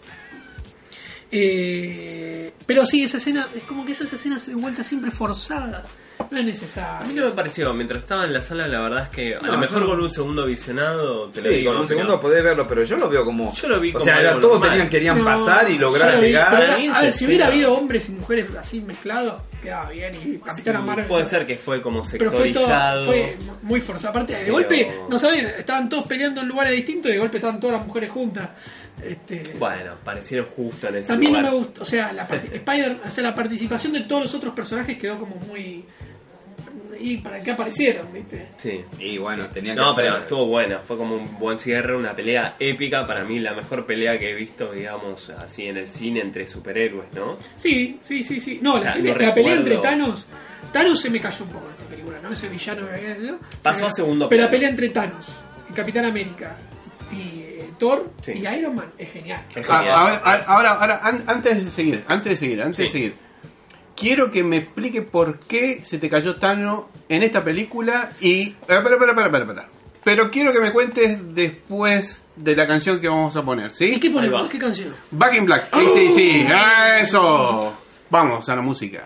[SPEAKER 3] Eh, pero sí, esa escena es como que esa escena se vuelta siempre forzada. No es
[SPEAKER 4] A mí
[SPEAKER 3] necesario.
[SPEAKER 4] no me pareció, mientras estaba en la sala, la verdad es que a
[SPEAKER 5] No,
[SPEAKER 4] lo mejor
[SPEAKER 5] yo no.
[SPEAKER 4] con un segundo visionado te lo
[SPEAKER 5] Sí,
[SPEAKER 4] digo,
[SPEAKER 5] con un
[SPEAKER 4] pero-
[SPEAKER 5] segundo podés verlo, pero yo lo veo como.
[SPEAKER 4] Yo lo vi
[SPEAKER 5] O
[SPEAKER 4] como
[SPEAKER 5] sea, era,
[SPEAKER 4] algo
[SPEAKER 5] todos
[SPEAKER 4] normal.
[SPEAKER 5] tenían, querían
[SPEAKER 3] No,
[SPEAKER 5] pasar y
[SPEAKER 3] yo
[SPEAKER 5] lograr
[SPEAKER 3] lo vi,
[SPEAKER 5] llegar.
[SPEAKER 3] pero era-
[SPEAKER 4] Para mí
[SPEAKER 3] a
[SPEAKER 4] esa
[SPEAKER 3] ver, si hubiera
[SPEAKER 4] escena-
[SPEAKER 3] habido hombres y mujeres así mezclados, quedaba bien. Y Capitana Marvel.
[SPEAKER 4] Puede ser que fue como
[SPEAKER 3] Pero fue todo
[SPEAKER 4] sectorizado.
[SPEAKER 3] fue muy forzado. Aparte, de
[SPEAKER 4] Pero-
[SPEAKER 3] golpe, no saben, estaban todos peleando en lugares distintos y de golpe estaban todas las mujeres juntas. Este,
[SPEAKER 4] Bueno, parecieron justo en ese
[SPEAKER 3] También
[SPEAKER 4] lugar.
[SPEAKER 3] no me gustó, o sea, la, parti- Spider, o sea, la participación de todos los otros personajes quedó como muy ¿y para qué aparecieron, viste?
[SPEAKER 4] Sí.
[SPEAKER 5] Y bueno, tenía que
[SPEAKER 4] No,
[SPEAKER 5] hacer-
[SPEAKER 4] pero estuvo buena, fue como un buen cierre, una pelea épica, para mí la mejor pelea que he visto, digamos, así en el cine entre superhéroes, ¿no?
[SPEAKER 3] Sí, sí, sí, sí. No,
[SPEAKER 4] O
[SPEAKER 3] la,
[SPEAKER 4] sea,
[SPEAKER 3] pelea,
[SPEAKER 4] no
[SPEAKER 3] la pelea
[SPEAKER 4] recuerdo.
[SPEAKER 3] entre Thanos. Thanos se me cayó un poco en esta película, ¿no? Ese villano que había sido.
[SPEAKER 4] Pasó a segundo
[SPEAKER 3] Pero la
[SPEAKER 4] plano.
[SPEAKER 3] pelea entre Thanos, el Capitán América y eh, Thor
[SPEAKER 4] Sí.
[SPEAKER 3] y Iron Man es genial.
[SPEAKER 4] Es
[SPEAKER 1] Ah,
[SPEAKER 4] genial.
[SPEAKER 1] a ver, a- ahora, ahora an- antes de seguir, antes de seguir, antes de
[SPEAKER 4] Sí.
[SPEAKER 1] seguir, quiero que me explique por qué se te cayó Thanos en esta película y... Espera, espera, espera, espera, espera. Pero quiero que me cuentes después de la canción que vamos a poner, ¿sí?
[SPEAKER 3] ¿Y qué
[SPEAKER 4] Ahí
[SPEAKER 3] ponemos?
[SPEAKER 4] va.
[SPEAKER 3] ¿Qué canción?
[SPEAKER 1] Back in Black, A C D C, ¡ah, eso! Vamos a la música.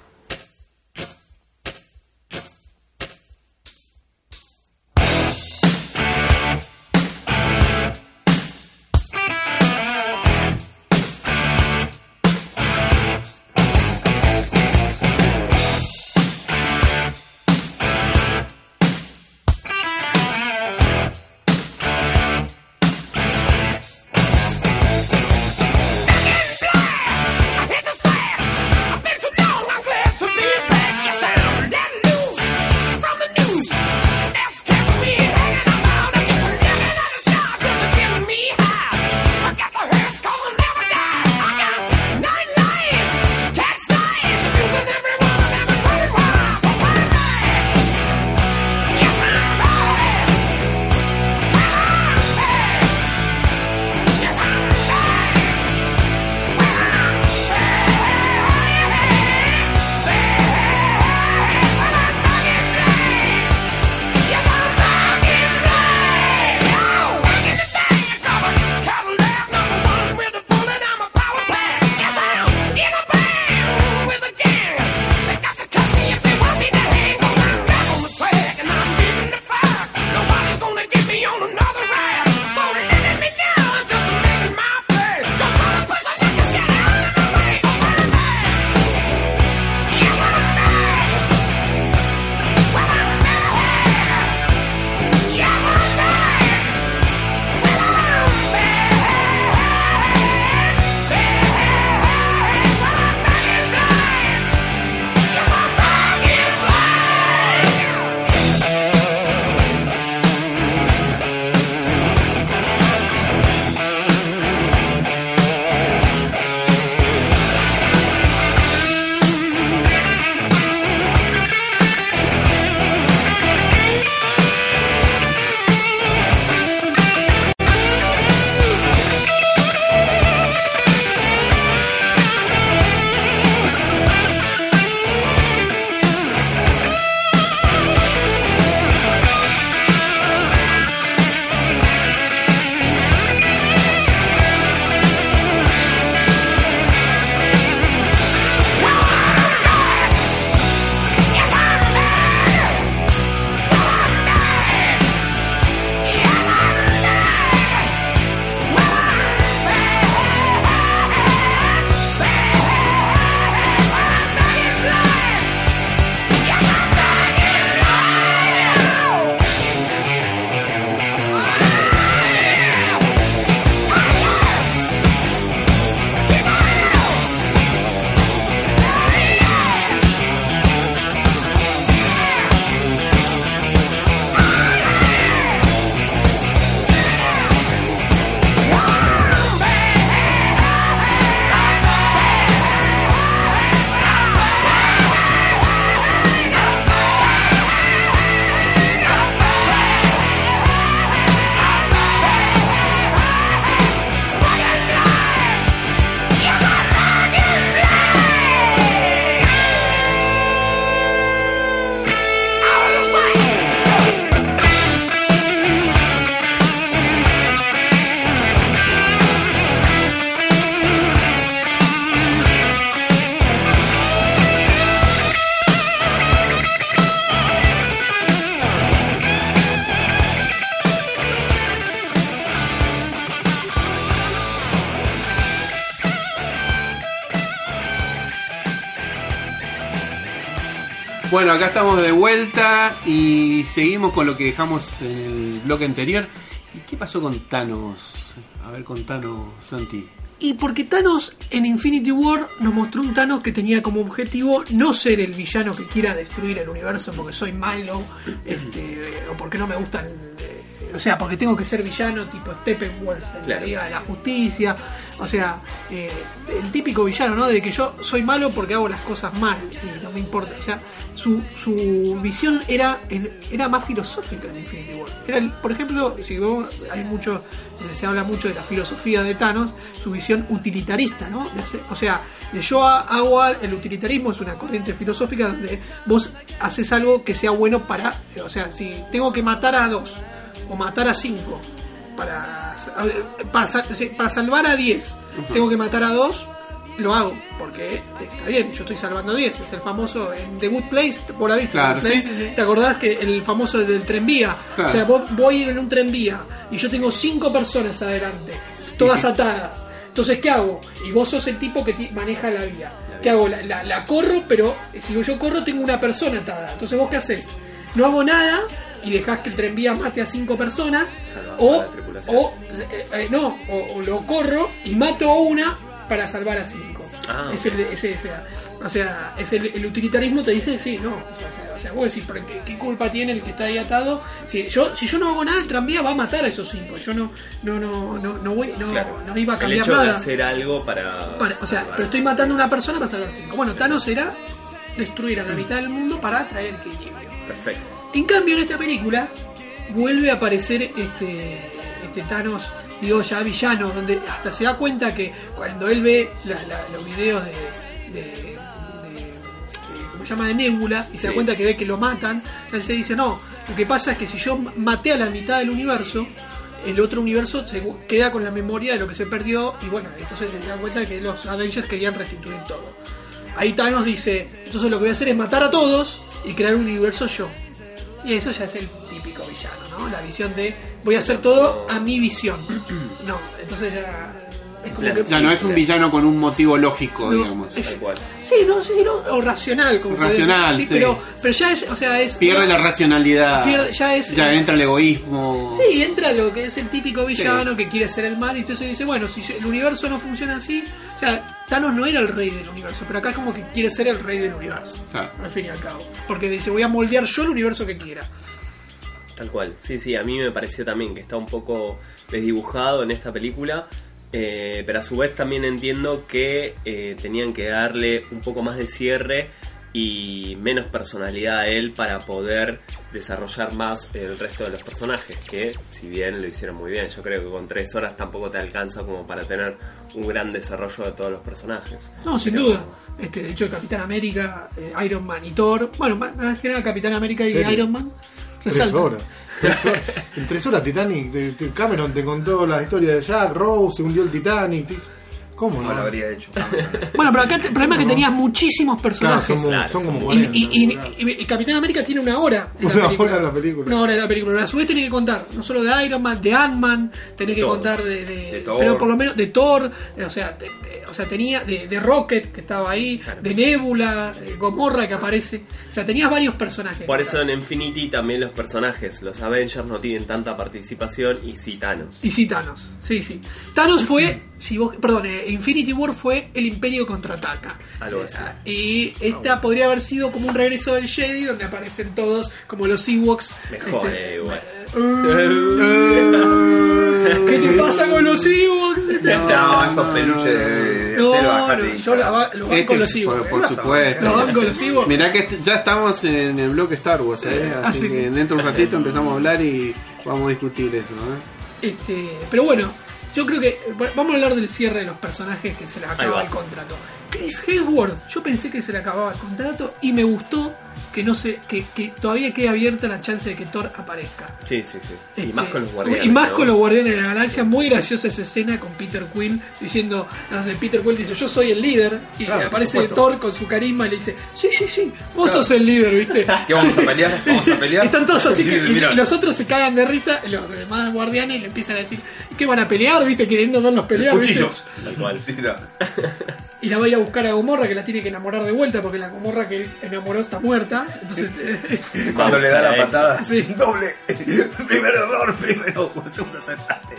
[SPEAKER 6] I hate to say it, I've been too long, I'm glad to be back. Yes, I'm let loose from the news. That's kept me hanging around again. Living on the side, cause it's getting me high. Forget the hearse, cause I'll never die. I got nine lions, cat's eyes, abusing everyone, everybody wild. But I'm back. Yes, I'm back. I'm back. Yes, I'm back.
[SPEAKER 1] Bueno, acá estamos de vuelta y seguimos con lo que dejamos en el bloque anterior. ¿Y qué pasó con Thanos? A ver, con Thanos, Santi.
[SPEAKER 3] Y porque Thanos en Infinity War nos mostró un Thanos que tenía como objetivo no ser el villano que quiera destruir el universo porque soy malo, este, o porque no me gustan, eh, o sea, porque tengo que ser villano tipo Steppenwolf en
[SPEAKER 4] Claro.
[SPEAKER 3] la Liga de la Justicia, o sea, eh, el típico villano, ¿no? De que yo soy malo porque hago las cosas mal y no me importa, o sea, su, su visión era era más filosófica en Infinity War. Era, el- por ejemplo, si vos, hay mucho, eh, se habla mucho de la filosofía de Thanos, su visión utilitarista, ¿no? De hacer- o sea, de yo ha- hago al- el utilitarismo es una corriente filosófica donde vos haces algo que sea bueno para, o sea, si tengo que matar a dos o matar a cinco para para, sal- para salvar a diez, tengo que matar a dos, lo hago, porque está bien, yo estoy salvando diez, es el famoso en The Good Place, por la vista,
[SPEAKER 1] Claro,
[SPEAKER 3] The Good Place,
[SPEAKER 1] sí, sí, sí.
[SPEAKER 3] ¿te acordás que el famoso del tranvía?
[SPEAKER 1] Claro.
[SPEAKER 3] O sea, vos voy en un tranvía y yo tengo cinco personas adelante, todas atadas. Entonces, ¿qué hago? Y vos sos el tipo que ti- maneja la vía. ¿Qué hago? La, la, la corro, pero si yo corro tengo una persona atada. Entonces, ¿vos qué haces? No hago nada y dejás que el tranvía mate a cinco personas,
[SPEAKER 4] Salvás
[SPEAKER 3] o,
[SPEAKER 4] a la tripulación.
[SPEAKER 3] o eh, eh, no, o, o lo corro y mato a una para salvar a cinco.
[SPEAKER 4] Ah,
[SPEAKER 3] es el, es ese, o sea, es el, el utilitarismo te dice, sí, no, o sea, o sea vos decís, ¿pero qué, qué culpa tiene el que está ahí atado? Si yo, si yo no hago nada, el tranvía va a matar a esos cinco. Yo no, no, no, no, no voy, no,
[SPEAKER 4] Claro.
[SPEAKER 3] no iba a
[SPEAKER 4] El
[SPEAKER 3] cambiar
[SPEAKER 4] hecho de
[SPEAKER 3] nada.
[SPEAKER 4] hacer algo para...
[SPEAKER 3] Para- o sea,
[SPEAKER 4] salvar.
[SPEAKER 3] pero estoy matando a una persona para salvar cinco. Bueno, Thanos era destruir a la mitad del mundo para traer equilibrio.
[SPEAKER 4] Perfecto.
[SPEAKER 3] En cambio, en esta película vuelve a aparecer este, este Thanos, digo, ya villano, donde hasta se da cuenta que cuando él ve la- la- los videos de, de, de- de- ¿cómo se llama? De Nebula, y se da
[SPEAKER 4] Sí.
[SPEAKER 3] cuenta que ve que lo matan, él se dice, no, lo que pasa es que si yo maté a la mitad del universo, el otro universo se queda con la memoria de lo que se perdió, y bueno, entonces se da cuenta que los Avengers querían restituir todo. Ahí Thanos dice, entonces lo que voy a hacer es matar a todos y crear un universo yo. Y eso ya es el típico villano, ¿no? La visión de voy a hacer todo a mi visión. No, entonces ya es como
[SPEAKER 4] Claro.
[SPEAKER 3] que...
[SPEAKER 1] Ya no es un villano con un motivo lógico,
[SPEAKER 3] No,
[SPEAKER 1] digamos.
[SPEAKER 3] es-
[SPEAKER 4] Tal cual.
[SPEAKER 3] Sí, no, sí, no, o racional, como podés
[SPEAKER 1] Racional,
[SPEAKER 3] decir,
[SPEAKER 1] sí.
[SPEAKER 3] pero, pero ya es, o sea, es...
[SPEAKER 1] Pierde la racionalidad.
[SPEAKER 3] Pierde- ya es-
[SPEAKER 1] entra el egoísmo.
[SPEAKER 3] Sí, entra lo que es el típico villano que quiere hacer el mal y entonces dice, bueno, si el universo no funciona así, o sea, Thanos no era el rey del universo, pero acá es como que quiere ser el rey del universo,
[SPEAKER 1] Claro.
[SPEAKER 3] al fin y al cabo, porque dice, voy a moldear yo el universo que quiera.
[SPEAKER 4] Tal cual, sí, sí, a mí me pareció también que está un poco desdibujado en esta película, eh, pero a su vez también entiendo que eh, tenían que darle un poco más de cierre y menos personalidad a él para poder desarrollar más el resto de los personajes, que si bien lo hicieron muy bien, yo creo que con tres horas tampoco te alcanza como para tener un gran desarrollo de todos los personajes.
[SPEAKER 3] No, sin
[SPEAKER 4] Pero-
[SPEAKER 3] duda. Este, de hecho, Capitán América, eh, Iron Man y Thor, bueno, más más que nada Capitán América y
[SPEAKER 2] ¿Serio?
[SPEAKER 3] Iron Man,
[SPEAKER 2] Tres
[SPEAKER 3] resaltan.
[SPEAKER 2] horas. Tres horas. En tres horas Titanic, de- de- Cameron te contó la historia de Jack, Rose, se hundió el Titanic. te hizo- ¿Cómo
[SPEAKER 5] No
[SPEAKER 2] no?
[SPEAKER 5] lo habría hecho.
[SPEAKER 3] Bueno, pero acá el problema es que
[SPEAKER 2] No.
[SPEAKER 3] tenías muchísimos
[SPEAKER 2] Claro,
[SPEAKER 3] personajes.
[SPEAKER 2] son, como-
[SPEAKER 4] Claro,
[SPEAKER 2] son como
[SPEAKER 4] son
[SPEAKER 3] Y,
[SPEAKER 2] cuarenta.
[SPEAKER 3] y- y-
[SPEAKER 2] claro.
[SPEAKER 3] y- y Capitán América tiene una hora en la
[SPEAKER 2] Una
[SPEAKER 3] película.
[SPEAKER 2] hora en la película.
[SPEAKER 3] Una hora en la película. Pero a su vez tenés que contar no solo de Iron Man, de Ant-Man, tenés que
[SPEAKER 4] Todos.
[SPEAKER 3] contar de, de-
[SPEAKER 5] De Thor.
[SPEAKER 3] pero por lo menos de Thor, eh, o sea, de- de- o sea tenía de, de Rocket que estaba ahí,
[SPEAKER 4] Claro.
[SPEAKER 3] de Nebula, de Gomorra que aparece. O sea, tenías varios personajes.
[SPEAKER 4] Por eso en Infinity también los personajes, los Avengers no tienen tanta participación y sí Thanos.
[SPEAKER 3] Y sí, Thanos. Sí, sí. Thanos fue, si vos, perdón, eh, Infinity War fue el Imperio contraataca.
[SPEAKER 4] Algo así.
[SPEAKER 3] Eh, Y esta podría haber sido como un regreso del Jedi donde aparecen todos como los Ewoks.
[SPEAKER 4] Mejor,
[SPEAKER 3] Este,
[SPEAKER 4] eh, igual.
[SPEAKER 3] ¿Qué te pasa con los Ewoks?
[SPEAKER 5] No, esos peluches de
[SPEAKER 3] No,
[SPEAKER 5] acero,
[SPEAKER 3] no,
[SPEAKER 5] bajate.
[SPEAKER 3] yo la va- lo banco
[SPEAKER 1] Este,
[SPEAKER 3] los Ewoks.
[SPEAKER 1] por,
[SPEAKER 3] eh.
[SPEAKER 1] por supuesto.
[SPEAKER 3] Lo banco los Ewoks.
[SPEAKER 1] Mirá que est- ya estamos en el bloque Star Wars, ¿eh? Así
[SPEAKER 3] Así
[SPEAKER 1] que
[SPEAKER 3] que-
[SPEAKER 1] dentro de un ratito empezamos a hablar y vamos a discutir eso, ¿eh?
[SPEAKER 3] Este, pero bueno, yo creo que bueno, vamos a hablar del cierre de los personajes que se les
[SPEAKER 4] Ahí
[SPEAKER 3] acaba
[SPEAKER 4] va.
[SPEAKER 3] el contrato. Chris Hemsworth, yo pensé que se le acababa el contrato y me gustó que no se, que, que todavía quede abierta la chance de que Thor aparezca.
[SPEAKER 4] Sí, sí, sí. Y
[SPEAKER 3] Este,
[SPEAKER 4] más con los guardianes.
[SPEAKER 3] Y más
[SPEAKER 4] ¿no?
[SPEAKER 3] con los Guardianes de la Galaxia. Muy graciosa esa escena con Peter Quill diciendo, donde Peter Quill dice, yo soy el líder. Y
[SPEAKER 2] Claro,
[SPEAKER 3] aparece
[SPEAKER 2] por supuesto.
[SPEAKER 3] Thor con su carisma y le dice, sí, sí, sí, vos sos el líder, ¿viste?
[SPEAKER 5] ¿Qué vamos a pelear? ¿Vamos a pelear?
[SPEAKER 3] Están todos así que, y,
[SPEAKER 5] Mirá.
[SPEAKER 3] y los otros se cagan de risa, los demás guardianes le empiezan a decir, ¿qué van a pelear? ¿Viste? Queriendo verlos pelear. ¿viste?
[SPEAKER 5] Cuchillos.
[SPEAKER 4] Tal cual.
[SPEAKER 5] Mira.
[SPEAKER 3] Y la va a ir a buscar a Gomorra, que la tiene que enamorar de vuelta, porque la Gomorra que él enamoró está muerta. Entonces,
[SPEAKER 5] Cuando le da la patada.
[SPEAKER 3] Sí.
[SPEAKER 5] Doble. Primer error, primero. Segundo acertaste.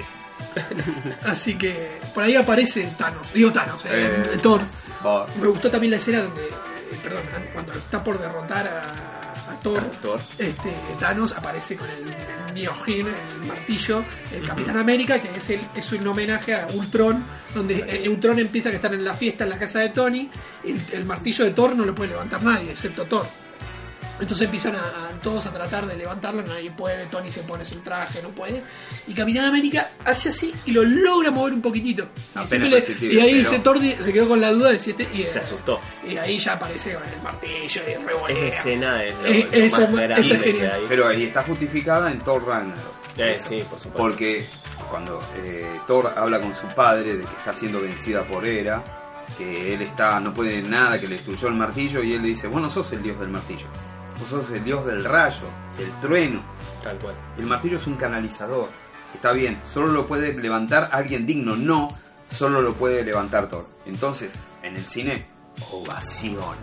[SPEAKER 3] Así que por ahí aparece Thanos. Digo Thanos, eh,
[SPEAKER 5] Eh,
[SPEAKER 3] Thor.
[SPEAKER 5] Va.
[SPEAKER 3] Me gustó también la escena donde, eh, perdón, cuando está por derrotar a, a Thor,
[SPEAKER 4] A Thor.
[SPEAKER 3] Este, Thanos aparece con el, el Mjolnir, el martillo, el Capitán América, que es, el, es un homenaje a Ultron, donde eh, Ultron empieza a estar en la fiesta en la casa de Tony, el, el martillo de Thor no lo puede levantar nadie, excepto Thor. Entonces empiezan a, a todos a tratar de levantarlo, nadie puede, Tony se pone su traje, no puede. Y Capitán América hace así y lo logra mover un poquitito. Y,
[SPEAKER 5] Apenas
[SPEAKER 3] siempre le-
[SPEAKER 5] perceptible,
[SPEAKER 3] y ahí
[SPEAKER 5] pero-
[SPEAKER 3] dice Thor, di- se quedó con la duda de si este, y,
[SPEAKER 4] Se asustó.
[SPEAKER 3] y ahí ya aparece con el martillo y
[SPEAKER 4] Esa
[SPEAKER 3] revolea.
[SPEAKER 4] escena es lo,
[SPEAKER 3] Eh,
[SPEAKER 4] lo
[SPEAKER 3] esa-
[SPEAKER 4] más grande
[SPEAKER 3] esa es
[SPEAKER 4] que
[SPEAKER 3] genial.
[SPEAKER 4] hay.
[SPEAKER 5] Pero ahí está justificada en Thor Ragnarok.
[SPEAKER 4] Eh, sí, por supuesto.
[SPEAKER 5] Porque cuando eh, Thor habla con su padre de que está siendo vencida por Hera, que él está no puede nada, que le destruyó el martillo, y él le dice, vos no sos el dios del martillo, vos sos el dios del rayo, del trueno.
[SPEAKER 4] Tal cual.
[SPEAKER 5] El martillo es un canalizador. Está bien, solo lo puede levantar alguien digno, no, solo lo puede levantar Thor. Entonces, en el cine, ovación.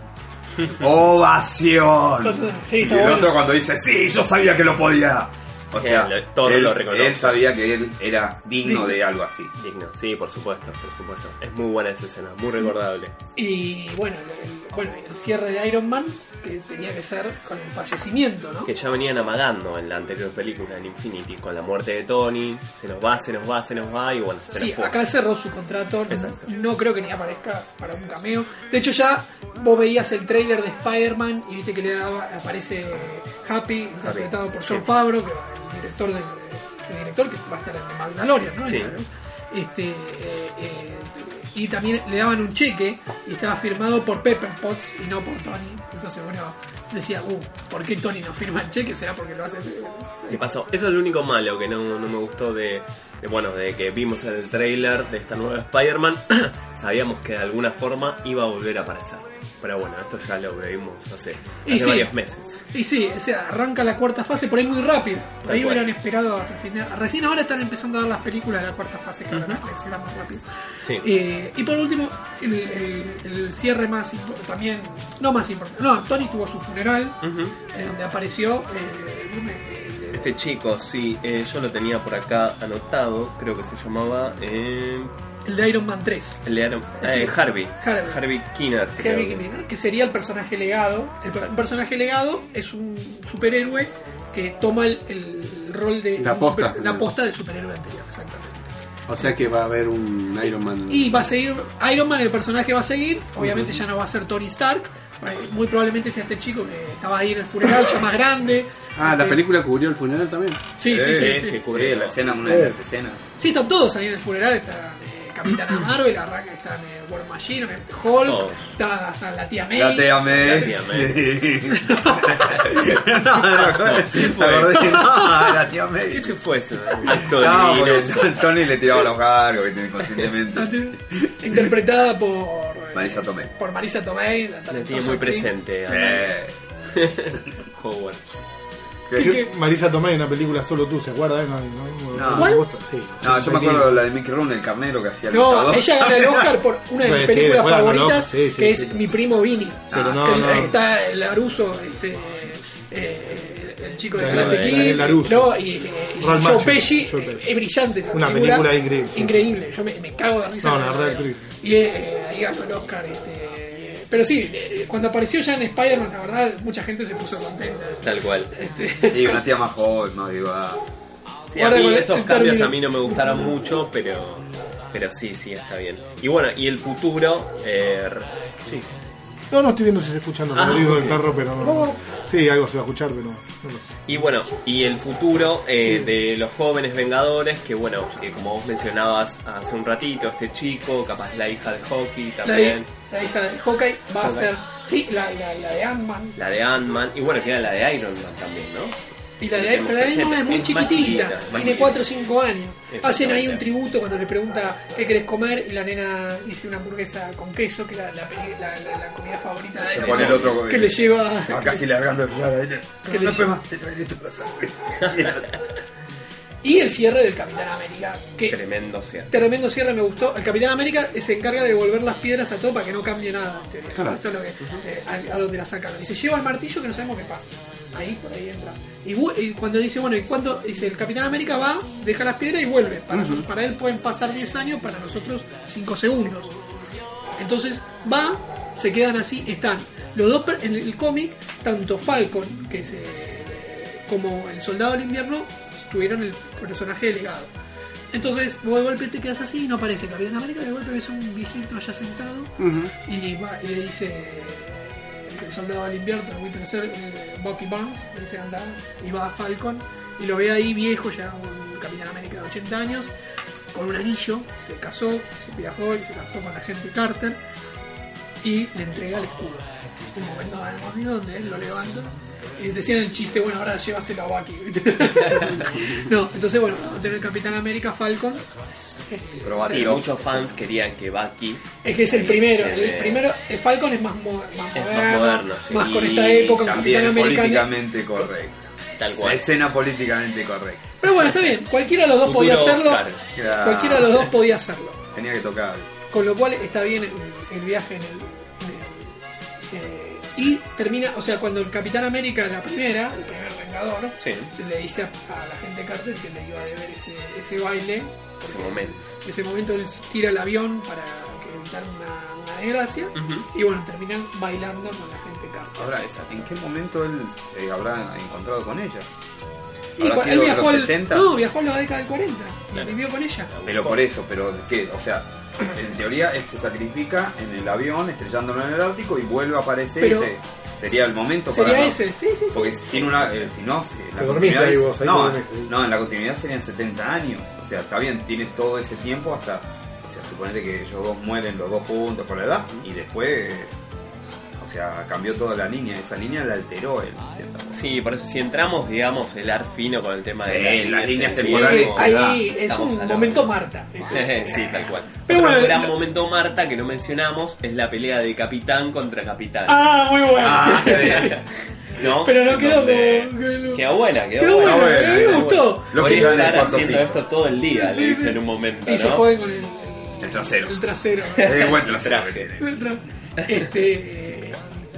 [SPEAKER 5] ¡Ovación!
[SPEAKER 3] Sí,
[SPEAKER 5] Y
[SPEAKER 3] está
[SPEAKER 5] el
[SPEAKER 3] bueno.
[SPEAKER 5] otro cuando dice, sí, yo sabía que lo podía. O sea,
[SPEAKER 4] Él, Thor
[SPEAKER 5] él,
[SPEAKER 4] lo reconoce.
[SPEAKER 5] él sabía que él era digno
[SPEAKER 3] Digno.
[SPEAKER 5] de algo así.
[SPEAKER 4] Digno, sí, por supuesto, por supuesto. Es muy buena esa escena, muy recordable.
[SPEAKER 3] Y bueno, el, el- bueno, el cierre de Iron Man, que tenía que ser con el fallecimiento, ¿no?
[SPEAKER 4] Que ya venían amagando en la anterior película, en Infinity, con la muerte de Tony. Se nos va, se nos va, se nos va, y bueno, se
[SPEAKER 3] Sí,
[SPEAKER 4] nos fue.
[SPEAKER 3] acá cerró su contrato.
[SPEAKER 4] Exacto.
[SPEAKER 3] No creo que ni aparezca para un cameo. De hecho, ya vos veías el tráiler de Spider-Man y viste que le daba- aparece Happy, interpretado por Jon
[SPEAKER 4] Sí.
[SPEAKER 3] Favreau, que el director del el director que va a estar en The Mandalorian, ¿no?
[SPEAKER 4] Sí.
[SPEAKER 3] Este, eh, eh, y también le daban un cheque y estaba firmado por Pepper Potts y no por Tony. Entonces, bueno, decía, uh, ¿por qué Tony no firma el cheque? ¿Será porque lo hace?
[SPEAKER 4] Sí, pasó. Eso es lo único malo que no, no me gustó de, de, bueno, de que vimos en el tráiler de esta nueva Spider-Man. Sabíamos que de alguna forma iba a volver a aparecer. Pero bueno, esto ya lo vimos hace,
[SPEAKER 3] Y
[SPEAKER 4] hace
[SPEAKER 3] sí.
[SPEAKER 4] varios meses.
[SPEAKER 3] Y sí, o sea, arranca la cuarta fase por ahí muy rápido. Por
[SPEAKER 4] Tal
[SPEAKER 3] ahí
[SPEAKER 4] cual.
[SPEAKER 3] hubieran esperado hasta el final. Recién ahora están empezando a dar las películas de la cuarta fase, que ahora las será más rápido.
[SPEAKER 4] Sí.
[SPEAKER 3] Eh, y por último, el, el- el cierre más importante, también, no más importante, no, Tony tuvo su funeral,
[SPEAKER 4] Ujú.
[SPEAKER 3] eh, donde apareció eh, un- eh,
[SPEAKER 4] Este chico, sí, eh, yo lo tenía por acá anotado, creo que se llamaba eh,
[SPEAKER 3] el de Iron Man tres.
[SPEAKER 4] el de Iron-
[SPEAKER 3] Sí.
[SPEAKER 4] eh, Harvey,
[SPEAKER 3] Harvey.
[SPEAKER 4] Harvey Keener, creo
[SPEAKER 3] Harry
[SPEAKER 4] que-
[SPEAKER 3] Kim, que sería el personaje legado. El per-
[SPEAKER 4] Exacto.
[SPEAKER 3] un personaje legado es un superhéroe que toma el, el rol de
[SPEAKER 1] La
[SPEAKER 3] un
[SPEAKER 1] posta.
[SPEAKER 3] super- la posta del superhéroe anterior, exactamente.
[SPEAKER 1] O sea que va a haber un Iron Man.
[SPEAKER 3] Y va a seguir Iron Man, el personaje va a seguir. Obviamente ya no va a ser Tony Stark. eh, Muy probablemente sea este chico que estaba ahí en el funeral, ya más grande.
[SPEAKER 1] Ah, la
[SPEAKER 3] Este,
[SPEAKER 1] película cubrió el funeral también.
[SPEAKER 3] Sí, sí, sí.
[SPEAKER 5] Eh,
[SPEAKER 3] sí.
[SPEAKER 4] sí, cubre
[SPEAKER 5] Sí,
[SPEAKER 4] todo.
[SPEAKER 5] la escena, una de las escenas.
[SPEAKER 3] Sí, están todos ahí en el funeral. Está eh, Capitana Marvel, arranca, está eh, War Machine, eh, Hulk,
[SPEAKER 4] Todos.
[SPEAKER 3] está, está la tía May.
[SPEAKER 5] La te amé.
[SPEAKER 4] La tía May.
[SPEAKER 5] Sí. No, no, no,
[SPEAKER 4] ¿Qué
[SPEAKER 5] me
[SPEAKER 4] fue?
[SPEAKER 5] acordé. No, la tía May.
[SPEAKER 4] ¿Qué se fue ese acto
[SPEAKER 5] No,
[SPEAKER 4] luminoso?
[SPEAKER 5] porque Tony le tiraba los cargos, ¿viste? Inconscientemente.
[SPEAKER 3] Interpretada por eh,
[SPEAKER 5] Marisa Tomei.
[SPEAKER 3] por Marisa Tomei, la
[SPEAKER 4] La
[SPEAKER 3] talentosa
[SPEAKER 4] tiene muy
[SPEAKER 3] actriz.
[SPEAKER 4] presente.
[SPEAKER 5] Eh.
[SPEAKER 4] Howard.
[SPEAKER 2] Es que Marisa Tomei en una película Solo tú, ¿se acuerda? No, no,
[SPEAKER 5] No.
[SPEAKER 2] no,
[SPEAKER 3] ¿Cuál?
[SPEAKER 2] Sí.
[SPEAKER 5] No, yo me acuerdo de la de Mickey Rooney, el carnero que hacía el
[SPEAKER 3] No,
[SPEAKER 5] luchador.
[SPEAKER 3] ella gana el Oscar por una de mis
[SPEAKER 2] Sí,
[SPEAKER 3] películas
[SPEAKER 2] después ganó el
[SPEAKER 3] favoritas,
[SPEAKER 2] Oscar, sí, sí,
[SPEAKER 3] que
[SPEAKER 2] sí.
[SPEAKER 3] es Mi primo Vinny.
[SPEAKER 2] Pero
[SPEAKER 5] Ah,
[SPEAKER 2] no,
[SPEAKER 3] que
[SPEAKER 2] no.
[SPEAKER 3] está el Laruso, este, eh, el chico de
[SPEAKER 2] Claro,
[SPEAKER 3] Karate
[SPEAKER 2] el-
[SPEAKER 3] Kid,
[SPEAKER 2] el Laruso.
[SPEAKER 3] no, y, eh, y
[SPEAKER 2] Ralph
[SPEAKER 3] Joe
[SPEAKER 2] Macchio,
[SPEAKER 3] Pesci,
[SPEAKER 2] Joe
[SPEAKER 3] eh,
[SPEAKER 2] Pesci.
[SPEAKER 3] es brillante esa
[SPEAKER 2] Una
[SPEAKER 3] película,
[SPEAKER 2] película increíble, sí.
[SPEAKER 3] increíble, yo me, me cago de risa.
[SPEAKER 2] No,
[SPEAKER 3] con
[SPEAKER 2] la
[SPEAKER 3] la
[SPEAKER 2] verdad,
[SPEAKER 3] película.
[SPEAKER 2] increíble.
[SPEAKER 3] Y eh, ahí ganó el Oscar, este, pero sí, eh, cuando apareció ya en Spider-Man, la verdad, mucha gente se puso contenta.
[SPEAKER 4] Tal cual.
[SPEAKER 3] Este,
[SPEAKER 5] Y una tía más joven, más viva.
[SPEAKER 4] Sí, a
[SPEAKER 3] Guarda
[SPEAKER 4] mí
[SPEAKER 3] con el-
[SPEAKER 4] esos
[SPEAKER 3] el
[SPEAKER 4] cambios
[SPEAKER 3] término.
[SPEAKER 4] a mí no me gustaron mucho, pero pero sí, sí, está bien. Y bueno, y el futuro, eh, sí,
[SPEAKER 2] No, no estoy viendo si se escuchando el
[SPEAKER 4] Ah,
[SPEAKER 2] ruido del
[SPEAKER 4] ok.
[SPEAKER 2] carro, pero no. Sí, algo se va a escuchar, pero no. no lo sé.
[SPEAKER 4] y bueno, y el futuro eh, de los jóvenes Vengadores, que bueno, eh, como vos mencionabas hace un ratito, este chico, capaz la hija de Hockey
[SPEAKER 3] la,
[SPEAKER 4] también,
[SPEAKER 3] la hija de Hawkeye va a
[SPEAKER 4] Hawkeye.
[SPEAKER 3] ser, sí, la, la, la de Ant-Man.
[SPEAKER 4] la de Ant-Man, y bueno, queda la de Iron Man también, ¿no?
[SPEAKER 3] Y la de,
[SPEAKER 4] Tenemos
[SPEAKER 3] la de
[SPEAKER 4] presente.
[SPEAKER 3] Ant-Man es muy
[SPEAKER 4] Es más
[SPEAKER 3] chiquitita,
[SPEAKER 4] chiquita, más
[SPEAKER 3] tiene
[SPEAKER 4] chiquita.
[SPEAKER 3] cuatro o cinco años.
[SPEAKER 4] Exactamente.
[SPEAKER 3] Hacen ahí un tributo cuando le pregunta qué querés comer y la nena dice una hamburguesa con queso, que era la, peli- la, la, la comida favorita de
[SPEAKER 5] Se
[SPEAKER 3] él,
[SPEAKER 5] pone el otro.
[SPEAKER 3] que le lleva...
[SPEAKER 5] Ah, casi largando el flag.
[SPEAKER 3] Que le
[SPEAKER 5] No,
[SPEAKER 3] lleva-
[SPEAKER 5] no, te traeré toda la sangre.
[SPEAKER 3] Y el cierre del Capitán América, que
[SPEAKER 4] Tremendo cierto.
[SPEAKER 3] tremendo cierre, me gustó. El Capitán América se encarga de devolver las piedras a todo para que no cambie nada, en teoría.
[SPEAKER 1] Claro.
[SPEAKER 3] Esto es lo que, eh, a, a donde la sacaron. Y se lleva el martillo que no sabemos qué pasa. ahí por ahí entra. Y, vu- y cuando dice, bueno, ¿y cuándo? Dice, el Capitán América va, deja las piedras y vuelve. Para, nos- para él pueden pasar diez años, para nosotros cinco segundos. Entonces va, se quedan así, están los dos per- en el cómic, tanto Falcon que es, eh, como el Soldado del Invierno tuvieron el personaje delegado. Entonces vos de golpe te quedas así y no aparece el Capitán América, de golpe ves a un viejito ya sentado y, va, y le dice eh, el Soldado del Invierno, el Winter Soldier, eh, Bucky Barnes, le dice anda, y va a Falcon y lo ve ahí viejo, ya un Capitán América de ochenta años, con un anillo, se casó, se viajó y se casó con la gente Carter y le entrega el escudo. Un momento donde él lo levanta y decían el chiste, bueno, ahora llévaselo a Bucky. No, entonces bueno, vamos a tener el Capitán América, Falcon. Este,
[SPEAKER 5] Pero
[SPEAKER 4] Sí,
[SPEAKER 5] Batió.
[SPEAKER 4] muchos fans querían que Bucky
[SPEAKER 3] es que es el primero,
[SPEAKER 4] se
[SPEAKER 3] el
[SPEAKER 4] ve-
[SPEAKER 3] primero, el Falcon es más, mo- más
[SPEAKER 4] Es más
[SPEAKER 3] moderno,
[SPEAKER 4] moderno, sí.
[SPEAKER 3] más con
[SPEAKER 5] Y
[SPEAKER 3] esta época, con
[SPEAKER 5] también
[SPEAKER 3] Capitán América.
[SPEAKER 5] políticamente correcto.
[SPEAKER 4] tal cual.
[SPEAKER 5] Escena políticamente correcta.
[SPEAKER 3] Pero bueno, está bien, cualquiera de los dos
[SPEAKER 4] Futuro
[SPEAKER 3] podía hacerlo,
[SPEAKER 4] Oscar.
[SPEAKER 5] Claro.
[SPEAKER 3] cualquiera de los dos podía hacerlo.
[SPEAKER 5] Tenía que tocar.
[SPEAKER 3] Con lo cual está bien el, el viaje en el. en el, eh, y termina, o sea, cuando el Capitán América, la primera, el primer Vengador,
[SPEAKER 4] Sí,
[SPEAKER 3] le dice a, a la gente Carter que le iba a deber ese, ese baile.
[SPEAKER 4] ese momento.
[SPEAKER 3] En ese momento él tira el avión para que evitar una, una desgracia.
[SPEAKER 4] Ujú.
[SPEAKER 3] Y bueno, terminan bailando con la gente Carter.
[SPEAKER 5] Ahora, ¿en qué momento él eh, habrá encontrado con ella?
[SPEAKER 3] Y
[SPEAKER 5] ¿Habrá
[SPEAKER 3] cu-
[SPEAKER 5] sido
[SPEAKER 3] él
[SPEAKER 5] en
[SPEAKER 3] viajó
[SPEAKER 5] los
[SPEAKER 3] al,
[SPEAKER 5] setenta?
[SPEAKER 3] no, viajó a la década del cuarenta.
[SPEAKER 4] Claro.
[SPEAKER 3] Vivió con ella.
[SPEAKER 5] Pero por eso, pero ¿qué? O sea, en teoría él se sacrifica en el avión, estrellándolo en el Ártico y vuelve a aparecer.
[SPEAKER 3] Pero-
[SPEAKER 5] ese sería el momento
[SPEAKER 3] Sería
[SPEAKER 5] para.
[SPEAKER 3] ese, sí, sí, sí.
[SPEAKER 5] Porque tiene una. eh, si no, si- la
[SPEAKER 2] Te dormiste
[SPEAKER 5] continuidad
[SPEAKER 2] ahí
[SPEAKER 5] es-
[SPEAKER 2] vos, ahí
[SPEAKER 5] no,
[SPEAKER 2] te dormiste.
[SPEAKER 5] no, en la continuidad serían setenta años. O sea, está bien, tiene todo ese tiempo hasta. O sea, suponete que ellos dos mueren los dos juntos por la edad y después. eh, O sea, cambió toda la línea. Esa línea la alteró él. ¿cierto?
[SPEAKER 4] Sí, por eso si entramos, digamos, el ar fino con el tema
[SPEAKER 5] Sí,
[SPEAKER 4] de
[SPEAKER 5] las líneas
[SPEAKER 4] en sí,
[SPEAKER 5] temporales,
[SPEAKER 4] como-
[SPEAKER 3] Ahí es
[SPEAKER 4] estamos
[SPEAKER 3] un
[SPEAKER 4] a lo-
[SPEAKER 3] momento Marta.
[SPEAKER 4] Sí, tal cual.
[SPEAKER 3] Pero
[SPEAKER 4] Otro
[SPEAKER 3] bueno,
[SPEAKER 4] gran
[SPEAKER 3] lo-
[SPEAKER 4] momento Marta que no mencionamos es la pelea de Capitán contra Capitán.
[SPEAKER 3] Ah, muy bueno.
[SPEAKER 5] Ah, qué bien.
[SPEAKER 4] ¿No?
[SPEAKER 3] Pero no quedó
[SPEAKER 4] Donde-
[SPEAKER 3] como-
[SPEAKER 4] Quedó buena, quedó,
[SPEAKER 3] Quedó
[SPEAKER 4] buena.
[SPEAKER 3] buena,
[SPEAKER 5] buena,
[SPEAKER 3] a mí me
[SPEAKER 5] quedó
[SPEAKER 3] gustó.
[SPEAKER 5] Lo
[SPEAKER 4] Voy
[SPEAKER 5] que
[SPEAKER 4] a
[SPEAKER 5] está en el
[SPEAKER 4] estar
[SPEAKER 5] cuarto
[SPEAKER 4] haciendo
[SPEAKER 5] piso.
[SPEAKER 4] esto todo el día,
[SPEAKER 3] Sí,
[SPEAKER 4] le dice
[SPEAKER 3] sí.
[SPEAKER 4] en un momento,
[SPEAKER 3] Y se
[SPEAKER 4] ¿no?
[SPEAKER 3] joden con el,
[SPEAKER 5] El trasero.
[SPEAKER 3] El trasero.
[SPEAKER 5] Eh, buen trasero
[SPEAKER 4] Traje.
[SPEAKER 5] que tiene.
[SPEAKER 3] El tra- este,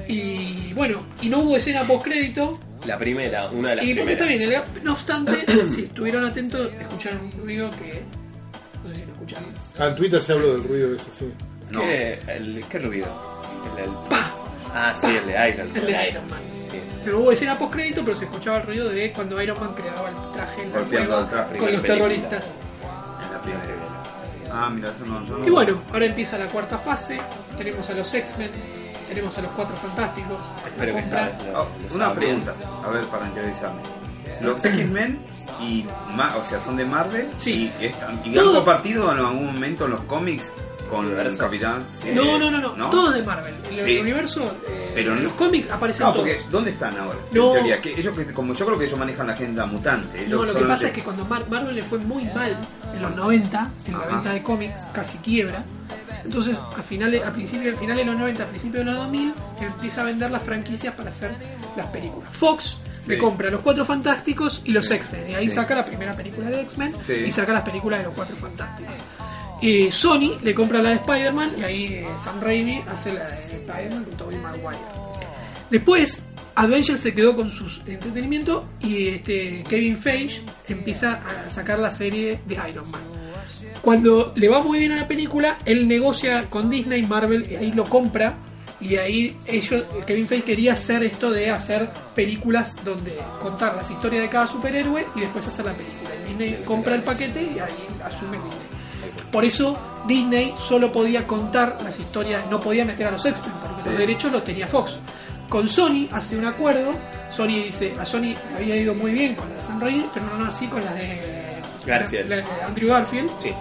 [SPEAKER 3] y bueno, y no hubo escena post crédito.
[SPEAKER 4] La primera, una de las
[SPEAKER 3] Y porque
[SPEAKER 4] primeras.
[SPEAKER 3] está bien, el- no obstante, si estuvieron atentos, escucharon un ruido que. No sé si lo escucharon.
[SPEAKER 2] Ah, en Twitter se habló del ruido ese, sí.
[SPEAKER 5] No.
[SPEAKER 4] ¿Qué, el, ¿Qué ruido? El, el-
[SPEAKER 3] ¡Pah!
[SPEAKER 4] Ah, sí, el de Iron Man.
[SPEAKER 3] El de Iron Man.
[SPEAKER 4] Sí.
[SPEAKER 3] O sea, no hubo escena post crédito, pero se escuchaba el ruido de cuando Iron Man creaba el traje en la
[SPEAKER 5] Golpeando
[SPEAKER 3] cueva
[SPEAKER 5] el traje.
[SPEAKER 3] con
[SPEAKER 4] Primera
[SPEAKER 3] los
[SPEAKER 4] película.
[SPEAKER 3] terroristas.
[SPEAKER 5] En la primera. Ah, mira, eso no. yo no-
[SPEAKER 3] Y bueno, ahora empieza la cuarta fase. Tenemos a los X-Men, tenemos a los Cuatro Fantásticos.
[SPEAKER 4] Espero que esta vez
[SPEAKER 5] Oh,
[SPEAKER 4] lo, lo
[SPEAKER 5] una
[SPEAKER 4] saben bien.
[SPEAKER 5] pregunta, a ver, para interiorizarme. Los X-Men y Ma- o sea, son de Marvel.
[SPEAKER 3] Sí.
[SPEAKER 5] Y, están- y han
[SPEAKER 3] Todo.
[SPEAKER 5] compartido en algún momento en los cómics con el
[SPEAKER 4] Universo.
[SPEAKER 5] Capitán. Sí.
[SPEAKER 3] No, no, no, no, todos de Marvel. En el
[SPEAKER 5] Sí.
[SPEAKER 3] universo, eh,
[SPEAKER 5] Pero
[SPEAKER 3] en
[SPEAKER 5] no-
[SPEAKER 3] los cómics aparecen
[SPEAKER 5] No,
[SPEAKER 3] todos.
[SPEAKER 5] porque ¿dónde están ahora?
[SPEAKER 3] No.
[SPEAKER 5] En teoría, que ellos que como yo creo que ellos manejan la agenda mutante. Ellos
[SPEAKER 3] No, lo que
[SPEAKER 5] solamente-
[SPEAKER 3] pasa es que cuando Mar- Marvel le fue muy mal en los noventa, en la
[SPEAKER 5] Ajá.
[SPEAKER 3] venta de cómics, casi quiebra. Entonces, a finales, a principios, a finales de los noventa, a principios de los dos mil, empieza a vender las franquicias para hacer las películas. Fox le
[SPEAKER 5] Sí.
[SPEAKER 3] compra los Cuatro Fantásticos y los
[SPEAKER 5] Sí.
[SPEAKER 3] X-Men. Y ahí
[SPEAKER 5] Sí.
[SPEAKER 3] saca la primera película de X-Men
[SPEAKER 5] Sí.
[SPEAKER 3] y saca las películas de los Cuatro Fantásticos. Eh, Sony le compra la de Spider-Man y ahí eh, Sam Raimi hace la de Spider-Man con Tobey Maguire. Después, Avengers se quedó con sus entretenimiento y este Kevin Feige empieza a sacar la serie de Iron Man. Cuando le va muy bien a la película, él negocia con Disney, Marvel, y ahí lo compra. Y ahí ellos, Kevin Feige quería hacer esto de hacer películas donde contar las historias de cada superhéroe y después hacer la película. Y Disney compra el paquete y ahí asume Disney. Por eso Disney solo podía contar las historias, no podía meter a los X-Men, porque los
[SPEAKER 5] Sí.
[SPEAKER 3] derechos los tenía Fox. Con Sony hace un acuerdo. Sony dice, a Sony le había ido muy bien con la de Sam Raimi, pero no así con la de
[SPEAKER 4] Garfield.
[SPEAKER 3] la de Andrew Garfield.
[SPEAKER 4] Sí.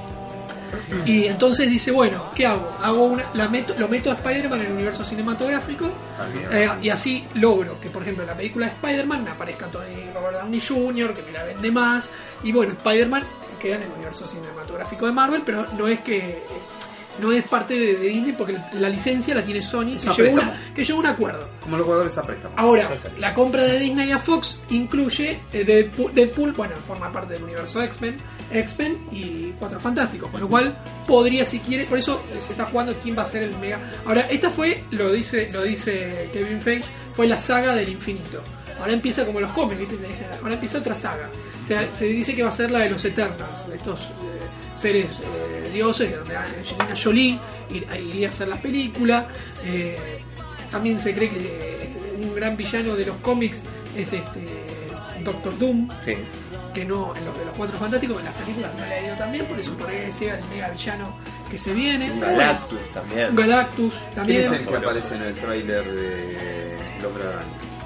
[SPEAKER 3] Y entonces dice, bueno, ¿qué hago? Hago una, la meto, lo meto a Spider-Man en el universo cinematográfico eh, y así logro que, por ejemplo, en la película de Spider-Man aparezca Tony Robert Downey junior, que me la vende más. Y bueno, Spider-Man queda en el universo cinematográfico de Marvel, pero no es que no es parte de, de Disney porque la licencia la tiene Sony,
[SPEAKER 5] Es
[SPEAKER 3] que
[SPEAKER 5] un
[SPEAKER 3] llegó,
[SPEAKER 5] préstamo.
[SPEAKER 3] una, que llegó a un acuerdo.
[SPEAKER 5] Como los jugadores a préstamo.
[SPEAKER 3] Ahora, la compra de Disney a Fox incluye eh, Deadpool, Deadpool, bueno, forma parte del universo X-Men, X-Men y Cuatro Fantásticos, con lo cual podría, si quiere, por eso se está jugando quién va a ser el mega. Ahora, esta fue, lo dice, lo dice Kevin Feige, fue la saga del infinito. ahora empieza como los cómics, ¿viste? Le dicen, ahora empieza otra saga. O sea, se dice que va a ser la de los Eternals, de estos eh, seres eh, dioses, donde Angelina Jolie ir- iría a hacer la película. Eh, también se cree que eh, un gran villano de los cómics es este Doctor Doom,
[SPEAKER 4] Sí.
[SPEAKER 3] que no en los de los Cuatro Fantásticos, en las películas no le ha ido tan bien, por eso por ahí sea el mega villano que se viene.
[SPEAKER 4] Galactus también.
[SPEAKER 3] Bueno, Galactus
[SPEAKER 5] ¿Quién
[SPEAKER 3] también.
[SPEAKER 5] es el que aparece en el tráiler de Los Dragones?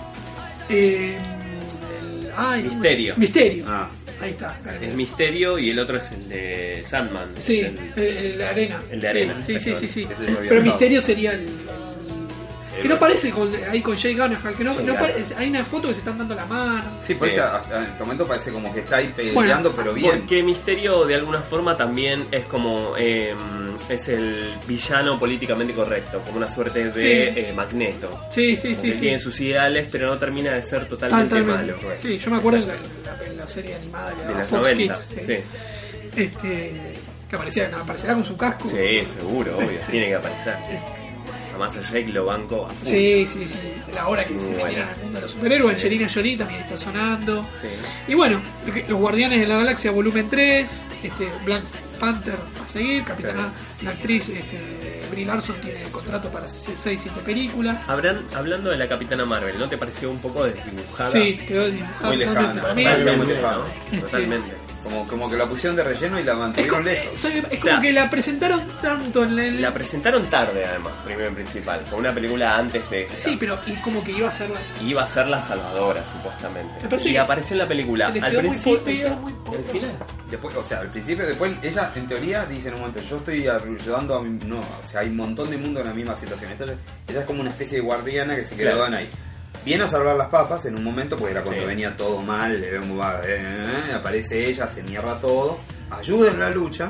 [SPEAKER 3] Eh, el- ay,
[SPEAKER 4] Misterio.
[SPEAKER 3] Misterio.
[SPEAKER 5] Ah,
[SPEAKER 3] Ahí está.
[SPEAKER 4] Es Misterio y el otro es el de Sandman.
[SPEAKER 3] Sí,
[SPEAKER 4] es el-
[SPEAKER 3] el, el de arena.
[SPEAKER 4] El de arena,
[SPEAKER 3] Sí, sí, sí, sí, sí.
[SPEAKER 5] Ese yo había
[SPEAKER 3] Pero
[SPEAKER 5] notado.
[SPEAKER 3] Misterio sería el, el- que no
[SPEAKER 5] El-
[SPEAKER 3] parece con, ahí con Jay Gyllenhaal, que no,
[SPEAKER 4] Jay
[SPEAKER 3] no
[SPEAKER 4] Gyllenhaal.
[SPEAKER 3] parece- hay una foto que se están dando la mano.
[SPEAKER 5] Sí, por
[SPEAKER 4] Sí.
[SPEAKER 5] eso hasta en este momento parece como que está ahí peleando,
[SPEAKER 3] Bueno,
[SPEAKER 5] pero bien.
[SPEAKER 4] Porque Misterio de alguna forma también es como eh, es el villano políticamente correcto, como una suerte de
[SPEAKER 3] Sí.
[SPEAKER 4] eh, Magneto.
[SPEAKER 3] Sí, sí,
[SPEAKER 4] Como
[SPEAKER 3] sí,
[SPEAKER 4] que
[SPEAKER 3] sí.
[SPEAKER 4] tiene sus ideales, pero no termina de ser totalmente
[SPEAKER 3] Totalmente.
[SPEAKER 4] malo.
[SPEAKER 3] Sí, yo me acuerdo en la,
[SPEAKER 4] Exacto.
[SPEAKER 3] en la- en la serie animada que
[SPEAKER 4] De
[SPEAKER 3] daba
[SPEAKER 4] las
[SPEAKER 3] Fox
[SPEAKER 4] noventa.
[SPEAKER 3] Kids.
[SPEAKER 4] Sí.
[SPEAKER 3] Este, que aparecía, no, aparecerá con su casco.
[SPEAKER 4] Sí, seguro, obvio, tiene que aparecer. Además el Jake lo banco a full.
[SPEAKER 3] Sí, sí, sí. La hora que
[SPEAKER 4] Muy
[SPEAKER 3] se
[SPEAKER 4] buena.
[SPEAKER 3] metieron al mundo de los superhéroes, Angelina Jolie también está sonando.
[SPEAKER 4] Sí.
[SPEAKER 3] Y bueno, Los Guardianes de la Galaxia volumen tres, este, Black Panther va a seguir, Capitana, la actriz este, Brie Larson tiene el contrato para seis siete películas.
[SPEAKER 4] Habrán, hablando de la Capitana Marvel, ¿no te pareció un poco desdibujada?
[SPEAKER 3] Sí, quedó dibujada
[SPEAKER 5] Muy lejana,
[SPEAKER 3] totalmente para mí.
[SPEAKER 5] totalmente.
[SPEAKER 4] Totalmente,
[SPEAKER 5] lejano.
[SPEAKER 4] ¿no?
[SPEAKER 3] Este-
[SPEAKER 4] Totalmente.
[SPEAKER 5] Como, como que la pusieron de relleno y la
[SPEAKER 3] Es
[SPEAKER 5] mantuvieron
[SPEAKER 3] como,
[SPEAKER 5] lejos.
[SPEAKER 3] soy- es
[SPEAKER 4] O
[SPEAKER 3] como
[SPEAKER 4] sea,
[SPEAKER 3] que la presentaron tanto en el...
[SPEAKER 4] La presentaron tarde además, primero y principal, con una película antes de esta.
[SPEAKER 3] Sí, pero y como que iba a ser la...
[SPEAKER 4] Iba a ser la salvadora, supuestamente.
[SPEAKER 3] Me parece
[SPEAKER 4] Y
[SPEAKER 3] que
[SPEAKER 4] apareció en la película.
[SPEAKER 3] se les
[SPEAKER 4] Al
[SPEAKER 3] quedó muy
[SPEAKER 4] principio,
[SPEAKER 3] po- pensaron muy poco.
[SPEAKER 4] el final.
[SPEAKER 5] Después, o sea, al principio, después, ella en teoría dice en un momento, yo estoy ayudando a mi... No, o sea, hay un montón de mundo en la misma situación. Entonces, ella es como una especie de guardiana que se quedó
[SPEAKER 4] Claro.
[SPEAKER 5] ahí. Viene a salvar las papas en un momento, porque era cuando
[SPEAKER 4] Sí.
[SPEAKER 5] venía todo mal, le vemos, va, eh, eh, aparece ella, se mierda todo, ayuda en la lucha,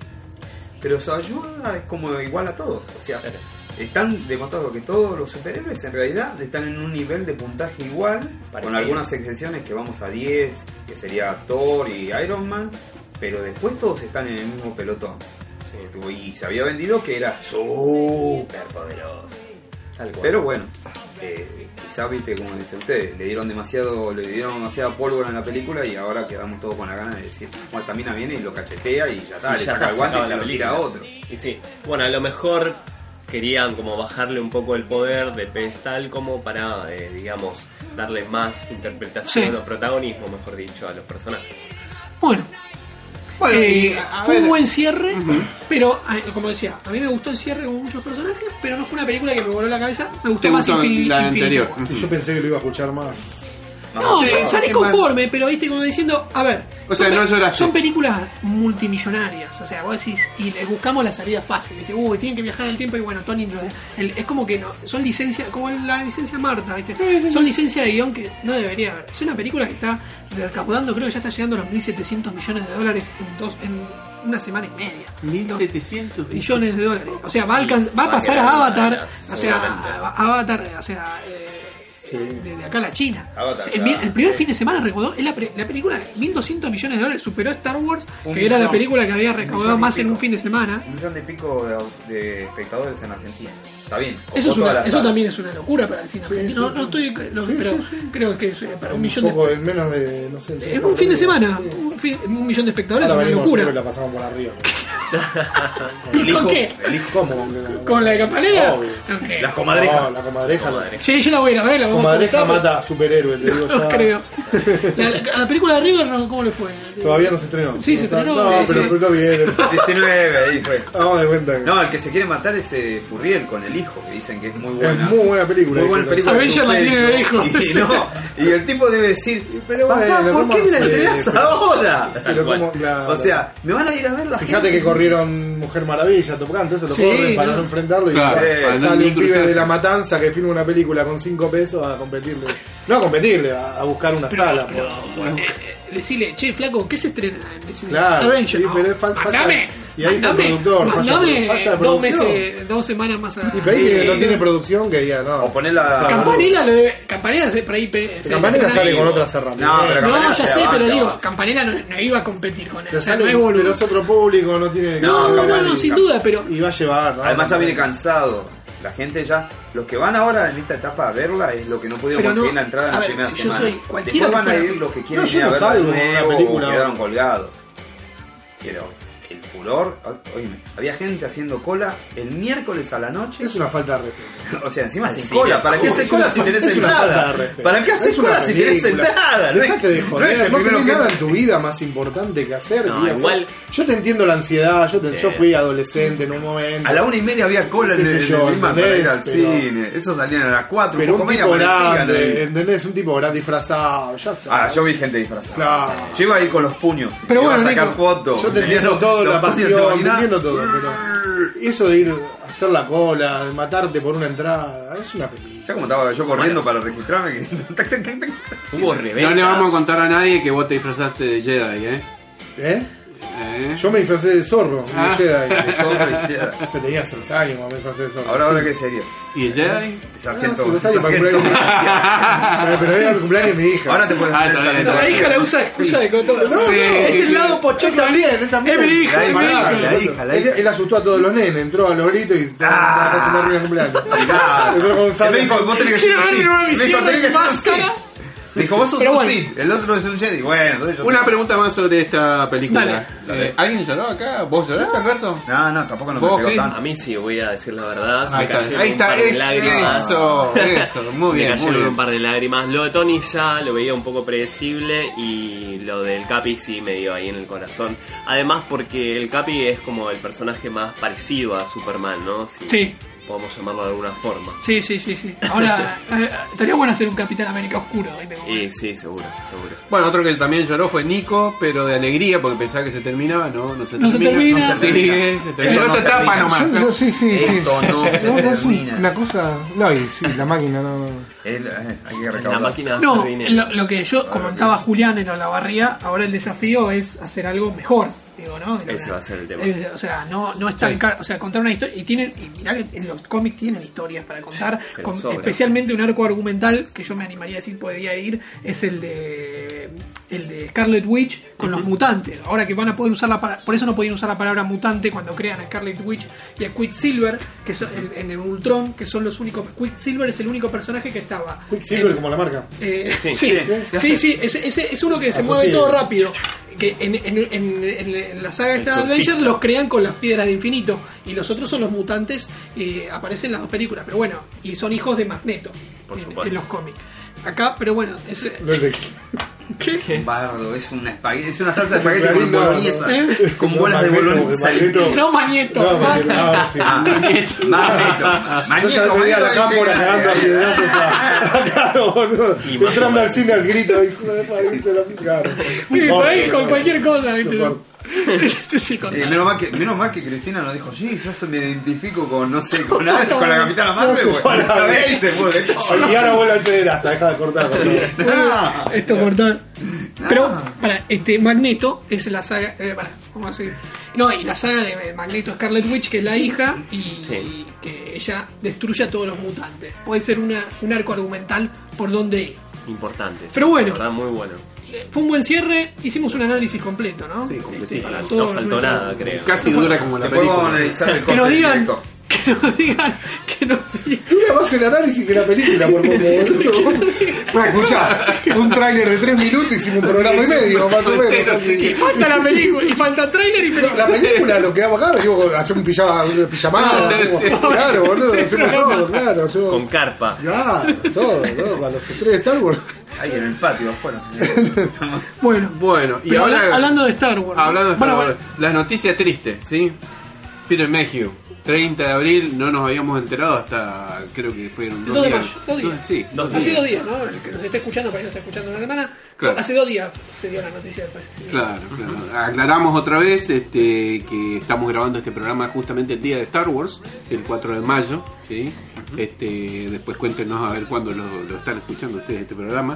[SPEAKER 5] pero su ayuda es como igual a todos. O sea,
[SPEAKER 4] Claro.
[SPEAKER 5] están demostrando que todos los superhéroes en realidad están en un nivel de puntaje igual,
[SPEAKER 4] Parecido.
[SPEAKER 5] con algunas excepciones que vamos a diez, que sería Thor y Iron Man, pero después todos están en el mismo pelotón. Y se había vendido que era súper poderoso.
[SPEAKER 4] Tal cual.
[SPEAKER 5] Pero bueno, eh, quizá viste como dice usted, le dieron demasiado, le dieron demasiada pólvora en la película y ahora quedamos todos con la gana de decir, bueno, Tamina viene y lo cachetea y ya está,
[SPEAKER 4] Y
[SPEAKER 5] le
[SPEAKER 4] ya
[SPEAKER 5] saca
[SPEAKER 4] está,
[SPEAKER 5] el guante
[SPEAKER 4] se
[SPEAKER 5] y se
[SPEAKER 4] acaba
[SPEAKER 5] lo
[SPEAKER 4] la
[SPEAKER 5] tira a
[SPEAKER 4] película.
[SPEAKER 5] otro.
[SPEAKER 4] Y sí, bueno, a lo mejor querían como bajarle un poco el poder del pedestal como para, eh, digamos, darle más interpretación
[SPEAKER 3] Sí.
[SPEAKER 4] o protagonismo, mejor dicho, a los personajes.
[SPEAKER 3] Bueno,
[SPEAKER 1] Bueno,
[SPEAKER 3] eh,
[SPEAKER 1] y, a
[SPEAKER 3] fue
[SPEAKER 1] ver.
[SPEAKER 3] un buen cierre,
[SPEAKER 1] Ujú.
[SPEAKER 3] pero eh, como decía, a mí me gustó el cierre con muchos personajes, pero no fue una película que me voló la cabeza. Me gustó
[SPEAKER 1] ¿Te
[SPEAKER 3] más
[SPEAKER 1] gustó
[SPEAKER 3] Infin-
[SPEAKER 1] la
[SPEAKER 3] Infinity
[SPEAKER 1] anterior?
[SPEAKER 3] War.
[SPEAKER 2] Sí, yo pensé que lo iba a escuchar más.
[SPEAKER 3] No,
[SPEAKER 1] Sí,
[SPEAKER 3] yo salí
[SPEAKER 1] sí,
[SPEAKER 3] conforme, pero viste como diciendo, a ver,
[SPEAKER 1] O sea,
[SPEAKER 3] son,
[SPEAKER 1] no
[SPEAKER 3] pe-
[SPEAKER 1] lloraste.
[SPEAKER 3] son películas multimillonarias, o sea, vos decís, y les buscamos la salida fácil, viste, uy, tienen que viajar en el tiempo y bueno, Tony, no, el- es como que no, son licencias, como la licencia Marta, viste, son licencias de guión que no debería haber. Es una película que está recaudando, creo que ya está llegando a los mil setecientos millones de dólares en dos, en una semana y media.
[SPEAKER 1] mil setecientos
[SPEAKER 3] Millones de dólares. O sea, va a, alcanz- va a
[SPEAKER 4] Va a
[SPEAKER 3] pasar
[SPEAKER 4] quedar
[SPEAKER 3] a Avatar,
[SPEAKER 4] nada,
[SPEAKER 3] o sea,
[SPEAKER 4] seguramente.
[SPEAKER 3] a Avatar, o sea, eh, desde acá a la China.
[SPEAKER 5] Avatar,
[SPEAKER 3] el, mi-
[SPEAKER 5] claro.
[SPEAKER 3] el primer fin de semana recaudó, es la, pre- la película, mil doscientos millones de dólares, superó Star Wars,
[SPEAKER 5] Un
[SPEAKER 3] que era la
[SPEAKER 5] millón.
[SPEAKER 3] película que había
[SPEAKER 5] Un
[SPEAKER 3] recaudado
[SPEAKER 5] millón y
[SPEAKER 3] más en
[SPEAKER 5] pico.
[SPEAKER 3] un fin de semana.
[SPEAKER 5] Un millón de pico de, de espectadores en Argentina. Está bien.
[SPEAKER 3] Eso,
[SPEAKER 5] ocupó
[SPEAKER 3] es
[SPEAKER 5] toda
[SPEAKER 3] una-
[SPEAKER 5] la
[SPEAKER 3] eso
[SPEAKER 5] sala.
[SPEAKER 3] también es una locura para el cine argentino. No, no estoy, lo- pero creo que es, eh, para un millón
[SPEAKER 2] Un poco
[SPEAKER 3] de.
[SPEAKER 2] en menos de, no sé.
[SPEAKER 3] En un fin de semana,
[SPEAKER 2] Sí.
[SPEAKER 3] un, fin- un millón de espectadores
[SPEAKER 2] Ahora
[SPEAKER 3] es una
[SPEAKER 2] venimos nosotros y
[SPEAKER 3] locura.
[SPEAKER 2] la pasamos por arriba.
[SPEAKER 3] ¿Y con qué?
[SPEAKER 2] El hijo, ¿cómo? Con-
[SPEAKER 3] ¿Con la de Campanera?
[SPEAKER 2] Obvio.
[SPEAKER 3] Ok.
[SPEAKER 5] Las comadrejas.
[SPEAKER 2] No, la comadreja. la-
[SPEAKER 4] Comadreja.
[SPEAKER 3] Sí, yo la voy a ir a ver, la vamos a
[SPEAKER 2] Comadreja
[SPEAKER 3] comentar.
[SPEAKER 2] mata a superhéroe, te digo
[SPEAKER 3] No
[SPEAKER 2] ya.
[SPEAKER 3] creo. La, la- la película de River, no, ¿cómo le fue?
[SPEAKER 2] Todavía no se estrenó.
[SPEAKER 3] Sí, se estrenó,
[SPEAKER 2] No,
[SPEAKER 3] sí,
[SPEAKER 2] pero
[SPEAKER 3] sí.
[SPEAKER 2] pero bien.
[SPEAKER 5] diecinueve, ahí fue.
[SPEAKER 2] Vamos de cuenta que
[SPEAKER 5] No, el que se quiere matar es eh, Furriel con el hijo, que dicen que es muy buena.
[SPEAKER 2] es muy buena película.
[SPEAKER 5] Muy buena
[SPEAKER 2] ¿viste?
[SPEAKER 5] película.
[SPEAKER 3] Avenger la tiene de hijo.
[SPEAKER 5] Y, no, y el tipo debe decir,
[SPEAKER 2] Pero
[SPEAKER 5] papá,
[SPEAKER 2] bueno,
[SPEAKER 5] ¿por
[SPEAKER 2] ¿cómo
[SPEAKER 5] qué me la
[SPEAKER 2] hace?
[SPEAKER 5] entregás ahora?
[SPEAKER 2] Pero
[SPEAKER 4] cual.
[SPEAKER 2] como, claro.
[SPEAKER 5] O sea, me van a ir a ver la
[SPEAKER 2] Fíjate
[SPEAKER 5] gente.
[SPEAKER 2] que corrieron Mujer Maravilla, Top Gun, todo eso lo
[SPEAKER 3] Sí,
[SPEAKER 2] corren para
[SPEAKER 3] no.
[SPEAKER 2] no enfrentarlo y
[SPEAKER 1] Claro,
[SPEAKER 2] sale
[SPEAKER 5] para
[SPEAKER 1] no
[SPEAKER 2] un
[SPEAKER 1] ni
[SPEAKER 2] pibe
[SPEAKER 1] cruzarse.
[SPEAKER 2] de La Matanza que filma una película con cinco pesos a competirle. No a competirle, a, a buscar una sala.
[SPEAKER 3] Pero,
[SPEAKER 2] por-
[SPEAKER 3] eh, eh, decirle, che, flaco, ¿qué se estrena en el cine?
[SPEAKER 2] Claro,
[SPEAKER 3] Avenger.
[SPEAKER 2] sí,
[SPEAKER 3] No,
[SPEAKER 2] pero es fal- falla-
[SPEAKER 3] mandame,
[SPEAKER 2] y ahí está el
[SPEAKER 3] mandame,
[SPEAKER 2] productor, falla-
[SPEAKER 3] mandame
[SPEAKER 2] falla de
[SPEAKER 3] dos
[SPEAKER 2] producción.
[SPEAKER 3] meses, dos semanas más a...
[SPEAKER 2] Y pero ahí
[SPEAKER 5] Sí.
[SPEAKER 2] no tiene producción que diga, no.
[SPEAKER 5] O poner la...
[SPEAKER 3] Campanella lo debe... Campanella se- por ahí... pe- se-
[SPEAKER 2] Campanella
[SPEAKER 3] se-
[SPEAKER 2] sale con otras herramientas.
[SPEAKER 5] No, pero
[SPEAKER 3] No,
[SPEAKER 5] Campanella
[SPEAKER 3] ya
[SPEAKER 5] se
[SPEAKER 3] sé,
[SPEAKER 5] la
[SPEAKER 3] pero
[SPEAKER 5] banca,
[SPEAKER 3] digo,
[SPEAKER 5] vos.
[SPEAKER 3] Campanella no, no iba a competir con él.
[SPEAKER 2] Pero,
[SPEAKER 3] O sea,
[SPEAKER 2] sale-
[SPEAKER 3] no es boludo.
[SPEAKER 2] pero es otro público, no tiene.
[SPEAKER 5] No,
[SPEAKER 3] No, no,
[SPEAKER 5] Campanella.
[SPEAKER 3] no, sin duda, pero...
[SPEAKER 2] Y va a llevar, ¿no?
[SPEAKER 5] Además ya viene cansado. La gente ya, los que van ahora en esta etapa a verla es lo que no pudieron
[SPEAKER 3] Pero no-
[SPEAKER 5] conseguir la entrada en
[SPEAKER 3] a
[SPEAKER 5] la
[SPEAKER 3] ver,
[SPEAKER 5] primera
[SPEAKER 3] si yo
[SPEAKER 5] semana.
[SPEAKER 3] soy cualquiera
[SPEAKER 5] Después van
[SPEAKER 3] que
[SPEAKER 5] a
[SPEAKER 3] fuera-
[SPEAKER 5] ir los que quieren
[SPEAKER 2] No, yo
[SPEAKER 5] ir a
[SPEAKER 2] no
[SPEAKER 5] verla de
[SPEAKER 2] salgo de una
[SPEAKER 5] nuevo
[SPEAKER 2] película.
[SPEAKER 5] o quedaron colgados. Pero el furor, oíme, había gente haciendo cola el miércoles a la noche.
[SPEAKER 2] Es una falta de respeto.
[SPEAKER 5] O sea, encima sin
[SPEAKER 4] Sí,
[SPEAKER 5] cola. ¿Para qué
[SPEAKER 2] ¿cómo?
[SPEAKER 5] haces
[SPEAKER 2] Es
[SPEAKER 5] cola
[SPEAKER 2] una
[SPEAKER 5] si
[SPEAKER 2] fa-
[SPEAKER 5] tenés
[SPEAKER 2] es una
[SPEAKER 5] entrada?
[SPEAKER 2] falta de respeto.
[SPEAKER 5] ¿Para qué haces
[SPEAKER 2] Es una
[SPEAKER 5] cola si tenés
[SPEAKER 2] película.
[SPEAKER 5] entrada? No es-
[SPEAKER 2] Déjate de
[SPEAKER 5] no
[SPEAKER 2] joder,
[SPEAKER 5] es
[SPEAKER 2] no,
[SPEAKER 5] el primero
[SPEAKER 2] tenés
[SPEAKER 5] que-
[SPEAKER 2] nada en tu vida más importante que hacer.
[SPEAKER 4] No,
[SPEAKER 2] que ir a
[SPEAKER 4] igual-
[SPEAKER 2] hacer. Yo te entiendo la ansiedad, yo, te-
[SPEAKER 4] Sí.
[SPEAKER 2] yo fui adolescente en un momento.
[SPEAKER 5] A la una y media había cola en
[SPEAKER 2] Qué
[SPEAKER 5] el,
[SPEAKER 2] sé
[SPEAKER 5] en
[SPEAKER 2] yo,
[SPEAKER 5] el Lima para ir al
[SPEAKER 2] ¿entendés?
[SPEAKER 5] cine. Eso salían a las cuatro.
[SPEAKER 2] Pero
[SPEAKER 5] poco
[SPEAKER 2] un
[SPEAKER 5] media
[SPEAKER 2] tipo
[SPEAKER 5] aparecían
[SPEAKER 2] grande,
[SPEAKER 5] ahí.
[SPEAKER 2] ¿entendés? Un tipo grande disfrazado, ya está.
[SPEAKER 5] Ah, yo vi gente disfrazada.
[SPEAKER 2] Claro.
[SPEAKER 5] Yo iba a ir con los puños.
[SPEAKER 3] Pero
[SPEAKER 5] iba
[SPEAKER 3] bueno,
[SPEAKER 5] a sacar
[SPEAKER 3] Nico,
[SPEAKER 5] fotos.
[SPEAKER 2] Yo te
[SPEAKER 5] Tenía
[SPEAKER 2] entiendo
[SPEAKER 5] los-
[SPEAKER 2] todo,
[SPEAKER 5] los
[SPEAKER 2] la
[SPEAKER 5] puños, ¿te
[SPEAKER 2] pasión, te
[SPEAKER 5] imaginás?
[SPEAKER 2] entiendo todo, pero eso de ir a hacer la cola, de matarte por una entrada, es una película.
[SPEAKER 5] ¿Sabes cómo estaba yo corriendo para registrarme? Que- tac, tac, tac, tac.
[SPEAKER 4] Hubo reventa.
[SPEAKER 1] No le vamos a contar a nadie que vos te disfrazaste de Jedi, ¿eh?
[SPEAKER 2] ¿Eh?
[SPEAKER 1] ¿Eh?
[SPEAKER 2] Yo me disfracé de zorro,
[SPEAKER 1] Ah.
[SPEAKER 2] de Jedi.
[SPEAKER 5] De zorro y Jedi.
[SPEAKER 2] Que tenía seis años cuando me disfracé de zorro.
[SPEAKER 5] Ahora, ahora qué sería.
[SPEAKER 1] ¿Y el Jedi?
[SPEAKER 5] Sargento.
[SPEAKER 2] Ah, sí, seis años para el
[SPEAKER 5] sargento.
[SPEAKER 2] cumpleaños. Pero era el cumpleaños de mi hija.
[SPEAKER 5] Ahora te puedes
[SPEAKER 1] Ah,
[SPEAKER 5] poner
[SPEAKER 1] está bien,
[SPEAKER 5] sargento.
[SPEAKER 1] está
[SPEAKER 3] La
[SPEAKER 1] bien.
[SPEAKER 3] hija la usa de excusa de con todo.
[SPEAKER 2] No,
[SPEAKER 1] Sí,
[SPEAKER 3] es
[SPEAKER 1] sí,
[SPEAKER 3] el
[SPEAKER 1] sí.
[SPEAKER 3] lado
[SPEAKER 2] Él
[SPEAKER 3] pochoclo.
[SPEAKER 2] también, él también.
[SPEAKER 3] Es mi hija,
[SPEAKER 5] La
[SPEAKER 3] es mi
[SPEAKER 5] hija,
[SPEAKER 3] hija.
[SPEAKER 5] la hija, la
[SPEAKER 2] Él,
[SPEAKER 5] hija.
[SPEAKER 2] él asustó a todos los nenes, entró al lorito y
[SPEAKER 5] Ah.
[SPEAKER 2] casi me arruina el cumpleaños.
[SPEAKER 5] Claro.
[SPEAKER 2] Pero con
[SPEAKER 5] Él
[SPEAKER 2] sable-
[SPEAKER 5] me dijo, vos tenés que ser
[SPEAKER 3] Quiero
[SPEAKER 5] un
[SPEAKER 3] ver
[SPEAKER 5] Sith.
[SPEAKER 3] mi
[SPEAKER 5] Me dijo,
[SPEAKER 3] cierre
[SPEAKER 5] tenés que
[SPEAKER 3] y
[SPEAKER 5] ser un
[SPEAKER 3] máscara.
[SPEAKER 5] Sith. Me dijo, vos sos
[SPEAKER 3] Pero
[SPEAKER 5] un
[SPEAKER 3] bueno.
[SPEAKER 5] Sith, el otro es un Jedi. Bueno, entonces yo
[SPEAKER 1] Una
[SPEAKER 5] soy-
[SPEAKER 1] pregunta más sobre esta película.
[SPEAKER 3] Dale.
[SPEAKER 1] Eh, ¿Alguien lloró acá? ¿Vos lloraste, Alberto?
[SPEAKER 5] No, no, tampoco nos me
[SPEAKER 1] ¿Vos,
[SPEAKER 5] pegó
[SPEAKER 1] Chris?
[SPEAKER 5] tanto.
[SPEAKER 4] A mí sí, voy a decir la verdad.
[SPEAKER 1] Ahí
[SPEAKER 4] me
[SPEAKER 1] está,
[SPEAKER 4] cayeron
[SPEAKER 1] ahí
[SPEAKER 4] un
[SPEAKER 1] está,
[SPEAKER 4] par de
[SPEAKER 1] es-
[SPEAKER 4] lágrimas.
[SPEAKER 1] eso, eso, muy
[SPEAKER 4] Me
[SPEAKER 1] bien, muy
[SPEAKER 4] cayeron
[SPEAKER 1] bien.
[SPEAKER 4] un par de lágrimas. Lo de Tony ya lo veía un poco predecible y lo del Capi sí me dio ahí en el corazón. Además porque el Capi es como el personaje más parecido a Superman, ¿no? Si
[SPEAKER 3] Sí.
[SPEAKER 4] podemos llamarlo de alguna forma.
[SPEAKER 3] Sí, sí, sí, sí. Ahora, eh, estaría bueno hacer un Capitán América oscuro. ¿viste? Como-
[SPEAKER 4] Y sí, seguro, seguro.
[SPEAKER 1] Bueno, otro que también lloró fue Nico, pero de alegría porque pensaba que se terminaba. No, no se
[SPEAKER 3] No se
[SPEAKER 1] termina.
[SPEAKER 3] termina.
[SPEAKER 1] No se sigue, se termina.
[SPEAKER 5] Esto no
[SPEAKER 1] Esta etapa
[SPEAKER 5] termina.
[SPEAKER 1] nomás.
[SPEAKER 2] Yo, yo sí, sí, sí.
[SPEAKER 5] Esto no se
[SPEAKER 2] no, no es
[SPEAKER 5] termina.
[SPEAKER 2] una cosa. No, y sí, la máquina no. no.
[SPEAKER 5] Él, eh, hay que
[SPEAKER 4] La
[SPEAKER 5] recaudar.
[SPEAKER 4] máquina de
[SPEAKER 3] No,
[SPEAKER 4] hacer dinero.
[SPEAKER 3] lo, lo que yo comentaba Julián en Olavarría, ahora el desafío es hacer algo mejor. Digo, ¿no? De lo
[SPEAKER 4] Ese
[SPEAKER 3] que-
[SPEAKER 4] va a ser el tema.
[SPEAKER 3] es- o sea, no, no es tan caro. O sea, contar una historia. Y tienen, y mirá que en los cómics tienen historias para contar.
[SPEAKER 4] que
[SPEAKER 3] con-
[SPEAKER 4] les sobra.
[SPEAKER 3] especialmente un arco argumental que yo me animaría a decir podría ir. Es el de el de Scarlet Witch con los mutantes. Ahora que van a poder usar la pa- por eso no podían usar la palabra mutante cuando crean a Scarlet Witch y a Quicksilver, que son en, en el Ultron, que son los únicos. Quicksilver es el único personaje que estaba.
[SPEAKER 2] Quicksilver
[SPEAKER 3] en-
[SPEAKER 2] como la marca.
[SPEAKER 3] eh,
[SPEAKER 4] Sí.
[SPEAKER 3] sí, sí, sí, sí, ese, ese es uno que se
[SPEAKER 2] Asociado.
[SPEAKER 3] mueve todo rápido. Que en, en, en, en- en la saga esta de
[SPEAKER 4] surfista.
[SPEAKER 3] Avengers los crean con las piedras de infinito. Y los otros son los mutantes, eh, aparecen en las dos películas. Pero bueno, y son hijos de Magneto
[SPEAKER 4] Por
[SPEAKER 3] en,
[SPEAKER 4] supuesto.
[SPEAKER 3] en los cómics. Acá, pero bueno, es,
[SPEAKER 2] No es de-
[SPEAKER 3] ¿qué?
[SPEAKER 5] Bardo, es una espagueti, es una salsa de espagueti con
[SPEAKER 2] No, no.
[SPEAKER 5] boloñesa.
[SPEAKER 3] ¿Eh?
[SPEAKER 5] Con bolas de
[SPEAKER 2] Magneto,
[SPEAKER 5] boloñesa.
[SPEAKER 2] Magneto.
[SPEAKER 3] No, Magneto.
[SPEAKER 2] No, porque- ah, sí.
[SPEAKER 5] Ah, Magneto. Magneto.
[SPEAKER 2] Yo ya tenía la cámpora cagando a piedrazos a. Claro, boludo.
[SPEAKER 4] Y más o
[SPEAKER 2] Entrando al
[SPEAKER 4] menos.
[SPEAKER 2] cine al grito, hijo de palito de la pica.
[SPEAKER 3] Sí, por ahí con cualquier cosa, ¿viste?
[SPEAKER 2] Soporto.
[SPEAKER 3] Sí, sí, con-
[SPEAKER 5] Eh, menos, mal que, menos mal que Cristina nos dijo, sí, yo se me identifico con, no sé, con, Al- con la Capitana Marvel,
[SPEAKER 2] No,
[SPEAKER 5] güey.
[SPEAKER 2] no, no.
[SPEAKER 5] Y se fue de todo.
[SPEAKER 2] Y ahora vuelve al pederasta, deja de cortar. boludo.
[SPEAKER 5] No.
[SPEAKER 3] Esto cortar. Pero, para, este, Magneto es la saga. Eh, para, ¿cómo decir? No, y la saga de Magneto Scarlet Witch, que es la hija, y,
[SPEAKER 4] Sí.
[SPEAKER 3] y que ella destruye a todos los mutantes. Puede ser una, un arco argumental por donde ir.
[SPEAKER 4] Importante.
[SPEAKER 3] Pero bueno.
[SPEAKER 4] La verdad, muy bueno.
[SPEAKER 3] Eh, Fue un buen cierre, hicimos un análisis completo, ¿no?
[SPEAKER 1] Sí, completísimo.
[SPEAKER 3] Este, para
[SPEAKER 4] No
[SPEAKER 3] todo
[SPEAKER 4] faltó
[SPEAKER 3] nuestro-
[SPEAKER 4] nada, creo.
[SPEAKER 1] Casi dura como la
[SPEAKER 5] Después vamos a
[SPEAKER 1] película.
[SPEAKER 5] analizar el
[SPEAKER 3] Que
[SPEAKER 5] corte
[SPEAKER 3] nos
[SPEAKER 5] del
[SPEAKER 3] digan,
[SPEAKER 5] director.
[SPEAKER 3] que nos digan, que nos digan.
[SPEAKER 2] Dura más el análisis que la película, por favor. Bueno, escuchá, un tráiler de tres minutos hicimos un programa y medio, más o menos.
[SPEAKER 3] Y falta la película, y falta trailer y
[SPEAKER 2] No,
[SPEAKER 3] película.
[SPEAKER 2] la película lo que hago acá, digo, hacer un pijama, una pijamada, hacemos-
[SPEAKER 1] Sí.
[SPEAKER 2] claro, boludo, hacemos
[SPEAKER 3] programa.
[SPEAKER 2] todo, claro, hacemos-
[SPEAKER 4] Con carpa.
[SPEAKER 2] claro, todo, todo, cuando se estrene Star Wars.
[SPEAKER 5] Ahí en el patio afuera.
[SPEAKER 3] Bueno,
[SPEAKER 1] Bueno, y
[SPEAKER 3] pero
[SPEAKER 1] ahora.
[SPEAKER 3] habla- hablando de Star Wars. ¿no?
[SPEAKER 1] Hablando de
[SPEAKER 3] Bueno,
[SPEAKER 1] Star Wars, las noticias tristes, ¿sí? Peter Mayhew, treinta de abril, no nos habíamos enterado hasta, creo que fueron dos
[SPEAKER 3] dos de
[SPEAKER 1] días.
[SPEAKER 3] mayo, dos días.
[SPEAKER 1] Sí,
[SPEAKER 4] Dos
[SPEAKER 3] Hace
[SPEAKER 4] días.
[SPEAKER 3] dos días, ¿no? El que nos esté escuchando, para ahí nos está escuchando una semana.
[SPEAKER 1] Claro.
[SPEAKER 3] Hace dos días se dio la noticia del fallecimiento.
[SPEAKER 1] Claro, claro. Aclaramos otra vez este, que estamos grabando este programa justamente el día de Star Wars, el cuatro de mayo, ¿sí? Este, después cuéntenos a ver cuándo lo, lo están escuchando ustedes este programa.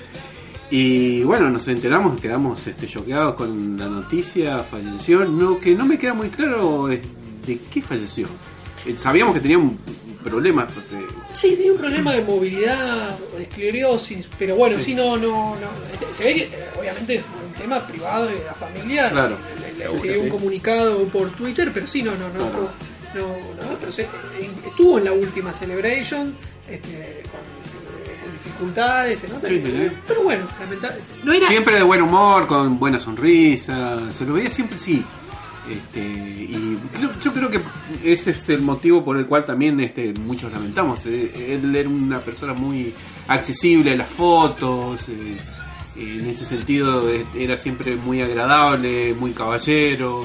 [SPEAKER 1] Y bueno, nos enteramos, quedamos este, choqueados con la noticia, falleció, no, que no me queda muy claro eh, de qué falleció. Eh, Sabíamos que tenía un problema, pues, eh,
[SPEAKER 3] Sí, tenía un problema de movilidad, de esclerosis, pero bueno, sí, no, no, no. Este, se ve que eh, obviamente es un tema privado de la familia.
[SPEAKER 1] Claro.
[SPEAKER 3] Le- le-
[SPEAKER 1] Seguro,
[SPEAKER 3] se dio un
[SPEAKER 1] sí.
[SPEAKER 3] comunicado por Twitter, pero sí, no, no, no,
[SPEAKER 1] Claro.
[SPEAKER 3] no, no, no, pero se- estuvo en la última Celebration, este, con, con dificultades, se nota
[SPEAKER 1] Sí,
[SPEAKER 3] que-
[SPEAKER 1] sí, sí.
[SPEAKER 3] pero bueno, lamentablemente. No era.
[SPEAKER 1] Siempre de buen humor, con buena sonrisa, se lo veía siempre sí. Este, y creo- yo creo que ese es el motivo por el cual también este, muchos lamentamos. Eh, Él era una persona muy accesible a las fotos, eh, en ese sentido eh, era siempre muy agradable, muy caballero.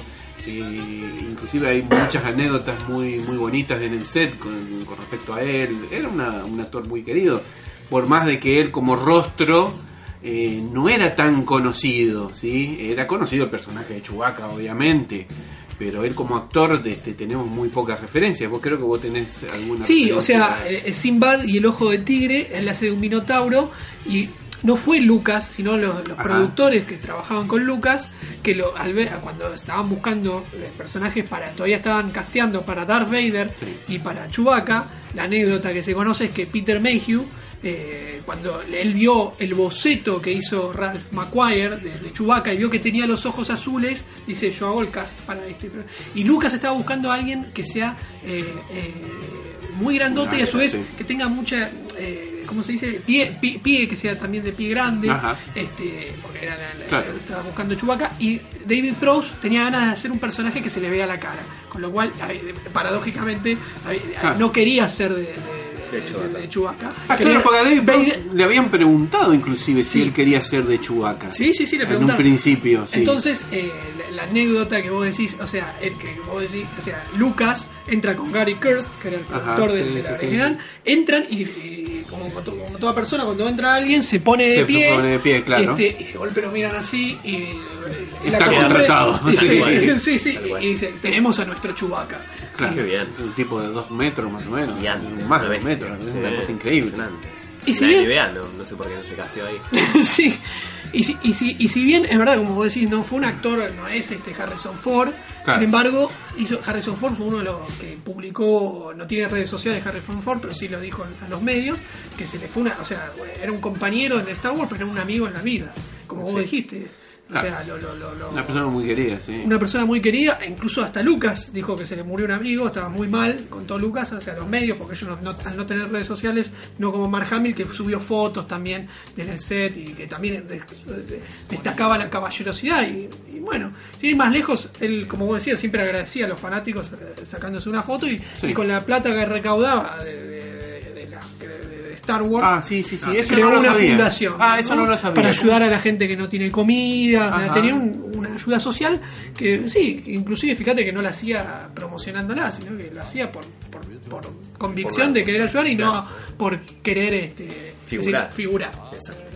[SPEAKER 1] Eh, inclusive hay muchas anécdotas muy muy bonitas en el set con, con respecto a él. Era una- un actor muy querido, por más de que él como rostro eh, no era tan conocido, ¿sí? Era conocido el personaje de Chewbacca, obviamente, pero él como actor de, de- tenemos muy pocas referencias. Vos creo que vos tenés alguna
[SPEAKER 3] Sí, o
[SPEAKER 1] referencia.
[SPEAKER 3] sea, eh, Sinbad y el ojo de tigre, él hace de un minotauro y no fue Lucas, sino los, los
[SPEAKER 1] Ajá.
[SPEAKER 3] productores que trabajaban con Lucas, que lo, al ver, cuando estaban buscando eh, personajes para, todavía estaban casteando para Darth Vader
[SPEAKER 1] Sí.
[SPEAKER 3] y para Chewbacca, la anécdota que se conoce es que Peter Mayhew, eh, cuando él vio el boceto que hizo Ralph McQuire de, de Chewbacca y vio que tenía los ojos azules, dice: yo hago el cast para esto. Y Lucas estaba buscando a alguien que sea eh, eh, muy grandote y a su vez
[SPEAKER 1] Sí.
[SPEAKER 3] que tenga mucha, eh, ¿cómo se dice? Pie, pie, pie, que sea también de pie grande.
[SPEAKER 1] Ajá.
[SPEAKER 3] Este, porque era, la- la-
[SPEAKER 1] Claro.
[SPEAKER 3] estaba buscando Chewbacca. Y David Prowse tenía ganas de hacer un personaje que se le vea la cara. Con lo cual, eh, paradójicamente, eh,
[SPEAKER 1] Claro.
[SPEAKER 3] no quería ser de, de,
[SPEAKER 4] De
[SPEAKER 3] de-
[SPEAKER 4] Chewbacca.
[SPEAKER 3] de Chewbacca.
[SPEAKER 1] Ah,
[SPEAKER 3] Quería-
[SPEAKER 1] claro, porque a David
[SPEAKER 3] Vader-
[SPEAKER 1] Prowse le habían preguntado inclusive si
[SPEAKER 3] Sí.
[SPEAKER 1] él quería ser de Chewbacca.
[SPEAKER 3] Sí, sí, sí, le
[SPEAKER 1] En
[SPEAKER 3] preguntaron.
[SPEAKER 1] un principio, sí.
[SPEAKER 3] Entonces, eh, la, la anécdota que vos decís, o sea, el que vos decís, o sea, Lucas entra con Gary Kurst, que era el
[SPEAKER 1] Ajá,
[SPEAKER 3] productor de,
[SPEAKER 1] sí,
[SPEAKER 3] de la
[SPEAKER 1] sí, sí.
[SPEAKER 3] original, entran y, y como, como to- como toda persona, cuando entra alguien, se pone de
[SPEAKER 1] Se
[SPEAKER 3] pie.
[SPEAKER 1] pone de pie, claro.
[SPEAKER 3] Este, y de golpe lo miran así y. y
[SPEAKER 1] Está
[SPEAKER 3] la costumbre-
[SPEAKER 1] contratado.
[SPEAKER 3] Dice,
[SPEAKER 4] Sí.
[SPEAKER 3] sí, sí,
[SPEAKER 4] Tal cual.
[SPEAKER 3] y dice: tenemos a nuestro Chewbacca.
[SPEAKER 1] Claro,
[SPEAKER 4] Qué bien.
[SPEAKER 1] es un tipo de dos metros más o menos.
[SPEAKER 4] Gigante,
[SPEAKER 1] Más de
[SPEAKER 4] una
[SPEAKER 1] dos
[SPEAKER 4] bestia.
[SPEAKER 1] metros, es
[SPEAKER 4] Sí,
[SPEAKER 1] una cosa increíble.
[SPEAKER 4] impresionante.
[SPEAKER 3] Y si
[SPEAKER 4] la
[SPEAKER 3] bien-
[SPEAKER 4] N B A no, no sé por qué no se casteó ahí.
[SPEAKER 3] Sí, y si, y, si, y si bien es verdad, como vos decís, no fue un actor, no es este Harrison Ford,
[SPEAKER 1] Claro.
[SPEAKER 3] sin embargo, hizo, Harrison Ford fue uno de los que publicó, no tiene redes sociales Harrison Ford, pero sí lo dijo a los medios, que se le fue una, o sea, era un compañero en Star Wars, pero era un amigo en la vida, como vos dijiste. O
[SPEAKER 1] Claro.
[SPEAKER 3] sea, lo, lo, lo, lo-
[SPEAKER 1] Una persona muy querida, sí.
[SPEAKER 3] una persona muy querida, e incluso hasta Lucas dijo que se le murió un amigo, estaba muy mal, contó Lucas, o sea, los medios, porque ellos no, no- al no tener redes sociales, no como Mark Hamill, que subió fotos también del set y que también de- de- destacaba la caballerosidad. Y, y bueno, sin ir más lejos, él, como vos decías, siempre agradecía a los fanáticos eh, sacándose una foto y,
[SPEAKER 1] Sí.
[SPEAKER 3] y con la plata que recaudaba de, de- de la- de- de Star Wars.
[SPEAKER 1] Ah, sí, sí, sí, eso
[SPEAKER 3] Creó
[SPEAKER 1] no lo
[SPEAKER 3] una
[SPEAKER 1] sabía.
[SPEAKER 3] fundación,
[SPEAKER 1] Ah, eso no lo sabía.
[SPEAKER 3] para ayudar a la gente que no tiene comida, o sea,
[SPEAKER 1] Ajá.
[SPEAKER 3] tenía un- una ayuda social que sí, inclusive fíjate que no la hacía promocionándola, sino que lo hacía por, por, por convicción
[SPEAKER 4] Por la-
[SPEAKER 3] de querer ayudar y
[SPEAKER 4] claro.
[SPEAKER 3] no por querer este
[SPEAKER 4] Figurar.
[SPEAKER 3] decir, figurar.
[SPEAKER 4] Exacto.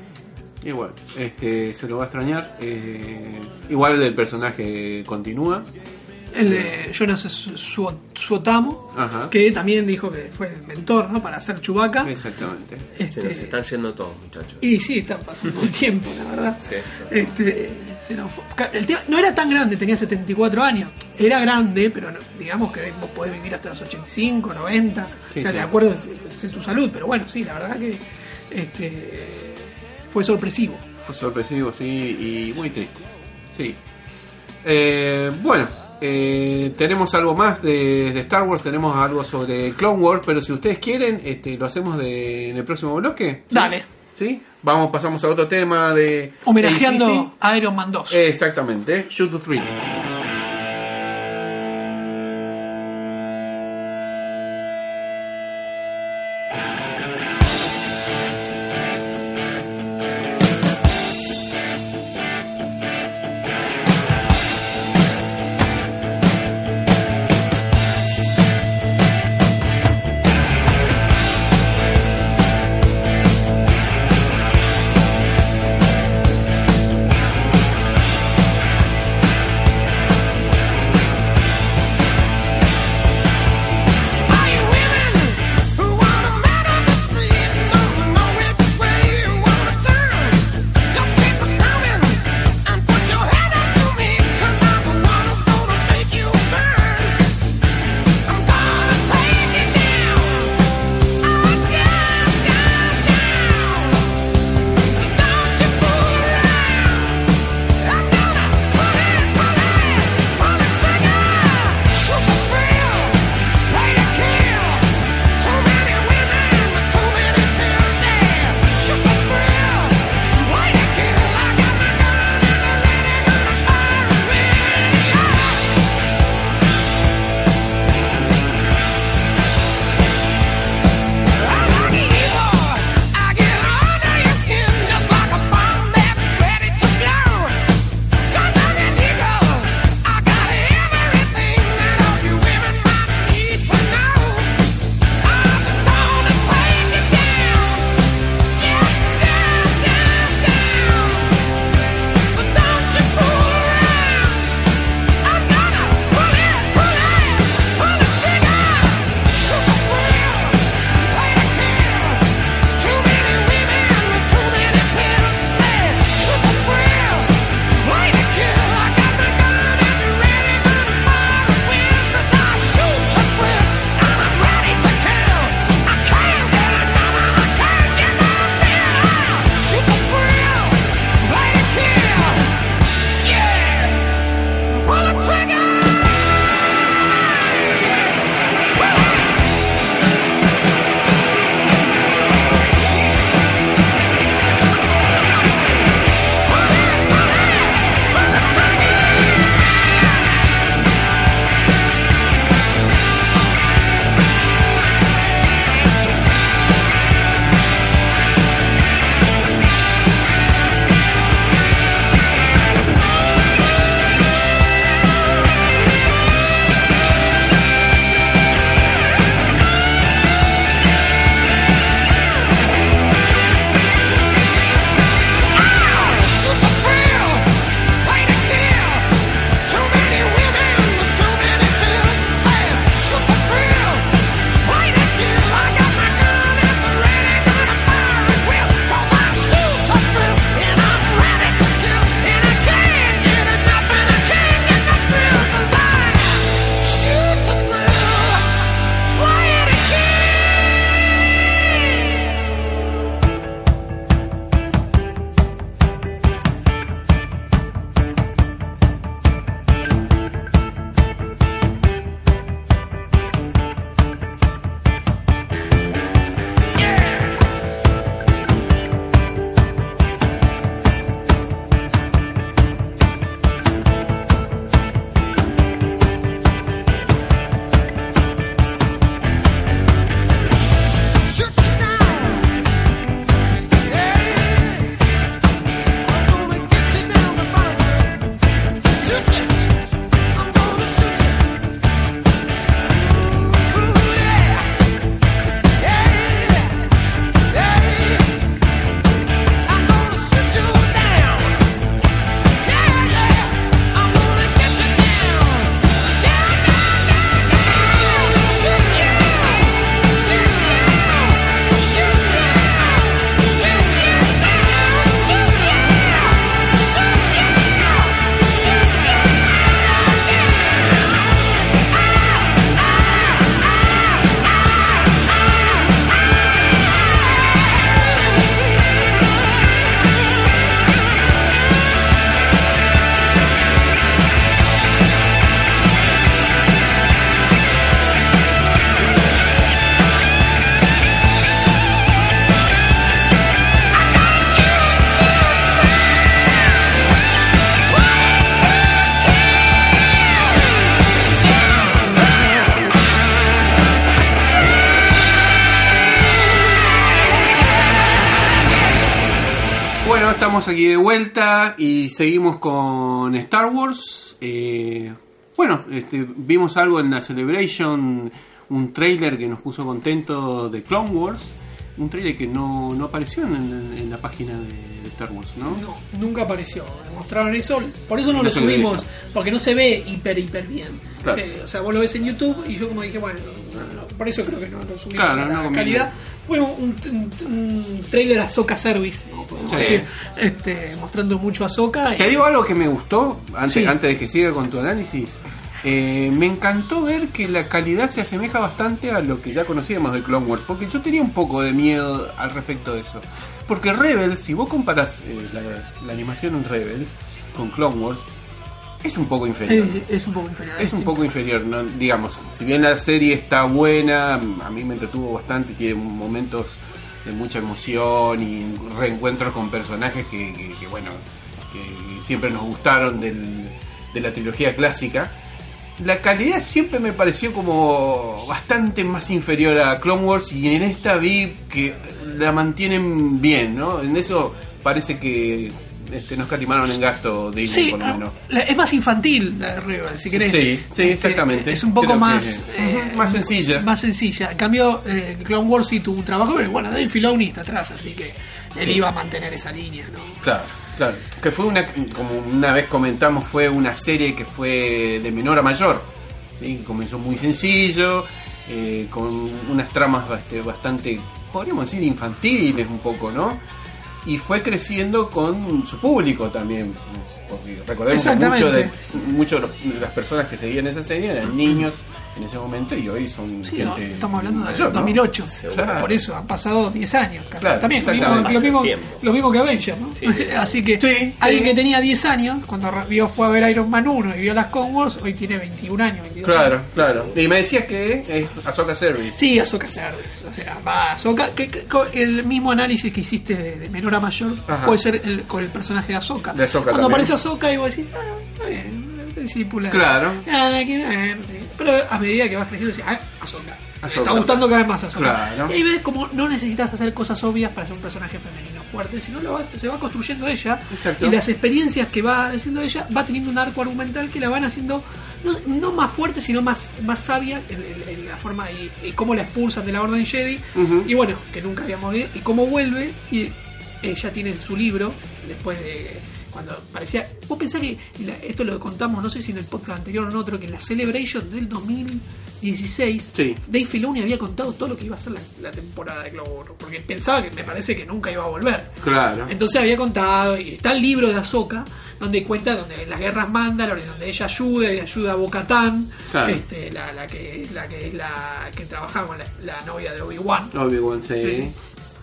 [SPEAKER 1] Igual, este, se lo va a extrañar. eh, igual el personaje continúa.
[SPEAKER 3] El de Jonas Su- Su- Suotamo,
[SPEAKER 1] Ajá.
[SPEAKER 3] que también dijo que fue el mentor, ¿no? Para hacer Chewbacca.
[SPEAKER 1] Exactamente.
[SPEAKER 3] Este,
[SPEAKER 4] Se nos están yendo todos, muchachos.
[SPEAKER 3] Y sí, está pasando el tiempo, la verdad.
[SPEAKER 4] Sí.
[SPEAKER 3] Este, se nos fue. El tema- no era tan grande, tenía setenta y cuatro años. Era grande, pero no- digamos que vos podés vivir hasta los ochenta y cinco, noventa.
[SPEAKER 1] Sí,
[SPEAKER 3] o sea,
[SPEAKER 1] sí.
[SPEAKER 3] de acuerdo de, de tu salud. Pero bueno, sí, la verdad que este, fue sorpresivo.
[SPEAKER 1] Fue sorpresivo, sí, y muy triste. Sí. Eh, bueno, eh, tenemos algo más de, de Star Wars, tenemos algo sobre Clone Wars, pero si ustedes quieren, este, lo hacemos de, en el próximo bloque. ¿Sí?
[SPEAKER 3] Dale.
[SPEAKER 1] ¿Sí? Vamos, pasamos a otro tema de...
[SPEAKER 3] Homenajeando
[SPEAKER 1] A C C.
[SPEAKER 3] a Iron Man dos.
[SPEAKER 1] Exactamente, Shoot to Three.
[SPEAKER 6] Thank
[SPEAKER 1] estamos aquí de vuelta y seguimos con Star Wars. Eh, bueno, este, vimos algo en la Celebration, un trailer que nos puso contento de Clone Wars. Un trailer que no, no apareció en, en la página de Star Wars, ¿no?
[SPEAKER 3] No, nunca apareció. Mostraron eso, por eso no
[SPEAKER 1] No
[SPEAKER 3] lo
[SPEAKER 1] se ve
[SPEAKER 3] subimos,
[SPEAKER 1] eso.
[SPEAKER 3] porque no se ve hiper, hiper bien.
[SPEAKER 1] Claro.
[SPEAKER 3] Sí, o sea, vos lo ves en YouTube y yo como dije, bueno, no, no, por eso creo que no lo subimos
[SPEAKER 1] Claro,
[SPEAKER 3] a la
[SPEAKER 1] no conviene.
[SPEAKER 3] calidad. Fue un, un, un trailer Ahsoka Service, ¿no? Podemos
[SPEAKER 1] Sí.
[SPEAKER 3] decir, este, mostrando mucho a Ahsoka.
[SPEAKER 1] Te digo algo que me gustó, antes,
[SPEAKER 3] Sí.
[SPEAKER 1] antes de que siga con tu análisis. Eh, me encantó ver que la calidad se asemeja bastante a lo que ya conocíamos de Clone Wars, porque yo tenía un poco de miedo al respecto de eso. Porque Rebels, si vos comparás eh, la, la animación en Rebels con Clone Wars, es un poco inferior.
[SPEAKER 3] es, es un poco inferior.
[SPEAKER 1] Es un
[SPEAKER 3] sí.
[SPEAKER 1] poco inferior, ¿no? Digamos, si bien la serie está buena, a mí me entretuvo bastante, tiene momentos de mucha emoción y reencuentros con personajes que, que, que, bueno, que siempre nos gustaron del, de la trilogía clásica. La calidad siempre me pareció como bastante más inferior a Clone Wars, y en esta vi que la mantienen bien, ¿no? En eso parece que este, no escatimaron en gasto Disney,
[SPEAKER 3] Sí,
[SPEAKER 1] por lo menos.
[SPEAKER 3] la- es más infantil la de Rebels, si querés.
[SPEAKER 1] Sí, sí, exactamente.
[SPEAKER 3] Es un poco
[SPEAKER 1] Creo
[SPEAKER 3] más
[SPEAKER 1] que-
[SPEAKER 3] eh,
[SPEAKER 1] más sencilla.
[SPEAKER 3] Más sencilla. En cambio, eh, Clone Wars sí tuvo un trabajo, pero bueno, Dave Filoni está atrás, así que él
[SPEAKER 1] Sí.
[SPEAKER 3] iba a mantener esa línea, ¿no?
[SPEAKER 1] Claro, claro. Que fue una, como una vez comentamos, fue una serie que fue de menor a mayor. ¿Sí? Comenzó muy sencillo, eh, con unas tramas bastante, bastante, podríamos decir, infantiles un poco, ¿no? Y fue creciendo con su público también. Porque recordemos que
[SPEAKER 3] Exactamente.
[SPEAKER 1] muchos de, muchos de los- de las personas que seguían esa serie eran niños en ese momento, y hoy son
[SPEAKER 3] Sí, no,
[SPEAKER 1] gente
[SPEAKER 3] estamos hablando de
[SPEAKER 1] mayor, ¿no?
[SPEAKER 3] dos mil ocho.
[SPEAKER 1] Claro.
[SPEAKER 3] Por eso han pasado diez años.
[SPEAKER 1] Claro,
[SPEAKER 3] También lo mismo,
[SPEAKER 1] exactamente.
[SPEAKER 3] lo, mismo,
[SPEAKER 4] Pasa el tiempo.
[SPEAKER 3] lo mismo que Avengers, ¿no?
[SPEAKER 4] Sí, sí.
[SPEAKER 3] Así que
[SPEAKER 1] Sí,
[SPEAKER 3] alguien
[SPEAKER 1] sí.
[SPEAKER 3] que tenía diez años, cuando re- vio, fue a ver Iron Man uno y vio las Clone Wars, hoy tiene veintiún años, veintidós
[SPEAKER 1] Claro,
[SPEAKER 3] años.
[SPEAKER 1] claro. Y me decías que es Ahsoka Service.
[SPEAKER 3] Sí, Ahsoka Service. O sea, va Ahsoka. Que, que- co- el mismo análisis que hiciste de, de menor a mayor
[SPEAKER 1] Ajá.
[SPEAKER 3] puede ser el, con el personaje de Ahsoka.
[SPEAKER 1] De Ahsoka
[SPEAKER 3] Cuando
[SPEAKER 1] también.
[SPEAKER 3] aparece Ahsoka y vos decís, ah, está bien, discípula.
[SPEAKER 1] Claro.
[SPEAKER 3] Nada que ver, sí. Pero a medida que vas creciendo, decís, ah, Ahsoka. Me
[SPEAKER 1] Ahsoka.
[SPEAKER 3] está gustando cada vez más Ahsoka.
[SPEAKER 1] Claro.
[SPEAKER 3] Y ahí ves como no necesitas hacer cosas obvias para ser un personaje femenino fuerte, sino lo va- se va construyendo ella.
[SPEAKER 1] Exacto.
[SPEAKER 3] Y las experiencias que va haciendo ella va teniendo un arco argumental que la van haciendo no, no más fuerte, sino más, más sabia en, en- en la forma y, y cómo la expulsan de la Orden Jedi.
[SPEAKER 1] Ujú.
[SPEAKER 3] Y bueno, que nunca habíamos visto. Y cómo vuelve. Y ella tiene su libro después de. Cuando parecía. Vos pensás que. la- esto lo contamos, no sé si en el podcast anterior o en otro, que en la Celebration del dos mil dieciséis,
[SPEAKER 1] Sí.
[SPEAKER 3] Dave Filoni había contado todo lo que iba a ser la, la temporada de Clone Wars. Porque pensaba que me parece que nunca iba a volver.
[SPEAKER 1] Claro.
[SPEAKER 3] Entonces había contado, y está el libro de Ahsoka, donde cuenta donde las guerras Mandalorian, donde ella ayuda y ayuda a Bo-Katan,
[SPEAKER 1] Claro.
[SPEAKER 3] este, la, la que la que es la que trabajaba con la, la novia de Obi-Wan.
[SPEAKER 1] Obi-Wan, sí.
[SPEAKER 3] Sí, sí.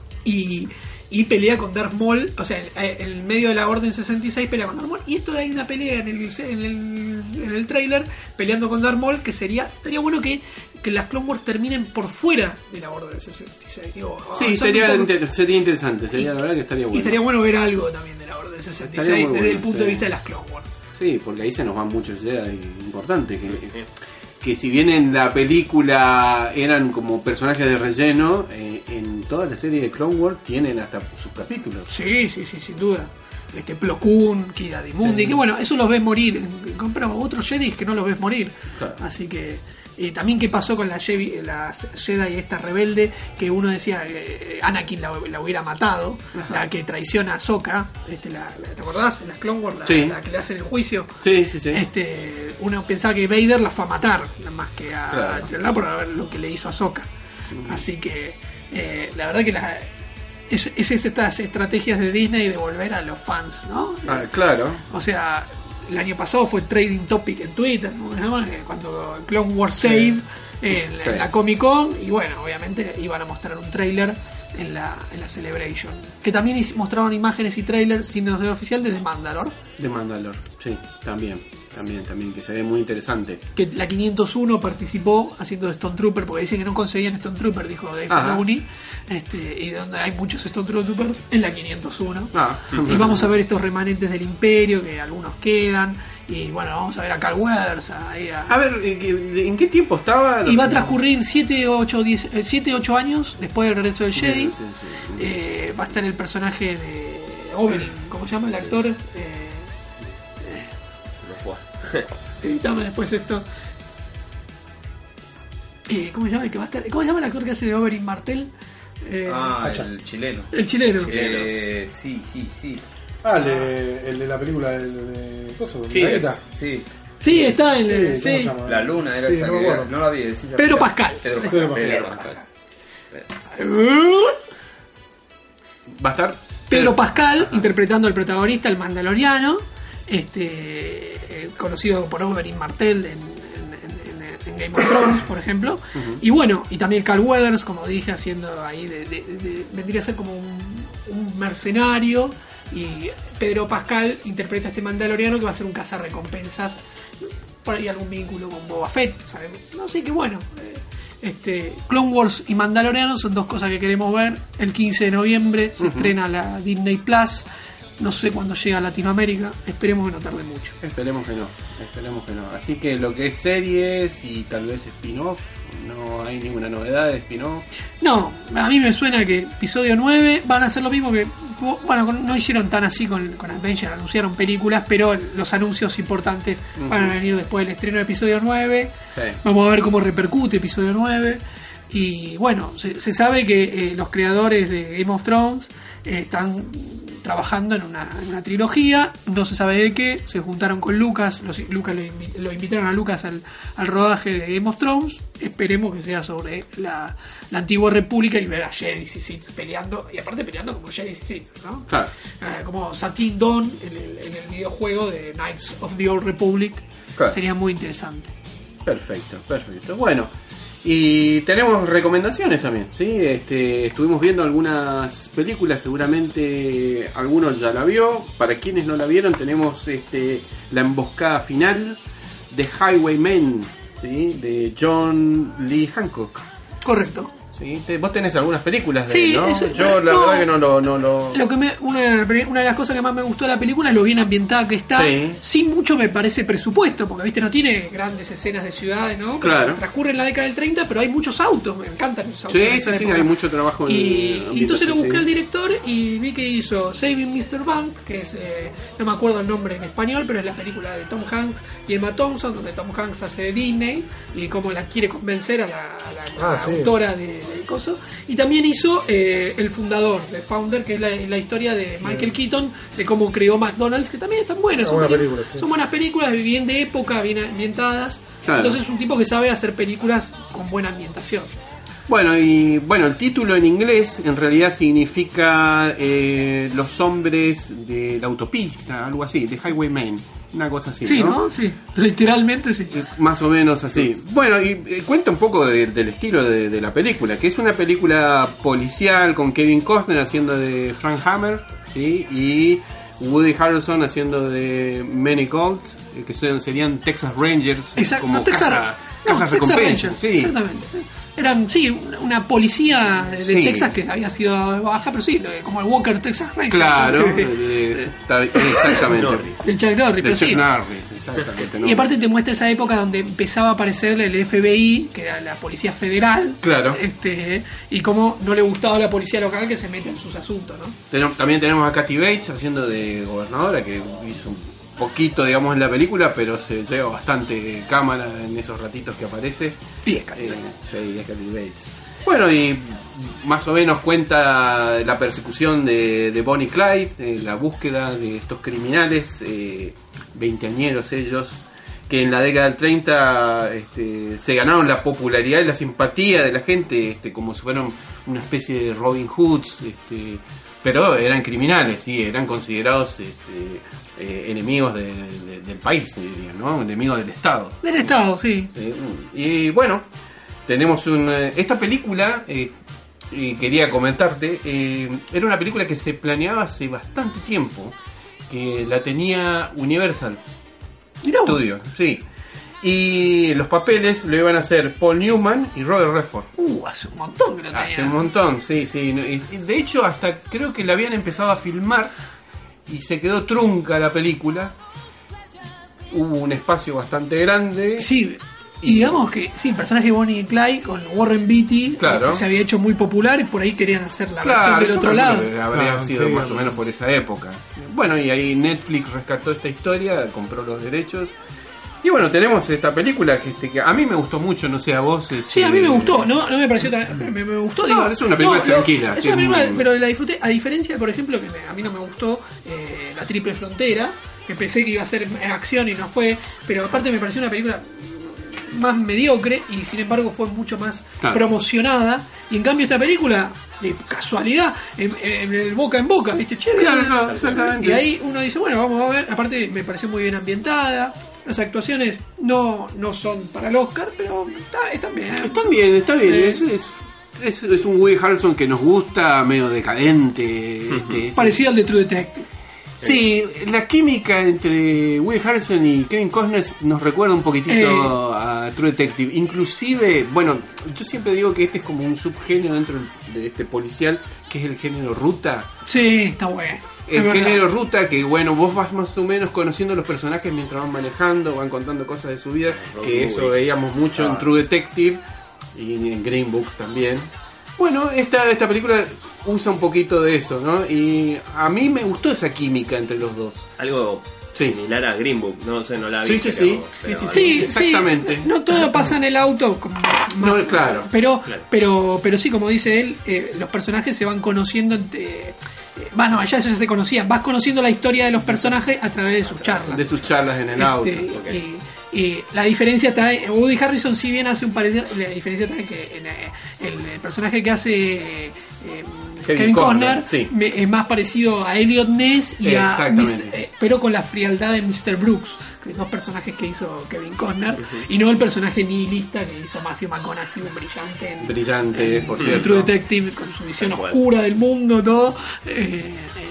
[SPEAKER 3] Y, y pelea con Darth Maul, o sea, en, en medio de la Orden sesenta y seis pelea con Darth Maul. Y esto hay una pelea en el, en el, en el trailer, peleando con Darth Maul, que sería, estaría bueno que, que las Clone Wars terminen por fuera de la Orden sesenta y seis. Digo,
[SPEAKER 1] Sí,
[SPEAKER 3] avanzando
[SPEAKER 1] sería,
[SPEAKER 3] un poco.
[SPEAKER 1] inter- sería interesante, sería la verdad que estaría
[SPEAKER 3] Y
[SPEAKER 1] bueno.
[SPEAKER 3] estaría bueno ver algo también de la Orden sesenta y
[SPEAKER 1] Estaría
[SPEAKER 3] seis
[SPEAKER 1] muy
[SPEAKER 3] desde
[SPEAKER 1] bueno,
[SPEAKER 3] el punto
[SPEAKER 1] sí.
[SPEAKER 3] de vista de las Clone Wars.
[SPEAKER 1] Sí, porque ahí se nos van muchas ideas importantes. Que,
[SPEAKER 4] Sí.
[SPEAKER 1] que si bien en la película eran como personajes de relleno, eh, en toda la serie de Clone Wars tienen hasta sus capítulos.
[SPEAKER 3] Sí, sí, sí, sin duda. Este Plo Koon, Kida Dimundi,
[SPEAKER 1] Sí.
[SPEAKER 3] que bueno, eso los ves morir. Pero otros Jedi que no los ves morir.
[SPEAKER 1] Claro.
[SPEAKER 3] Así que. Y también qué pasó con la Jedi, la Jedi esta rebelde, que uno decía eh, Anakin la, la hubiera matado, la que traiciona a Ahsoka, este, la, la- ¿te acordás? En las Clone Wars, la,
[SPEAKER 1] Sí.
[SPEAKER 3] la que le hacen el juicio.
[SPEAKER 1] Sí, sí, sí.
[SPEAKER 3] Este, uno pensaba que Vader la fue a matar, nada más que a,
[SPEAKER 1] Claro.
[SPEAKER 3] a entrenar por ver lo que le hizo a Ahsoka. Así que eh, la verdad que la, es, es estas estrategias de Disney de volver a los fans, ¿no?
[SPEAKER 1] Ah, claro.
[SPEAKER 3] O sea, el año pasado fue Trading Topic en Twitter, ¿no? Nada más, eh, cuando Clone Wars Save en,
[SPEAKER 1] Sí.
[SPEAKER 3] en la Comic Con, y bueno, obviamente iban a mostrar un trailer en la, en la Celebration. Que también hic- mostraron imágenes y trailers sin ser oficial desde Mandalore.
[SPEAKER 1] De Mandalore, sí, también. También, también, que se ve muy interesante.
[SPEAKER 3] Que la quinientos uno participó haciendo de Stone Trooper, porque dicen que no conseguían Stone Trooper, dijo Dave
[SPEAKER 1] Ajá.
[SPEAKER 3] Filoni, este, y donde hay muchos Stone Troopers en la quinientos uno.
[SPEAKER 1] Ah.
[SPEAKER 3] Y vamos a ver estos remanentes del Imperio, que algunos quedan, y bueno, vamos a ver a Carl Weathers, ahí a-
[SPEAKER 1] A ver, ¿en qué tiempo estaba?
[SPEAKER 3] y va a transcurrir siete, ocho años después del regreso del Jedi.
[SPEAKER 1] Sí, sí, sí.
[SPEAKER 3] Eh, va a estar el personaje de Oberyn, ¿cómo se llama el actor? Eh,
[SPEAKER 4] Se me fue.
[SPEAKER 3] editame después esto. Eh, ¿Cómo se llama el que va a estar? ¿Cómo se llama el actor que hace de Oberyn Martell? Eh,
[SPEAKER 5] Ah,
[SPEAKER 2] Sacha.
[SPEAKER 5] el chileno.
[SPEAKER 3] el chileno.
[SPEAKER 5] Eh, sí, sí, sí.
[SPEAKER 2] Ah, el de, el de la película de, de Coso,
[SPEAKER 5] Sí,
[SPEAKER 2] Gaeta.
[SPEAKER 5] sí.
[SPEAKER 3] Sí, está en el.
[SPEAKER 2] Sí, ¿cómo se
[SPEAKER 3] Sí.
[SPEAKER 2] llama?
[SPEAKER 5] La luna era
[SPEAKER 2] Sí,
[SPEAKER 5] esa
[SPEAKER 2] no me
[SPEAKER 5] que
[SPEAKER 2] acuerdo.
[SPEAKER 5] no la vi. decís-
[SPEAKER 3] Pedro Pascal.
[SPEAKER 5] Pedro Pascal.
[SPEAKER 2] Pedro
[SPEAKER 5] Pedro
[SPEAKER 2] Pascal.
[SPEAKER 5] Pascal.
[SPEAKER 1] Va a estar
[SPEAKER 3] Pedro Pascal interpretando al protagonista, el mandaloriano, este eh, conocido por Oberyn Martell en, en- en- en- en Game of Thrones, por ejemplo. Y bueno, y también Carl Weathers, como dije, haciendo ahí de, de- de- vendría a ser como un, un mercenario. Y Pedro Pascal interpreta a este mandaloriano que va a ser un cazarrecompensas. Por ahí algún vínculo con Boba Fett, ¿sabes? No sé, qué bueno. Eh, Este, Clone Wars y Mandaloriano son dos cosas que queremos ver. El quince de noviembre se estrena la Disney Plus. No sé cuándo llega a Latinoamérica. Esperemos que no tarde mucho.
[SPEAKER 1] Esperemos que no, esperemos que no. Así que lo que es series y tal vez spin-off, no hay ninguna novedad de spin-off.
[SPEAKER 3] No, a mí me suena que episodio nueve van a hacer lo mismo que... Bueno, con- no hicieron tan así con, con Adventure, anunciaron películas, pero los anuncios importantes van a venir después del estreno de episodio nueve.
[SPEAKER 1] Sí.
[SPEAKER 3] Vamos a ver cómo repercute episodio nueve. Y bueno, se, se sabe que eh, los creadores de Game of Thrones eh, están trabajando en una, en una trilogía, no se sabe de qué, se juntaron con Lucas, los, Lucas lo, invi- lo invitaron a Lucas al, al rodaje de Game of Thrones, esperemos que sea sobre la, la antigua república y ver a Jedi y Sith peleando, y aparte peleando como Jedi y Sith, ¿no?
[SPEAKER 1] Claro.
[SPEAKER 3] Eh, como Satin Dawn en el, en el videojuego de Knights of the Old Republic,
[SPEAKER 1] Claro.
[SPEAKER 3] sería muy interesante.
[SPEAKER 1] Perfecto, perfecto. Bueno, y tenemos recomendaciones también, ¿sí? Este, estuvimos viendo algunas películas, seguramente algunos ya la vio. Para quienes no la vieron, tenemos este, La emboscada final de Highwaymen, ¿sí? De John Lee Hancock.
[SPEAKER 3] Correcto.
[SPEAKER 1] ¿Sí? Te- Vos tenés algunas películas de
[SPEAKER 3] Sí,
[SPEAKER 1] él, ¿no?
[SPEAKER 3] eso-
[SPEAKER 1] Yo la
[SPEAKER 3] no.
[SPEAKER 1] verdad que no lo... No, lo...
[SPEAKER 3] Lo que me, una, una de las cosas que más me gustó de la película es lo bien ambientada que está.
[SPEAKER 1] Sí.
[SPEAKER 3] Sin mucho me parece presupuesto, porque viste no tiene grandes escenas de ciudades, ¿no? Pero
[SPEAKER 1] Claro.
[SPEAKER 3] transcurre en la década del treinta, pero hay muchos autos, me encantan los autos.
[SPEAKER 1] Sí,
[SPEAKER 3] de
[SPEAKER 1] sí,
[SPEAKER 3] esa
[SPEAKER 1] sí,
[SPEAKER 3] época.
[SPEAKER 1] hay mucho trabajo en
[SPEAKER 3] Y, y entonces lo
[SPEAKER 1] ambientación,
[SPEAKER 3] busqué
[SPEAKER 1] sí.
[SPEAKER 3] al director y vi que hizo Saving mister Bank, que es, eh, no me acuerdo el nombre en español, pero es la película de Tom Hanks y Emma Thompson, donde Tom Hanks hace de Disney y cómo la quiere convencer a la, a la-
[SPEAKER 2] Ah,
[SPEAKER 3] la
[SPEAKER 2] sí.
[SPEAKER 3] autora de, de coso. Y también hizo eh, El Fundador, de Founder, que es la, la historia de Michael Keaton, de cómo creó McDonald's, que también están buenas.
[SPEAKER 2] Una
[SPEAKER 3] Son,
[SPEAKER 2] buena
[SPEAKER 3] peli-
[SPEAKER 2] película, sí.
[SPEAKER 3] son buenas películas, bien de época, bien ambientadas.
[SPEAKER 1] Claro.
[SPEAKER 3] Entonces es un tipo que sabe hacer películas con buena ambientación.
[SPEAKER 1] Bueno, y bueno, el título en inglés en realidad significa eh, Los hombres de la autopista, algo así, de Highwaymen, una cosa así,
[SPEAKER 3] Sí,
[SPEAKER 1] ¿no?
[SPEAKER 3] ¿no? Sí, literalmente sí.
[SPEAKER 1] Eh, Más o menos así. Bueno, y eh, cuenta un poco de- del estilo de, de la película, que es una película policial con Kevin Costner haciendo de Frank Hammer, ¿sí? Y Woody Harrelson haciendo de Manny Colt, eh, que son- serían Texas Rangers,
[SPEAKER 3] Exacto,
[SPEAKER 1] como
[SPEAKER 3] no, Texas,
[SPEAKER 1] casa,
[SPEAKER 3] no,
[SPEAKER 1] casa
[SPEAKER 3] Texas
[SPEAKER 1] recompensa,
[SPEAKER 3] Rangers,
[SPEAKER 1] sí.
[SPEAKER 3] exactamente. Eran, sí, una, una policía de, de
[SPEAKER 1] Sí.
[SPEAKER 3] Texas que había sido baja, pero sí, lo- como el Walker Texas Ranger.
[SPEAKER 1] Claro,
[SPEAKER 3] ¿no?
[SPEAKER 1] eh, está- exactamente.
[SPEAKER 3] Del Chuck Norris,
[SPEAKER 1] Del
[SPEAKER 3] pero
[SPEAKER 1] Chuck
[SPEAKER 3] sí.
[SPEAKER 1] Norris, exactamente. ¿no?
[SPEAKER 3] Y aparte te muestra esa época donde empezaba a aparecer el F B I, que era la policía federal.
[SPEAKER 1] Claro.
[SPEAKER 3] Este, y cómo no le gustaba a la policía local que se mete en sus asuntos, ¿no?
[SPEAKER 1] Tenem- También tenemos a Kathy Bates haciendo de gobernadora, que hizo un poquito, digamos, en la película, pero se lleva bastante cámara en esos ratitos que aparece.
[SPEAKER 3] Y es Kathy
[SPEAKER 1] Eh,
[SPEAKER 3] Bates.
[SPEAKER 1] sí, es Kathy Bates. Bueno, y más o menos cuenta la persecución de, de Bonnie y Clyde, eh, la búsqueda de estos criminales, eh, veinteañeros ellos, que en la década del treinta este, se ganaron la popularidad y la simpatía de la gente, este, como si fueran una especie de Robin Hoods, este, pero eran criminales, sí, eran considerados este, eh, enemigos de- de- del país, diría, ¿no? Enemigos del Estado.
[SPEAKER 3] Del Estado, sí.
[SPEAKER 1] Sí, y bueno, tenemos un... eh, esta película, eh, y quería comentarte, eh, era una película que se planeaba hace bastante tiempo, que la tenía Universal
[SPEAKER 3] Mirá vos.
[SPEAKER 1] Studios, sí. Y los papeles lo iban a hacer Paul Newman y Robert Redford.
[SPEAKER 3] Uh, hace un montón que lo tenía.
[SPEAKER 1] Hace un montón, sí, sí. no, y- y de hecho, hasta creo que la habían empezado a filmar y se quedó trunca la película. Hubo un espacio bastante grande.
[SPEAKER 3] Sí, Y digamos que, sí, el personaje de Bonnie y Clyde con Warren Beatty
[SPEAKER 1] Claro.
[SPEAKER 3] este, se había hecho muy popular y por ahí querían hacer la versión
[SPEAKER 1] Claro,
[SPEAKER 3] del
[SPEAKER 1] yo
[SPEAKER 3] otro
[SPEAKER 1] calculo
[SPEAKER 3] lado.
[SPEAKER 1] que habría
[SPEAKER 2] Ah,
[SPEAKER 1] sido
[SPEAKER 2] sí,
[SPEAKER 1] más o
[SPEAKER 2] sí.
[SPEAKER 1] menos por esa época. Bueno, y ahí Netflix rescató esta historia, compró los derechos. Y bueno, tenemos esta película que, este, que a mí me gustó mucho, no sé, a vos. Este,
[SPEAKER 3] Sí, a mí me gustó, no, no me pareció tan, me, me gustó,
[SPEAKER 1] No,
[SPEAKER 3] digo,
[SPEAKER 1] es una película
[SPEAKER 3] no, lo-
[SPEAKER 1] tranquila,
[SPEAKER 3] es
[SPEAKER 1] sí,
[SPEAKER 3] una película,
[SPEAKER 1] muy-
[SPEAKER 3] pero la disfruté, a diferencia, por ejemplo, que me- a mí no me gustó eh, La Triple Frontera, que pensé que iba a ser acción y no fue, pero aparte me pareció una película más mediocre y sin embargo fue mucho más
[SPEAKER 1] Claro.
[SPEAKER 3] promocionada, y en cambio esta película, de casualidad, en, en el boca en boca, viste, che,
[SPEAKER 1] Claro,
[SPEAKER 3] mirá,
[SPEAKER 1] claro, exactamente.
[SPEAKER 3] y ahí uno dice, bueno, vamos a ver, aparte me pareció muy bien ambientada, las actuaciones no, no son para el Oscar, pero está, están bien.
[SPEAKER 1] Están bien, está bien.
[SPEAKER 3] Sí.
[SPEAKER 1] Es, es, es, es un Woody Harrelson que nos gusta, medio decadente. este, es-
[SPEAKER 3] Parecido al de True Detective.
[SPEAKER 1] Sí, la química entre Woody Harrelson y Kevin Costner nos recuerda un poquitito
[SPEAKER 3] Eh.
[SPEAKER 1] a True Detective. Inclusive, bueno, yo siempre digo que este es como un subgénero dentro de este policial, que es el género ruta.
[SPEAKER 3] Sí, está bueno.
[SPEAKER 1] El
[SPEAKER 3] Es verdad.
[SPEAKER 1] género ruta, que bueno, vos vas más o menos conociendo los personajes mientras van manejando, van contando cosas de su vida, que eso veíamos mucho en True Detective y en Green Book también. Bueno, esta, esta película usa un poquito de eso, ¿no? Y a mí me gustó esa química entre los dos.
[SPEAKER 4] Algo
[SPEAKER 1] Sí.
[SPEAKER 4] similar a Green Book, no sé, no la vi.
[SPEAKER 1] Sí, sí,
[SPEAKER 4] pero-
[SPEAKER 1] sí,
[SPEAKER 4] pero
[SPEAKER 1] sí, sí,
[SPEAKER 3] Sí,
[SPEAKER 1] exactamente.
[SPEAKER 3] sí, no todo pasa en el auto. como-
[SPEAKER 1] No, claro.
[SPEAKER 3] Pero,
[SPEAKER 4] Claro.
[SPEAKER 3] pero, pero sí, como dice él, eh, los personajes se van conociendo. Eh, bueno, allá eso ya se conocían. Vas conociendo la historia de los personajes a través de sus charlas.
[SPEAKER 1] De sus charlas en el auto.
[SPEAKER 3] Este,
[SPEAKER 1] Ok.
[SPEAKER 3] y, y la diferencia está en Woody Harrison, si bien hace un parecido, la diferencia está en que en, eh, el, el personaje que hace eh,
[SPEAKER 1] Kevin
[SPEAKER 3] Kevin,
[SPEAKER 1] Costner,
[SPEAKER 3] Costner,
[SPEAKER 1] sí.
[SPEAKER 3] me- es más parecido a Elliot Ness y a
[SPEAKER 1] Exactamente.
[SPEAKER 3] mister eh, pero con la frialdad de mister Brooks, que dos personajes que hizo Kevin Costner, y no el personaje nihilista que hizo Matthew McConaughey, un brillante en,
[SPEAKER 1] Brillante,
[SPEAKER 3] en-
[SPEAKER 1] por
[SPEAKER 3] en
[SPEAKER 1] cierto.
[SPEAKER 3] True Detective, con su visión
[SPEAKER 4] Tal cual.
[SPEAKER 3] oscura del mundo, todo. Eh, eh,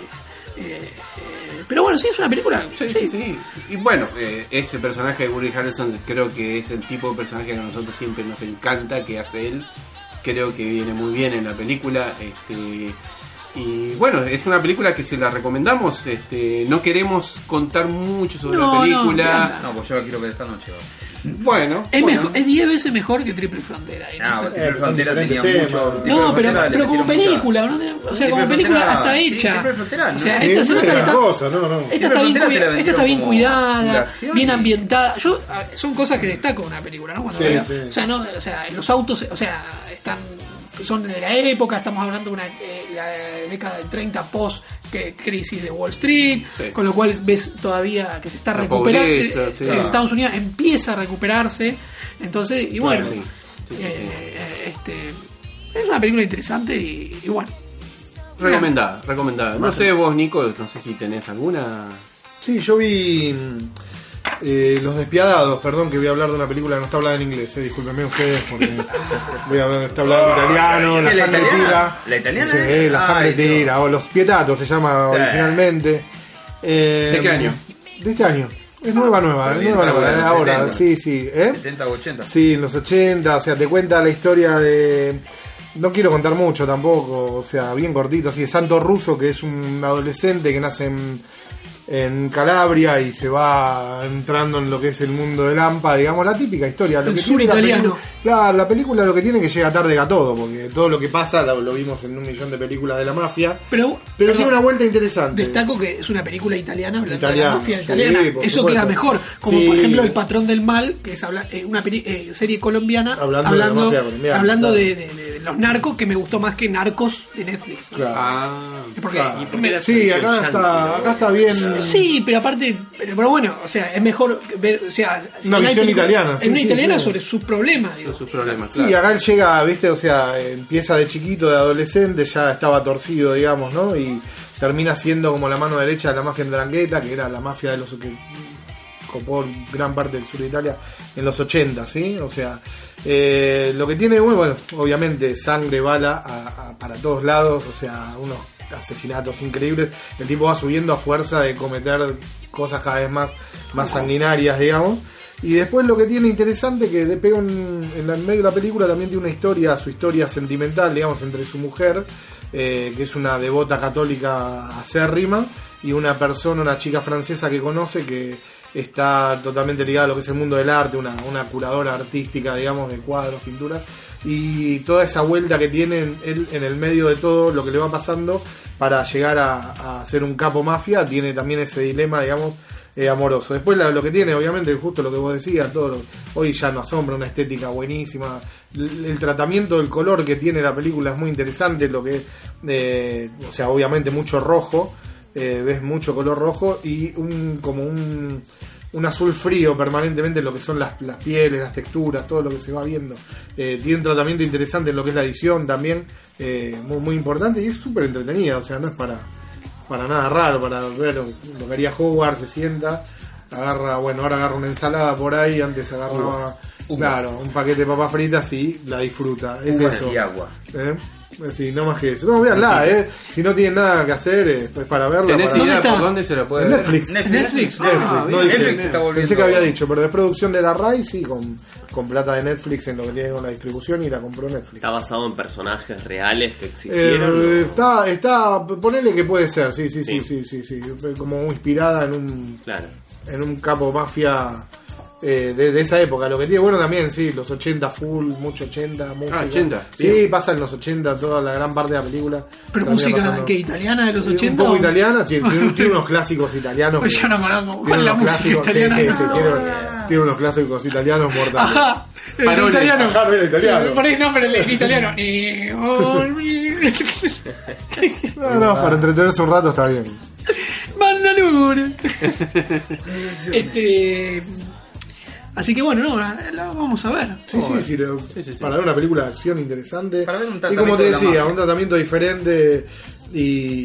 [SPEAKER 3] eh, eh, pero bueno, sí, es una película.
[SPEAKER 1] Sí, sí, sí. Y bueno, eh, ese personaje de Woody Harrelson creo que es el tipo de personaje que a nosotros siempre nos encanta, que hace él. Creo que viene muy bien en la película. Este, y bueno, es una película que se la recomendamos. Este, no queremos contar mucho sobre
[SPEAKER 3] No,
[SPEAKER 1] la
[SPEAKER 3] no,
[SPEAKER 1] película.
[SPEAKER 3] anda.
[SPEAKER 5] No, pues yo la quiero ver esta noche.
[SPEAKER 1] bueno,
[SPEAKER 3] Es
[SPEAKER 1] bueno.
[SPEAKER 3] mejor- es diez veces mejor que Triple Frontera. y no
[SPEAKER 5] Ah,
[SPEAKER 3] sé.
[SPEAKER 5] Triple
[SPEAKER 2] son
[SPEAKER 5] Frontera tenía
[SPEAKER 2] diferentes
[SPEAKER 5] mucho.
[SPEAKER 2] temas.
[SPEAKER 5] Triple
[SPEAKER 3] No, pero,
[SPEAKER 5] Frontera le
[SPEAKER 3] pero como
[SPEAKER 5] metieron
[SPEAKER 3] película,
[SPEAKER 5] mucha-
[SPEAKER 3] ¿no? O sea,
[SPEAKER 5] Triple
[SPEAKER 3] como película
[SPEAKER 5] Frontera-
[SPEAKER 3] está
[SPEAKER 5] sí,
[SPEAKER 3] hecha.
[SPEAKER 5] Triple Frontera,
[SPEAKER 3] O sea,
[SPEAKER 5] no.
[SPEAKER 2] Sí,
[SPEAKER 3] esta se
[SPEAKER 2] no
[SPEAKER 3] nota
[SPEAKER 2] es
[SPEAKER 3] que
[SPEAKER 2] gran
[SPEAKER 3] está.
[SPEAKER 2] cosa, no, no.
[SPEAKER 3] Esta
[SPEAKER 5] Triple
[SPEAKER 3] está bien,
[SPEAKER 5] Frontera te la
[SPEAKER 3] cuida- esta
[SPEAKER 5] vendieron
[SPEAKER 3] está bien
[SPEAKER 5] como
[SPEAKER 3] cuidada,
[SPEAKER 5] de acción
[SPEAKER 3] bien
[SPEAKER 5] y-
[SPEAKER 3] ambientada. Yo a ver, son cosas que destaco de una película, ¿no? Cuando
[SPEAKER 2] Sí,
[SPEAKER 3] veo-
[SPEAKER 2] sí.
[SPEAKER 3] O sea, no, o sea, los autos, o sea, están son de la época, estamos hablando de una eh, la década del treinta post que crisis de Wall Street,
[SPEAKER 1] Sí.
[SPEAKER 3] con lo cual ves todavía que se está
[SPEAKER 1] La
[SPEAKER 3] recuperando,
[SPEAKER 1] pobreza,
[SPEAKER 3] eh,
[SPEAKER 1] sí.
[SPEAKER 3] eh, Estados Unidos empieza a recuperarse, entonces y bueno,
[SPEAKER 1] Claro, sí. Sí, sí, sí.
[SPEAKER 3] eh, eh, este es una película interesante y, y bueno.
[SPEAKER 1] Recomendada, recomendada. No sé vos, Nico, no sé si tenés alguna.
[SPEAKER 2] Sí, yo vi eh, Los Despiadados, perdón que voy a hablar de una película que no está hablada en inglés, eh, discúlpenme ustedes porque voy a hablar, está hablando en italiano, la
[SPEAKER 5] ¿La
[SPEAKER 2] sangre
[SPEAKER 5] italiana?
[SPEAKER 2] tira.
[SPEAKER 5] ¿La italiana?
[SPEAKER 2] Sí, la sangre
[SPEAKER 5] Ay, Dios.
[SPEAKER 2] tira, o Los Pietatos se llama
[SPEAKER 5] Sí.
[SPEAKER 2] originalmente. Eh,
[SPEAKER 1] ¿De qué año?
[SPEAKER 2] De este año. Es nueva, nueva, es
[SPEAKER 5] Sí,
[SPEAKER 2] nueva,
[SPEAKER 5] está
[SPEAKER 2] nueva,
[SPEAKER 5] bueno,
[SPEAKER 2] es ahora,
[SPEAKER 5] setenta.
[SPEAKER 2] sí, sí. ¿Eh?
[SPEAKER 5] setenta o ochenta.
[SPEAKER 2] Sí, en los ochenta, o sea, te cuenta la historia de... No quiero contar mucho tampoco, o sea, bien cortito, así de Santo Russo, que es un adolescente que nace en, en Calabria y se va entrando en lo que es el mundo del Lampa, digamos, la típica historia. Lo
[SPEAKER 3] El
[SPEAKER 2] que
[SPEAKER 3] sur
[SPEAKER 2] tiene la
[SPEAKER 3] italiano.
[SPEAKER 2] película- Claro, la película lo que tiene es que llega tarde a todo, porque todo lo que pasa lo, lo vimos en un millón de películas de la mafia,
[SPEAKER 3] Pero,
[SPEAKER 2] pero
[SPEAKER 3] perdón,
[SPEAKER 2] tiene una vuelta interesante.
[SPEAKER 3] destaco que es una película italiana hablando de
[SPEAKER 2] Italiana,
[SPEAKER 3] la mafia
[SPEAKER 2] sí,
[SPEAKER 3] italiana.
[SPEAKER 2] por
[SPEAKER 3] Eso
[SPEAKER 2] supuesto.
[SPEAKER 3] queda mejor. Como
[SPEAKER 2] Sí.
[SPEAKER 3] por ejemplo El Patrón del Mal, que es habla- eh, una peli- eh, serie colombiana
[SPEAKER 2] Hablando de la
[SPEAKER 3] hablando,
[SPEAKER 2] mafia colombiana,
[SPEAKER 3] hablando
[SPEAKER 2] claro.
[SPEAKER 3] de, de- de los narcos, que me gustó más que Narcos de Netflix. ¿no?
[SPEAKER 2] Claro.
[SPEAKER 1] Ah,
[SPEAKER 3] Porque
[SPEAKER 2] Claro.
[SPEAKER 3] me-
[SPEAKER 2] Sí, acá está, acá está bien.
[SPEAKER 3] Sí, pero aparte, pero, pero bueno, o sea, es mejor ver, o sea,
[SPEAKER 2] Una
[SPEAKER 3] no hay
[SPEAKER 2] visión
[SPEAKER 3] película-
[SPEAKER 2] italiana,
[SPEAKER 3] es
[SPEAKER 2] sí,
[SPEAKER 3] una
[SPEAKER 2] sí,
[SPEAKER 3] italiana
[SPEAKER 2] sí.
[SPEAKER 3] sobre sus problemas, digo.
[SPEAKER 1] con sus problemas,
[SPEAKER 2] Sí,
[SPEAKER 1] claro.
[SPEAKER 2] acá él llega, viste, o sea, empieza de chiquito, de adolescente, ya estaba torcido, digamos, ¿no? Y termina siendo como la mano derecha de la mafia Ndrangheta, que era la mafia de los que copó gran parte del sur de Italia en los ochenta, ¿sí? O sea, eh, lo que tiene, bueno, bueno, obviamente sangre, bala a- a- para todos lados, o sea, unos asesinatos increíbles. El tipo va subiendo a fuerza de cometer cosas cada vez más, más sanguinarias, digamos. Y después lo que tiene interesante que de pega un- en la- en medio de la película también tiene una historia, su historia sentimental, digamos, entre su mujer, eh, que es una devota católica acérrima, y una persona, una chica francesa que conoce que está totalmente ligada a lo que es el mundo del arte, una, una curadora artística, digamos, de cuadros, pinturas, y toda esa vuelta que tiene él en el medio de todo lo que le va pasando para llegar a, a ser un capo mafia, tiene también ese dilema, digamos, eh, amoroso. Después la, lo que tiene, obviamente, justo lo que vos decías, todo lo, hoy ya nos asombra, una estética buenísima, el, el tratamiento del color que tiene la película es muy interesante, lo que eh, o sea, obviamente mucho rojo, eh, ves mucho color rojo y un como un un azul frío permanentemente en lo que son las, las pieles, las texturas, todo lo que se va viendo. Eh, tiene un tratamiento interesante en lo que es la edición también, eh, muy, muy importante, y es súper entretenida, o sea, no es para para nada raro, para ver lo que haría Howard, se sienta, agarra, bueno, ahora agarra una ensalada por ahí, antes agarraba, uh, claro, un paquete de papas fritas y la disfruta, es
[SPEAKER 5] Uvas
[SPEAKER 2] eso.
[SPEAKER 5] y agua.
[SPEAKER 2] ¿Eh? Sí, no más que eso. No, véanla, eh. Si no tienen nada que hacer, eh, es para verla.
[SPEAKER 1] ¿Tenés
[SPEAKER 2] para...
[SPEAKER 1] idea
[SPEAKER 3] ¿Dónde
[SPEAKER 1] por
[SPEAKER 3] está?
[SPEAKER 1] dónde se la puede
[SPEAKER 2] En
[SPEAKER 1] ver?
[SPEAKER 2] Netflix.
[SPEAKER 5] Netflix.
[SPEAKER 3] Netflix.
[SPEAKER 2] Netflix,
[SPEAKER 1] Ah,
[SPEAKER 2] no
[SPEAKER 1] bien.
[SPEAKER 2] dije-
[SPEAKER 5] Netflix está volviendo-
[SPEAKER 2] Pensé que había dicho, pero es producción de la R A I, sí, con, con plata de Netflix en lo que tiene con la distribución y la compró Netflix.
[SPEAKER 4] Está basado en personajes reales que
[SPEAKER 2] Eh,
[SPEAKER 4] existieron. ¿no?
[SPEAKER 2] está, está, ponele que puede ser, sí, sí, sí,
[SPEAKER 4] Sí.
[SPEAKER 2] sí, sí, sí, como inspirada en un,
[SPEAKER 4] Claro.
[SPEAKER 2] en un capo mafia eh, de, de esa época. Lo que tiene bueno también, sí, los ochenta full, mucho ochenta, música.
[SPEAKER 1] Ah, ochenta,
[SPEAKER 2] Sí,
[SPEAKER 1] bien.
[SPEAKER 2] pasa en los ochenta toda la gran parte de la película.
[SPEAKER 3] Pero
[SPEAKER 2] Termina
[SPEAKER 3] música
[SPEAKER 2] pasando-
[SPEAKER 3] que italiana de los
[SPEAKER 2] Sí,
[SPEAKER 3] ochenta.
[SPEAKER 2] un poco
[SPEAKER 3] o-
[SPEAKER 2] italiana, sí, tiene, tiene unos clásicos italianos.
[SPEAKER 3] Pues
[SPEAKER 2] que-
[SPEAKER 3] yo no conozco.
[SPEAKER 2] tiene
[SPEAKER 3] ¿Cuál es la
[SPEAKER 2] unos
[SPEAKER 3] música
[SPEAKER 2] clásicos, sí,
[SPEAKER 3] italiana?
[SPEAKER 2] sí, sí, tiene, tiene unos clásicos italianos mortales.
[SPEAKER 3] Ajá. El
[SPEAKER 1] Parole.
[SPEAKER 3] italiano.
[SPEAKER 2] Ajá, no era italiano.
[SPEAKER 3] Por ahí no, pero el, el italiano. Eh, oh,
[SPEAKER 2] No, no, para entretenerse un rato está bien.
[SPEAKER 3] Mandalore. Este. Así que bueno, no, la, la vamos a ver.
[SPEAKER 2] Sí, sí, sí, lo-
[SPEAKER 1] Sí, sí, sí.
[SPEAKER 2] para ver una película de acción interesante.
[SPEAKER 5] Para ver un
[SPEAKER 2] y
[SPEAKER 5] tratamiento
[SPEAKER 2] como te
[SPEAKER 5] de la
[SPEAKER 2] decía,
[SPEAKER 5] mafia.
[SPEAKER 2] un tratamiento diferente y,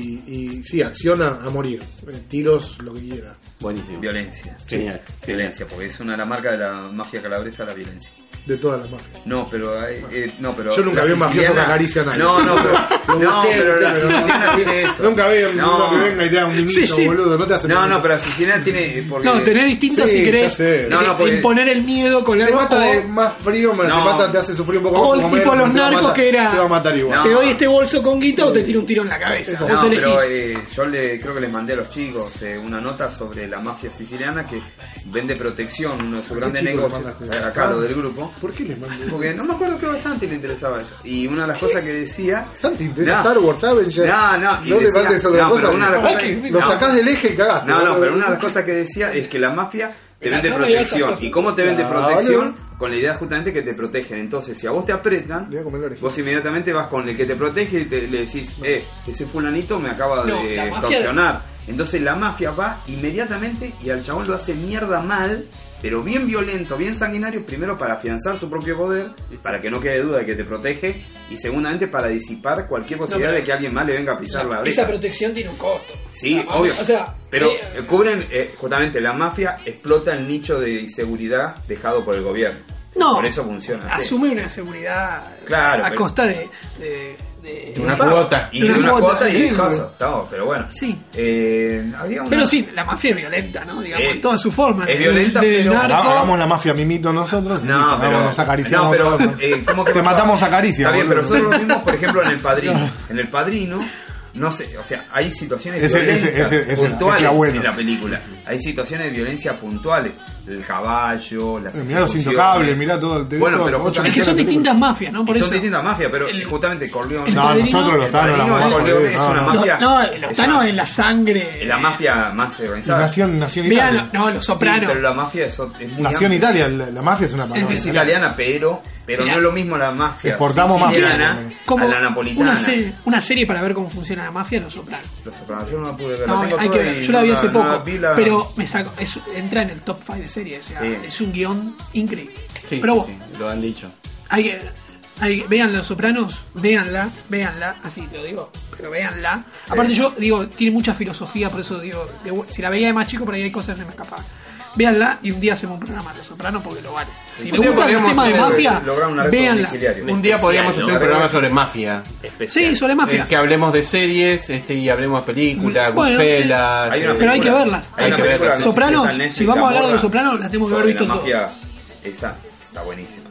[SPEAKER 2] y sí, acción a, a morir. Eh, Tiros, lo que quiera.
[SPEAKER 1] Buenísimo.
[SPEAKER 5] Violencia.
[SPEAKER 1] Genial.
[SPEAKER 5] Violencia, porque es una de las marcas de la mafia calabresa, la violencia.
[SPEAKER 2] De todas las mafias.
[SPEAKER 5] No, pero, eh, eh, no, pero
[SPEAKER 2] Yo nunca
[SPEAKER 5] la
[SPEAKER 2] vi un mafioso
[SPEAKER 5] siciliana-
[SPEAKER 2] que acaricie a nadie.
[SPEAKER 5] No, no, pero,
[SPEAKER 2] Lo
[SPEAKER 5] no,
[SPEAKER 2] busqué,
[SPEAKER 5] pero la
[SPEAKER 2] busqué, pero
[SPEAKER 5] siciliana
[SPEAKER 2] no.
[SPEAKER 5] tiene eso.
[SPEAKER 2] Nunca vi un
[SPEAKER 5] No.
[SPEAKER 2] uno que venga y te haga un niñito,
[SPEAKER 3] Sí, sí.
[SPEAKER 2] boludo. No te hace
[SPEAKER 5] No, no, pero la siciliana tiene. eh, Porque,
[SPEAKER 3] No, tenés distinto
[SPEAKER 2] Sí,
[SPEAKER 3] si
[SPEAKER 2] ya
[SPEAKER 3] querés
[SPEAKER 2] sé.
[SPEAKER 5] No, no, porque-
[SPEAKER 3] imponer el miedo con
[SPEAKER 2] Te
[SPEAKER 3] algo.
[SPEAKER 2] mata de
[SPEAKER 3] o-
[SPEAKER 2] más frío, te
[SPEAKER 5] No.
[SPEAKER 2] mata, te hace sufrir un poco más.
[SPEAKER 3] O el
[SPEAKER 2] comer,
[SPEAKER 3] tipo de los
[SPEAKER 2] te va a
[SPEAKER 3] narcos
[SPEAKER 2] matar-
[SPEAKER 3] que era-
[SPEAKER 2] Te va a matar igual.
[SPEAKER 5] No.
[SPEAKER 3] Te doy este bolso con guita o te tiro un tiro en la cabeza.
[SPEAKER 2] Eso.
[SPEAKER 3] Vos
[SPEAKER 5] No,
[SPEAKER 3] elegís.
[SPEAKER 5] pero eh, yo le, creo que les mandé a los chicos eh, una nota sobre la mafia siciliana que vende protección, uno de sus
[SPEAKER 2] ¿A qué
[SPEAKER 5] grandes
[SPEAKER 2] chico le
[SPEAKER 5] negocios,
[SPEAKER 2] mandaste?
[SPEAKER 5] eh, acá lo del grupo.
[SPEAKER 2] ¿Por qué les mandé?
[SPEAKER 5] Porque no me acuerdo, creo que a Santi le interesaba eso. Y una de las cosas que decía.
[SPEAKER 2] Santi, ¿te
[SPEAKER 5] No.
[SPEAKER 2] Star Wars, Avengers?
[SPEAKER 5] No, no, y
[SPEAKER 2] no le
[SPEAKER 5] decía-
[SPEAKER 2] mandes otra
[SPEAKER 5] no,
[SPEAKER 2] cosa.
[SPEAKER 5] pero una de las cosas-
[SPEAKER 2] Lo
[SPEAKER 5] no.
[SPEAKER 2] sacás del eje y cagaste.
[SPEAKER 5] No, no,
[SPEAKER 2] boludo.
[SPEAKER 5] pero una de las cosas que decía es que la mafia te
[SPEAKER 3] Mira,
[SPEAKER 5] vende
[SPEAKER 3] no me digas
[SPEAKER 5] protección.
[SPEAKER 3] esas
[SPEAKER 5] ¿Y
[SPEAKER 3] cosas.
[SPEAKER 5] cómo te vende
[SPEAKER 2] Claro.
[SPEAKER 5] protección? Con la idea justamente que te protegen. Entonces, si a vos te apretan,
[SPEAKER 2] Le voy a comer la oreja.
[SPEAKER 5] vos inmediatamente vas con el que te protege y te, le decís, eh, ese fulanito me acaba
[SPEAKER 3] No,
[SPEAKER 5] de
[SPEAKER 3] la mafia-
[SPEAKER 5] extorsionar. Entonces la mafia va inmediatamente y al chabón lo hace mierda mal, pero bien violento, bien sanguinario, primero para afianzar su propio poder, para que no quede duda de que te protege, y segundamente para disipar cualquier posibilidad
[SPEAKER 3] pero-
[SPEAKER 5] de que alguien más le venga a pisar la
[SPEAKER 3] Esa
[SPEAKER 5] oreja.
[SPEAKER 3] protección tiene un costo.
[SPEAKER 5] Sí,
[SPEAKER 3] La mafia-
[SPEAKER 5] obvio.
[SPEAKER 3] O sea,
[SPEAKER 5] Pero
[SPEAKER 3] eh,
[SPEAKER 5] eh, cubren, eh, justamente, la mafia explota el nicho de inseguridad dejado por el gobierno.
[SPEAKER 3] no,
[SPEAKER 5] Por eso funciona. sí.
[SPEAKER 3] asume una seguridad
[SPEAKER 5] Claro,
[SPEAKER 3] a
[SPEAKER 5] pero-
[SPEAKER 3] costa de, de, de-
[SPEAKER 1] Una cuota.
[SPEAKER 5] Y
[SPEAKER 3] Una
[SPEAKER 5] de una
[SPEAKER 3] cuota,
[SPEAKER 5] cuota y
[SPEAKER 3] sí,
[SPEAKER 5] de cosas.
[SPEAKER 3] pero-
[SPEAKER 5] Estamos, pero bueno.
[SPEAKER 3] Sí.
[SPEAKER 5] Eh, había una-
[SPEAKER 3] Pero sí, la mafia es violenta, ¿no? Digamos,
[SPEAKER 5] Eh,
[SPEAKER 3] en todas sus formas.
[SPEAKER 5] es violenta,
[SPEAKER 3] Del
[SPEAKER 5] pero-
[SPEAKER 3] narco.
[SPEAKER 2] Haga- Hagamos la mafia mimito nosotros. y
[SPEAKER 5] No,
[SPEAKER 2] listo,
[SPEAKER 5] pero,
[SPEAKER 2] vamos, nos acariciamos
[SPEAKER 5] no, pero
[SPEAKER 2] todos.
[SPEAKER 5] eh, ¿cómo que
[SPEAKER 2] Te
[SPEAKER 5] pasaba?
[SPEAKER 2] matamos a caricia,
[SPEAKER 5] Está bien, pero
[SPEAKER 2] boludo.
[SPEAKER 5] nosotros lo vimos, por ejemplo, en El Padrino. En El Padrino, no sé, o sea, hay situaciones
[SPEAKER 2] Ese- ese-
[SPEAKER 5] violentas
[SPEAKER 2] ese- ese-
[SPEAKER 5] puntuales
[SPEAKER 2] ese era bueno.
[SPEAKER 5] en la película. Hay situaciones de violencia puntuales. El caballo, las
[SPEAKER 2] Eh, mirá los
[SPEAKER 5] ejecuciones.
[SPEAKER 2] intocables, mirá todo el- te
[SPEAKER 5] Bueno,
[SPEAKER 2] todo-
[SPEAKER 5] pero
[SPEAKER 2] ocho
[SPEAKER 5] justamente-
[SPEAKER 3] Es que son
[SPEAKER 2] millones de
[SPEAKER 3] distintas mafias, ¿no? Por
[SPEAKER 5] Y
[SPEAKER 3] eso.
[SPEAKER 5] son distintas mafias, pero
[SPEAKER 3] El-
[SPEAKER 5] justamente Corleone.
[SPEAKER 3] el
[SPEAKER 2] No,
[SPEAKER 3] Padrino-
[SPEAKER 2] nosotros los
[SPEAKER 5] El
[SPEAKER 2] tanos la
[SPEAKER 5] Padrino de
[SPEAKER 2] vamos a
[SPEAKER 5] Corleone
[SPEAKER 2] joder,
[SPEAKER 5] es
[SPEAKER 2] no,
[SPEAKER 5] una
[SPEAKER 2] no.
[SPEAKER 3] Los-
[SPEAKER 5] mafia.
[SPEAKER 3] no,
[SPEAKER 5] es
[SPEAKER 3] los tanos
[SPEAKER 5] una-
[SPEAKER 3] en la sangre.
[SPEAKER 5] es la mafia más organizada.
[SPEAKER 2] Nación, Nación
[SPEAKER 3] Vean,
[SPEAKER 2] Italia.
[SPEAKER 3] no, los
[SPEAKER 5] Sí,
[SPEAKER 3] sopranos.
[SPEAKER 5] pero la mafia es, es muy
[SPEAKER 2] Nación
[SPEAKER 5] amplia.
[SPEAKER 2] Italia, la, la mafia es una palabra.
[SPEAKER 5] Es italiana, pero, pero
[SPEAKER 3] Mirá.
[SPEAKER 5] no es lo mismo la mafia
[SPEAKER 2] Exportamos
[SPEAKER 5] siciliana
[SPEAKER 2] mafia.
[SPEAKER 3] Como
[SPEAKER 5] a la napolitana.
[SPEAKER 3] una, serie, una serie para ver cómo funciona la mafia, Los Sopranos.
[SPEAKER 5] Los Sopranos, yo no la pude ver.
[SPEAKER 3] No,
[SPEAKER 5] la tengo
[SPEAKER 3] hay que
[SPEAKER 5] toda
[SPEAKER 3] ver.
[SPEAKER 5] y
[SPEAKER 3] Yo la
[SPEAKER 5] no
[SPEAKER 3] vi hace
[SPEAKER 5] no
[SPEAKER 3] poco,
[SPEAKER 5] la vi la-
[SPEAKER 3] pero me saco, es- entra en el top cinco de series. O sea,
[SPEAKER 5] Sí.
[SPEAKER 3] es un guión increíble.
[SPEAKER 1] Sí,
[SPEAKER 3] pero
[SPEAKER 1] sí,
[SPEAKER 3] vos,
[SPEAKER 1] sí, lo han dicho.
[SPEAKER 3] hay que- hay que- vean Los Sopranos, véanla, véanla, así te lo digo, pero véanla. Aparte yo digo, tiene mucha filosofía, por eso digo, de bu- si la veía de más chico, por ahí hay cosas que se me escapaban. Véanla y un día hacemos un programa de Los Sopranos porque lo vale. Si
[SPEAKER 1] Un
[SPEAKER 3] les
[SPEAKER 1] día
[SPEAKER 3] gusta el
[SPEAKER 1] podríamos
[SPEAKER 3] tema de
[SPEAKER 1] hacer-
[SPEAKER 3] mafia,
[SPEAKER 5] lograr un arresto
[SPEAKER 3] véanla.
[SPEAKER 5] domiciliario.
[SPEAKER 1] Un día podríamos hacer
[SPEAKER 4] ¿no?
[SPEAKER 1] un programa sobre mafia.
[SPEAKER 4] Especial.
[SPEAKER 3] Sí, sobre mafia.
[SPEAKER 1] Eh, que hablemos de series este, y hablemos de películas,
[SPEAKER 3] Bueno,
[SPEAKER 1] Goodfellas.
[SPEAKER 5] Hay una
[SPEAKER 1] eh,
[SPEAKER 3] Pero hay que
[SPEAKER 5] película-
[SPEAKER 3] verlas.
[SPEAKER 5] hay
[SPEAKER 1] Hay
[SPEAKER 5] una
[SPEAKER 1] que
[SPEAKER 5] película
[SPEAKER 1] verlas.
[SPEAKER 5] no sé si
[SPEAKER 3] Sopranos,
[SPEAKER 5] está en Netflix,
[SPEAKER 3] si vamos a hablar de
[SPEAKER 5] Morra,
[SPEAKER 3] Los Sopranos, la tenemos que haber
[SPEAKER 5] sobre
[SPEAKER 3] visto
[SPEAKER 5] la
[SPEAKER 3] todo.
[SPEAKER 5] mafia, esa está buenísima.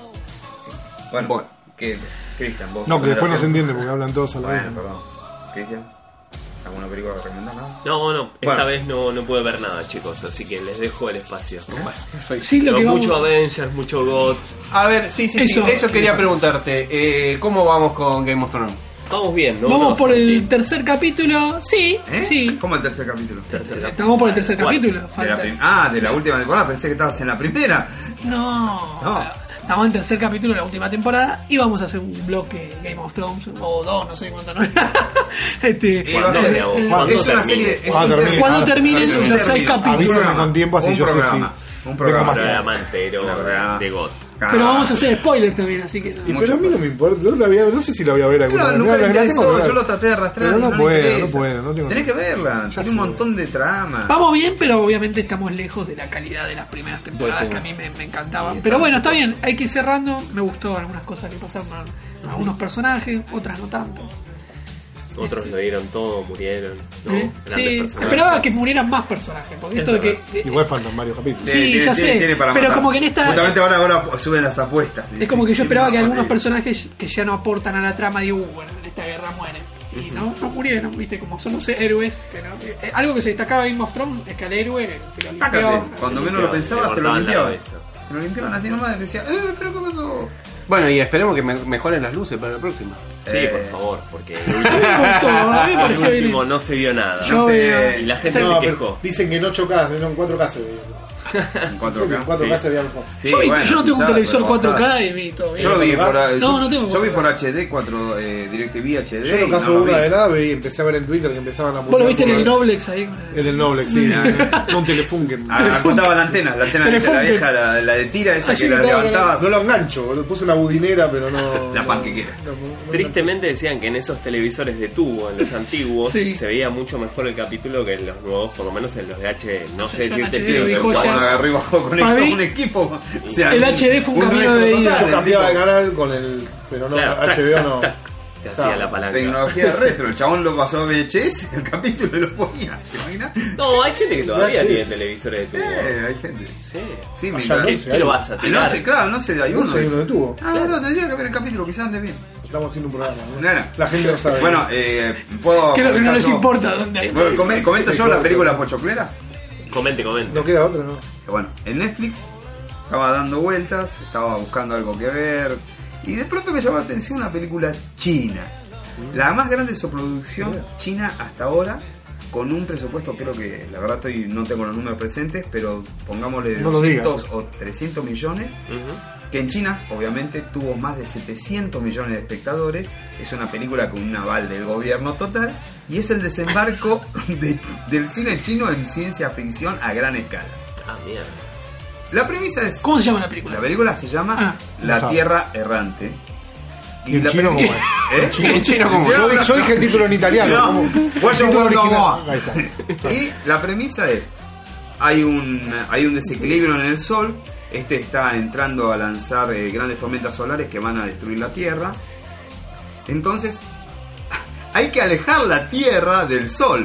[SPEAKER 5] Bueno,
[SPEAKER 1] Bueno.
[SPEAKER 5] ¿qué? Cristian, vos.
[SPEAKER 2] No, que después no se
[SPEAKER 5] recomendación.
[SPEAKER 2] entiende porque hablan todos a la vez.
[SPEAKER 5] Bueno, perdón. Cristian. ¿Alguna película que recomendás? No,
[SPEAKER 4] No, no, esta
[SPEAKER 5] Bueno.
[SPEAKER 4] vez no, no pude ver nada, chicos, así que les dejo el espacio.
[SPEAKER 3] Sí, lo
[SPEAKER 4] Pero
[SPEAKER 3] que vamos-
[SPEAKER 4] mucho Avengers, mucho God.
[SPEAKER 1] A ver, sí, sí,
[SPEAKER 3] Eso.
[SPEAKER 1] sí, eso quería preguntarte. Eh, ¿Cómo vamos con Game of Thrones?
[SPEAKER 4] Vamos bien, ¿no?
[SPEAKER 3] Vamos
[SPEAKER 4] No,
[SPEAKER 3] por el
[SPEAKER 4] Santi.
[SPEAKER 3] tercer capítulo. Sí,
[SPEAKER 5] ¿Eh?
[SPEAKER 3] sí.
[SPEAKER 5] ¿Cómo el tercer capítulo?
[SPEAKER 4] Tercer capítulo.
[SPEAKER 3] Estamos por el tercer
[SPEAKER 4] ¿Cuál?
[SPEAKER 3] capítulo.
[SPEAKER 5] De la
[SPEAKER 3] Falta...
[SPEAKER 5] prim- ah, de la última temporada, pensé que estabas en la primera.
[SPEAKER 3] No.
[SPEAKER 5] No.
[SPEAKER 3] Estamos en el tercer capítulo de la última temporada y vamos a hacer un bloque Game of Thrones o dos, no sé cuánto no. este,
[SPEAKER 5] Y va a
[SPEAKER 4] ¿Cuándo,
[SPEAKER 5] ser-
[SPEAKER 4] digamos?
[SPEAKER 5] es
[SPEAKER 4] ¿Cuándo
[SPEAKER 5] una
[SPEAKER 4] termine?
[SPEAKER 5] serie. es
[SPEAKER 2] Cuando
[SPEAKER 5] un
[SPEAKER 2] termine.
[SPEAKER 5] ter-
[SPEAKER 3] Cuando
[SPEAKER 2] Ah,
[SPEAKER 3] terminen
[SPEAKER 5] es un
[SPEAKER 3] los seis
[SPEAKER 5] término.
[SPEAKER 3] capítulos.
[SPEAKER 5] Un
[SPEAKER 2] Avísame
[SPEAKER 5] programa,
[SPEAKER 2] con tiempo, así
[SPEAKER 5] un
[SPEAKER 2] yo sé
[SPEAKER 5] programa,
[SPEAKER 2] si-
[SPEAKER 5] Un
[SPEAKER 2] vengo
[SPEAKER 5] programa.
[SPEAKER 2] más
[SPEAKER 4] Un programa entero
[SPEAKER 5] Una programa.
[SPEAKER 4] de God.
[SPEAKER 3] Pero vamos a hacer spoilers también, así que no.
[SPEAKER 2] Y pero a mí no me importa, yo la voy a- no sé si la voy a ver alguna
[SPEAKER 5] No,
[SPEAKER 2] vez.
[SPEAKER 5] nunca
[SPEAKER 2] La-
[SPEAKER 5] le
[SPEAKER 2] la- la tengo
[SPEAKER 5] interesó,
[SPEAKER 2] que ver.
[SPEAKER 5] yo lo traté de arrastrar.
[SPEAKER 2] Pero
[SPEAKER 5] y
[SPEAKER 2] no
[SPEAKER 5] le
[SPEAKER 2] puedo,
[SPEAKER 5] interesa.
[SPEAKER 2] no puedo, no tengo-
[SPEAKER 5] Tenés que verla,
[SPEAKER 2] Ya
[SPEAKER 5] tiene un
[SPEAKER 2] sé.
[SPEAKER 5] montón de trama.
[SPEAKER 3] Vamos bien, pero obviamente estamos lejos de la calidad de las primeras temporadas que a mí me, me encantaban. Pero bueno, está bien, hay que ir cerrando. Me gustó algunas cosas que pasaron con algunos personajes, otras no tanto.
[SPEAKER 4] Otros lo dieron todo, murieron. ¿no?
[SPEAKER 3] ¿Eh?
[SPEAKER 4] Grandes
[SPEAKER 3] Sí,
[SPEAKER 4] personajes.
[SPEAKER 3] esperaba que murieran más personajes. Porque esto de que. de-
[SPEAKER 2] Igual faltan varios capítulos.
[SPEAKER 3] Sí,
[SPEAKER 5] Tiene-
[SPEAKER 3] ya
[SPEAKER 5] tiene-
[SPEAKER 3] sé,
[SPEAKER 5] tiene para
[SPEAKER 3] pero
[SPEAKER 5] matar.
[SPEAKER 3] como que en esta-
[SPEAKER 5] Justamente ahora, ahora suben las apuestas.
[SPEAKER 3] Es como que yo
[SPEAKER 5] Tiene
[SPEAKER 3] esperaba que
[SPEAKER 5] una
[SPEAKER 3] algunos
[SPEAKER 5] horrible.
[SPEAKER 3] personajes que ya no aportan a la trama, digo, uh, bueno, en esta guerra mueren. Y no, no murieron, viste, como son los héroes. Que no- eh, algo que se destacaba en Game of Thrones es que al héroe se lo
[SPEAKER 5] Sácate,
[SPEAKER 3] limpiaban.
[SPEAKER 5] cuando menos lo
[SPEAKER 4] Le
[SPEAKER 5] pensabas te lo
[SPEAKER 4] cortaban la
[SPEAKER 5] limpiaban.
[SPEAKER 4] cabeza.
[SPEAKER 5] Te lo limpiaban así nomás y decían, eh, pero ¿qué pasó?
[SPEAKER 1] Bueno, y esperemos que me- mejoren las luces para la próxima.
[SPEAKER 4] Sí,
[SPEAKER 5] Eh,
[SPEAKER 4] por favor, porque el
[SPEAKER 3] Me gustó, a mí me
[SPEAKER 4] último,
[SPEAKER 3] pareció
[SPEAKER 4] el
[SPEAKER 3] bien.
[SPEAKER 4] último no se vio nada.
[SPEAKER 3] Yo
[SPEAKER 5] No sé,
[SPEAKER 3] veo-
[SPEAKER 4] Y la gente
[SPEAKER 2] No,
[SPEAKER 4] se
[SPEAKER 2] pero
[SPEAKER 4] quejó.
[SPEAKER 2] dicen que en ocho K, no en cuatro K se ve.
[SPEAKER 5] En cuatro
[SPEAKER 2] En
[SPEAKER 5] K.
[SPEAKER 2] cuatro K
[SPEAKER 4] sí.
[SPEAKER 2] se veía mejor.
[SPEAKER 5] Sí,
[SPEAKER 3] yo, vi-
[SPEAKER 5] bueno,
[SPEAKER 3] yo no tengo un
[SPEAKER 5] quizás,
[SPEAKER 3] televisor
[SPEAKER 5] pero
[SPEAKER 3] cuatro K
[SPEAKER 5] bastante.
[SPEAKER 3] y vi todo bien.
[SPEAKER 5] Yo lo vi por,
[SPEAKER 2] No,
[SPEAKER 5] yo,
[SPEAKER 3] no tengo
[SPEAKER 5] yo vi
[SPEAKER 3] cuatro K.
[SPEAKER 5] por H D, cuatro, eh, DirecTV H D.
[SPEAKER 2] Yo no
[SPEAKER 5] y
[SPEAKER 2] caso
[SPEAKER 5] no lo
[SPEAKER 2] una
[SPEAKER 5] vi.
[SPEAKER 2] de nada y empecé a ver en Twitter que empezaban a
[SPEAKER 3] Vos lo viste en el
[SPEAKER 2] publicar
[SPEAKER 3] Noblex ahí.
[SPEAKER 2] En el Noblex, sí. No un Telefunken.
[SPEAKER 5] Ah, contaba la antena, la antena de la
[SPEAKER 3] Telefunken.
[SPEAKER 5] vieja, la, la de tira esa
[SPEAKER 3] Así
[SPEAKER 5] que la
[SPEAKER 3] que estaba-
[SPEAKER 5] levantabas.
[SPEAKER 2] No lo engancho, boludo. Puse una budinera, pero no.
[SPEAKER 5] La
[SPEAKER 2] no-
[SPEAKER 5] panquequera.
[SPEAKER 2] no- no-
[SPEAKER 4] Tristemente decían que en esos televisores de tubo, en los antiguos,
[SPEAKER 3] Sí.
[SPEAKER 4] se veía mucho mejor el capítulo que en los nuevos, por lo menos en los de H D. No sé
[SPEAKER 3] Yo en
[SPEAKER 4] decirte
[SPEAKER 3] H D
[SPEAKER 4] si
[SPEAKER 3] lo
[SPEAKER 4] los
[SPEAKER 3] vi
[SPEAKER 4] de
[SPEAKER 3] joya.
[SPEAKER 4] cuatro.
[SPEAKER 5] Cuando agarré y bajó con
[SPEAKER 3] Para
[SPEAKER 5] esto,
[SPEAKER 3] mí,
[SPEAKER 5] un equipo. O sea,
[SPEAKER 3] el H D fue un camino de
[SPEAKER 5] retro
[SPEAKER 3] ida.
[SPEAKER 5] total,
[SPEAKER 2] Yo cambiaba de
[SPEAKER 5] tipo,
[SPEAKER 2] canal con el. Pero no,
[SPEAKER 4] Claro,
[SPEAKER 2] H B O no.
[SPEAKER 4] tac, tac, te hacía la palanca.
[SPEAKER 5] Tecnología retro, el chabón lo pasó a V H S, el capítulo y lo ponía. ¿Se imagina?
[SPEAKER 4] No, hay gente que todavía
[SPEAKER 2] H D.
[SPEAKER 4] tiene televisores de tubo.
[SPEAKER 5] Eh, hay gente.
[SPEAKER 4] Sí.
[SPEAKER 5] Sí,
[SPEAKER 2] Allá
[SPEAKER 5] mientras-
[SPEAKER 2] no
[SPEAKER 4] ¿Qué,
[SPEAKER 2] sé,
[SPEAKER 4] qué lo
[SPEAKER 2] hay-
[SPEAKER 4] vas a
[SPEAKER 5] Ah,
[SPEAKER 4] tirar?
[SPEAKER 5] no sé, claro, no sé, hay uno.
[SPEAKER 2] No sé, uno de tubo.
[SPEAKER 5] Ah, no, tendría que ver el capítulo, quizás ande bien.
[SPEAKER 2] Estamos haciendo un programa. ¿no?
[SPEAKER 5] No, no.
[SPEAKER 2] La gente no sabe.
[SPEAKER 5] Bueno, eh, puedo.
[SPEAKER 3] Creo que no
[SPEAKER 5] comentar
[SPEAKER 3] les
[SPEAKER 5] yo?
[SPEAKER 3] importa dónde hay.
[SPEAKER 5] Bueno, come- comento yo la película Pochoclera.
[SPEAKER 4] Comente, comente.
[SPEAKER 2] no queda otra, ¿no?
[SPEAKER 5] Bueno, en Netflix estaba dando vueltas, estaba buscando algo que ver y de pronto me llamó la atención una película china. La más grande de su producción china hasta ahora, con un presupuesto, creo que la verdad estoy no tengo los números presentes, pero pongámosle
[SPEAKER 2] No lo digas.
[SPEAKER 5] doscientos o trescientos millones,
[SPEAKER 4] Ujú.
[SPEAKER 5] que en China obviamente tuvo más de setecientos millones de espectadores. Es una película con un aval del gobierno total y es el desembarco de- del cine chino en ciencia ficción a gran escala.
[SPEAKER 4] Ah, mierda.
[SPEAKER 5] La premisa es...
[SPEAKER 3] ¿Cómo se llama la película?
[SPEAKER 5] La película se llama
[SPEAKER 3] Ah.
[SPEAKER 5] La
[SPEAKER 2] No sabe.
[SPEAKER 5] Tierra Errante.
[SPEAKER 2] ¿Y en
[SPEAKER 5] la
[SPEAKER 2] chino
[SPEAKER 5] peli-
[SPEAKER 2] cómo
[SPEAKER 5] ¿Eh?
[SPEAKER 1] En chino cómo
[SPEAKER 2] Yo, di- yo dije el título en italiano.
[SPEAKER 5] No.
[SPEAKER 2] ¿cómo?
[SPEAKER 5] Guayo,
[SPEAKER 2] El título
[SPEAKER 5] guayo,
[SPEAKER 2] original.
[SPEAKER 5] guayo.
[SPEAKER 2] Ahí está.
[SPEAKER 5] Y la premisa es, hay un, hay un desequilibrio en el Sol, este está entrando a lanzar eh, grandes tormentas solares que van a destruir la Tierra. Entonces, hay que alejar la Tierra del Sol.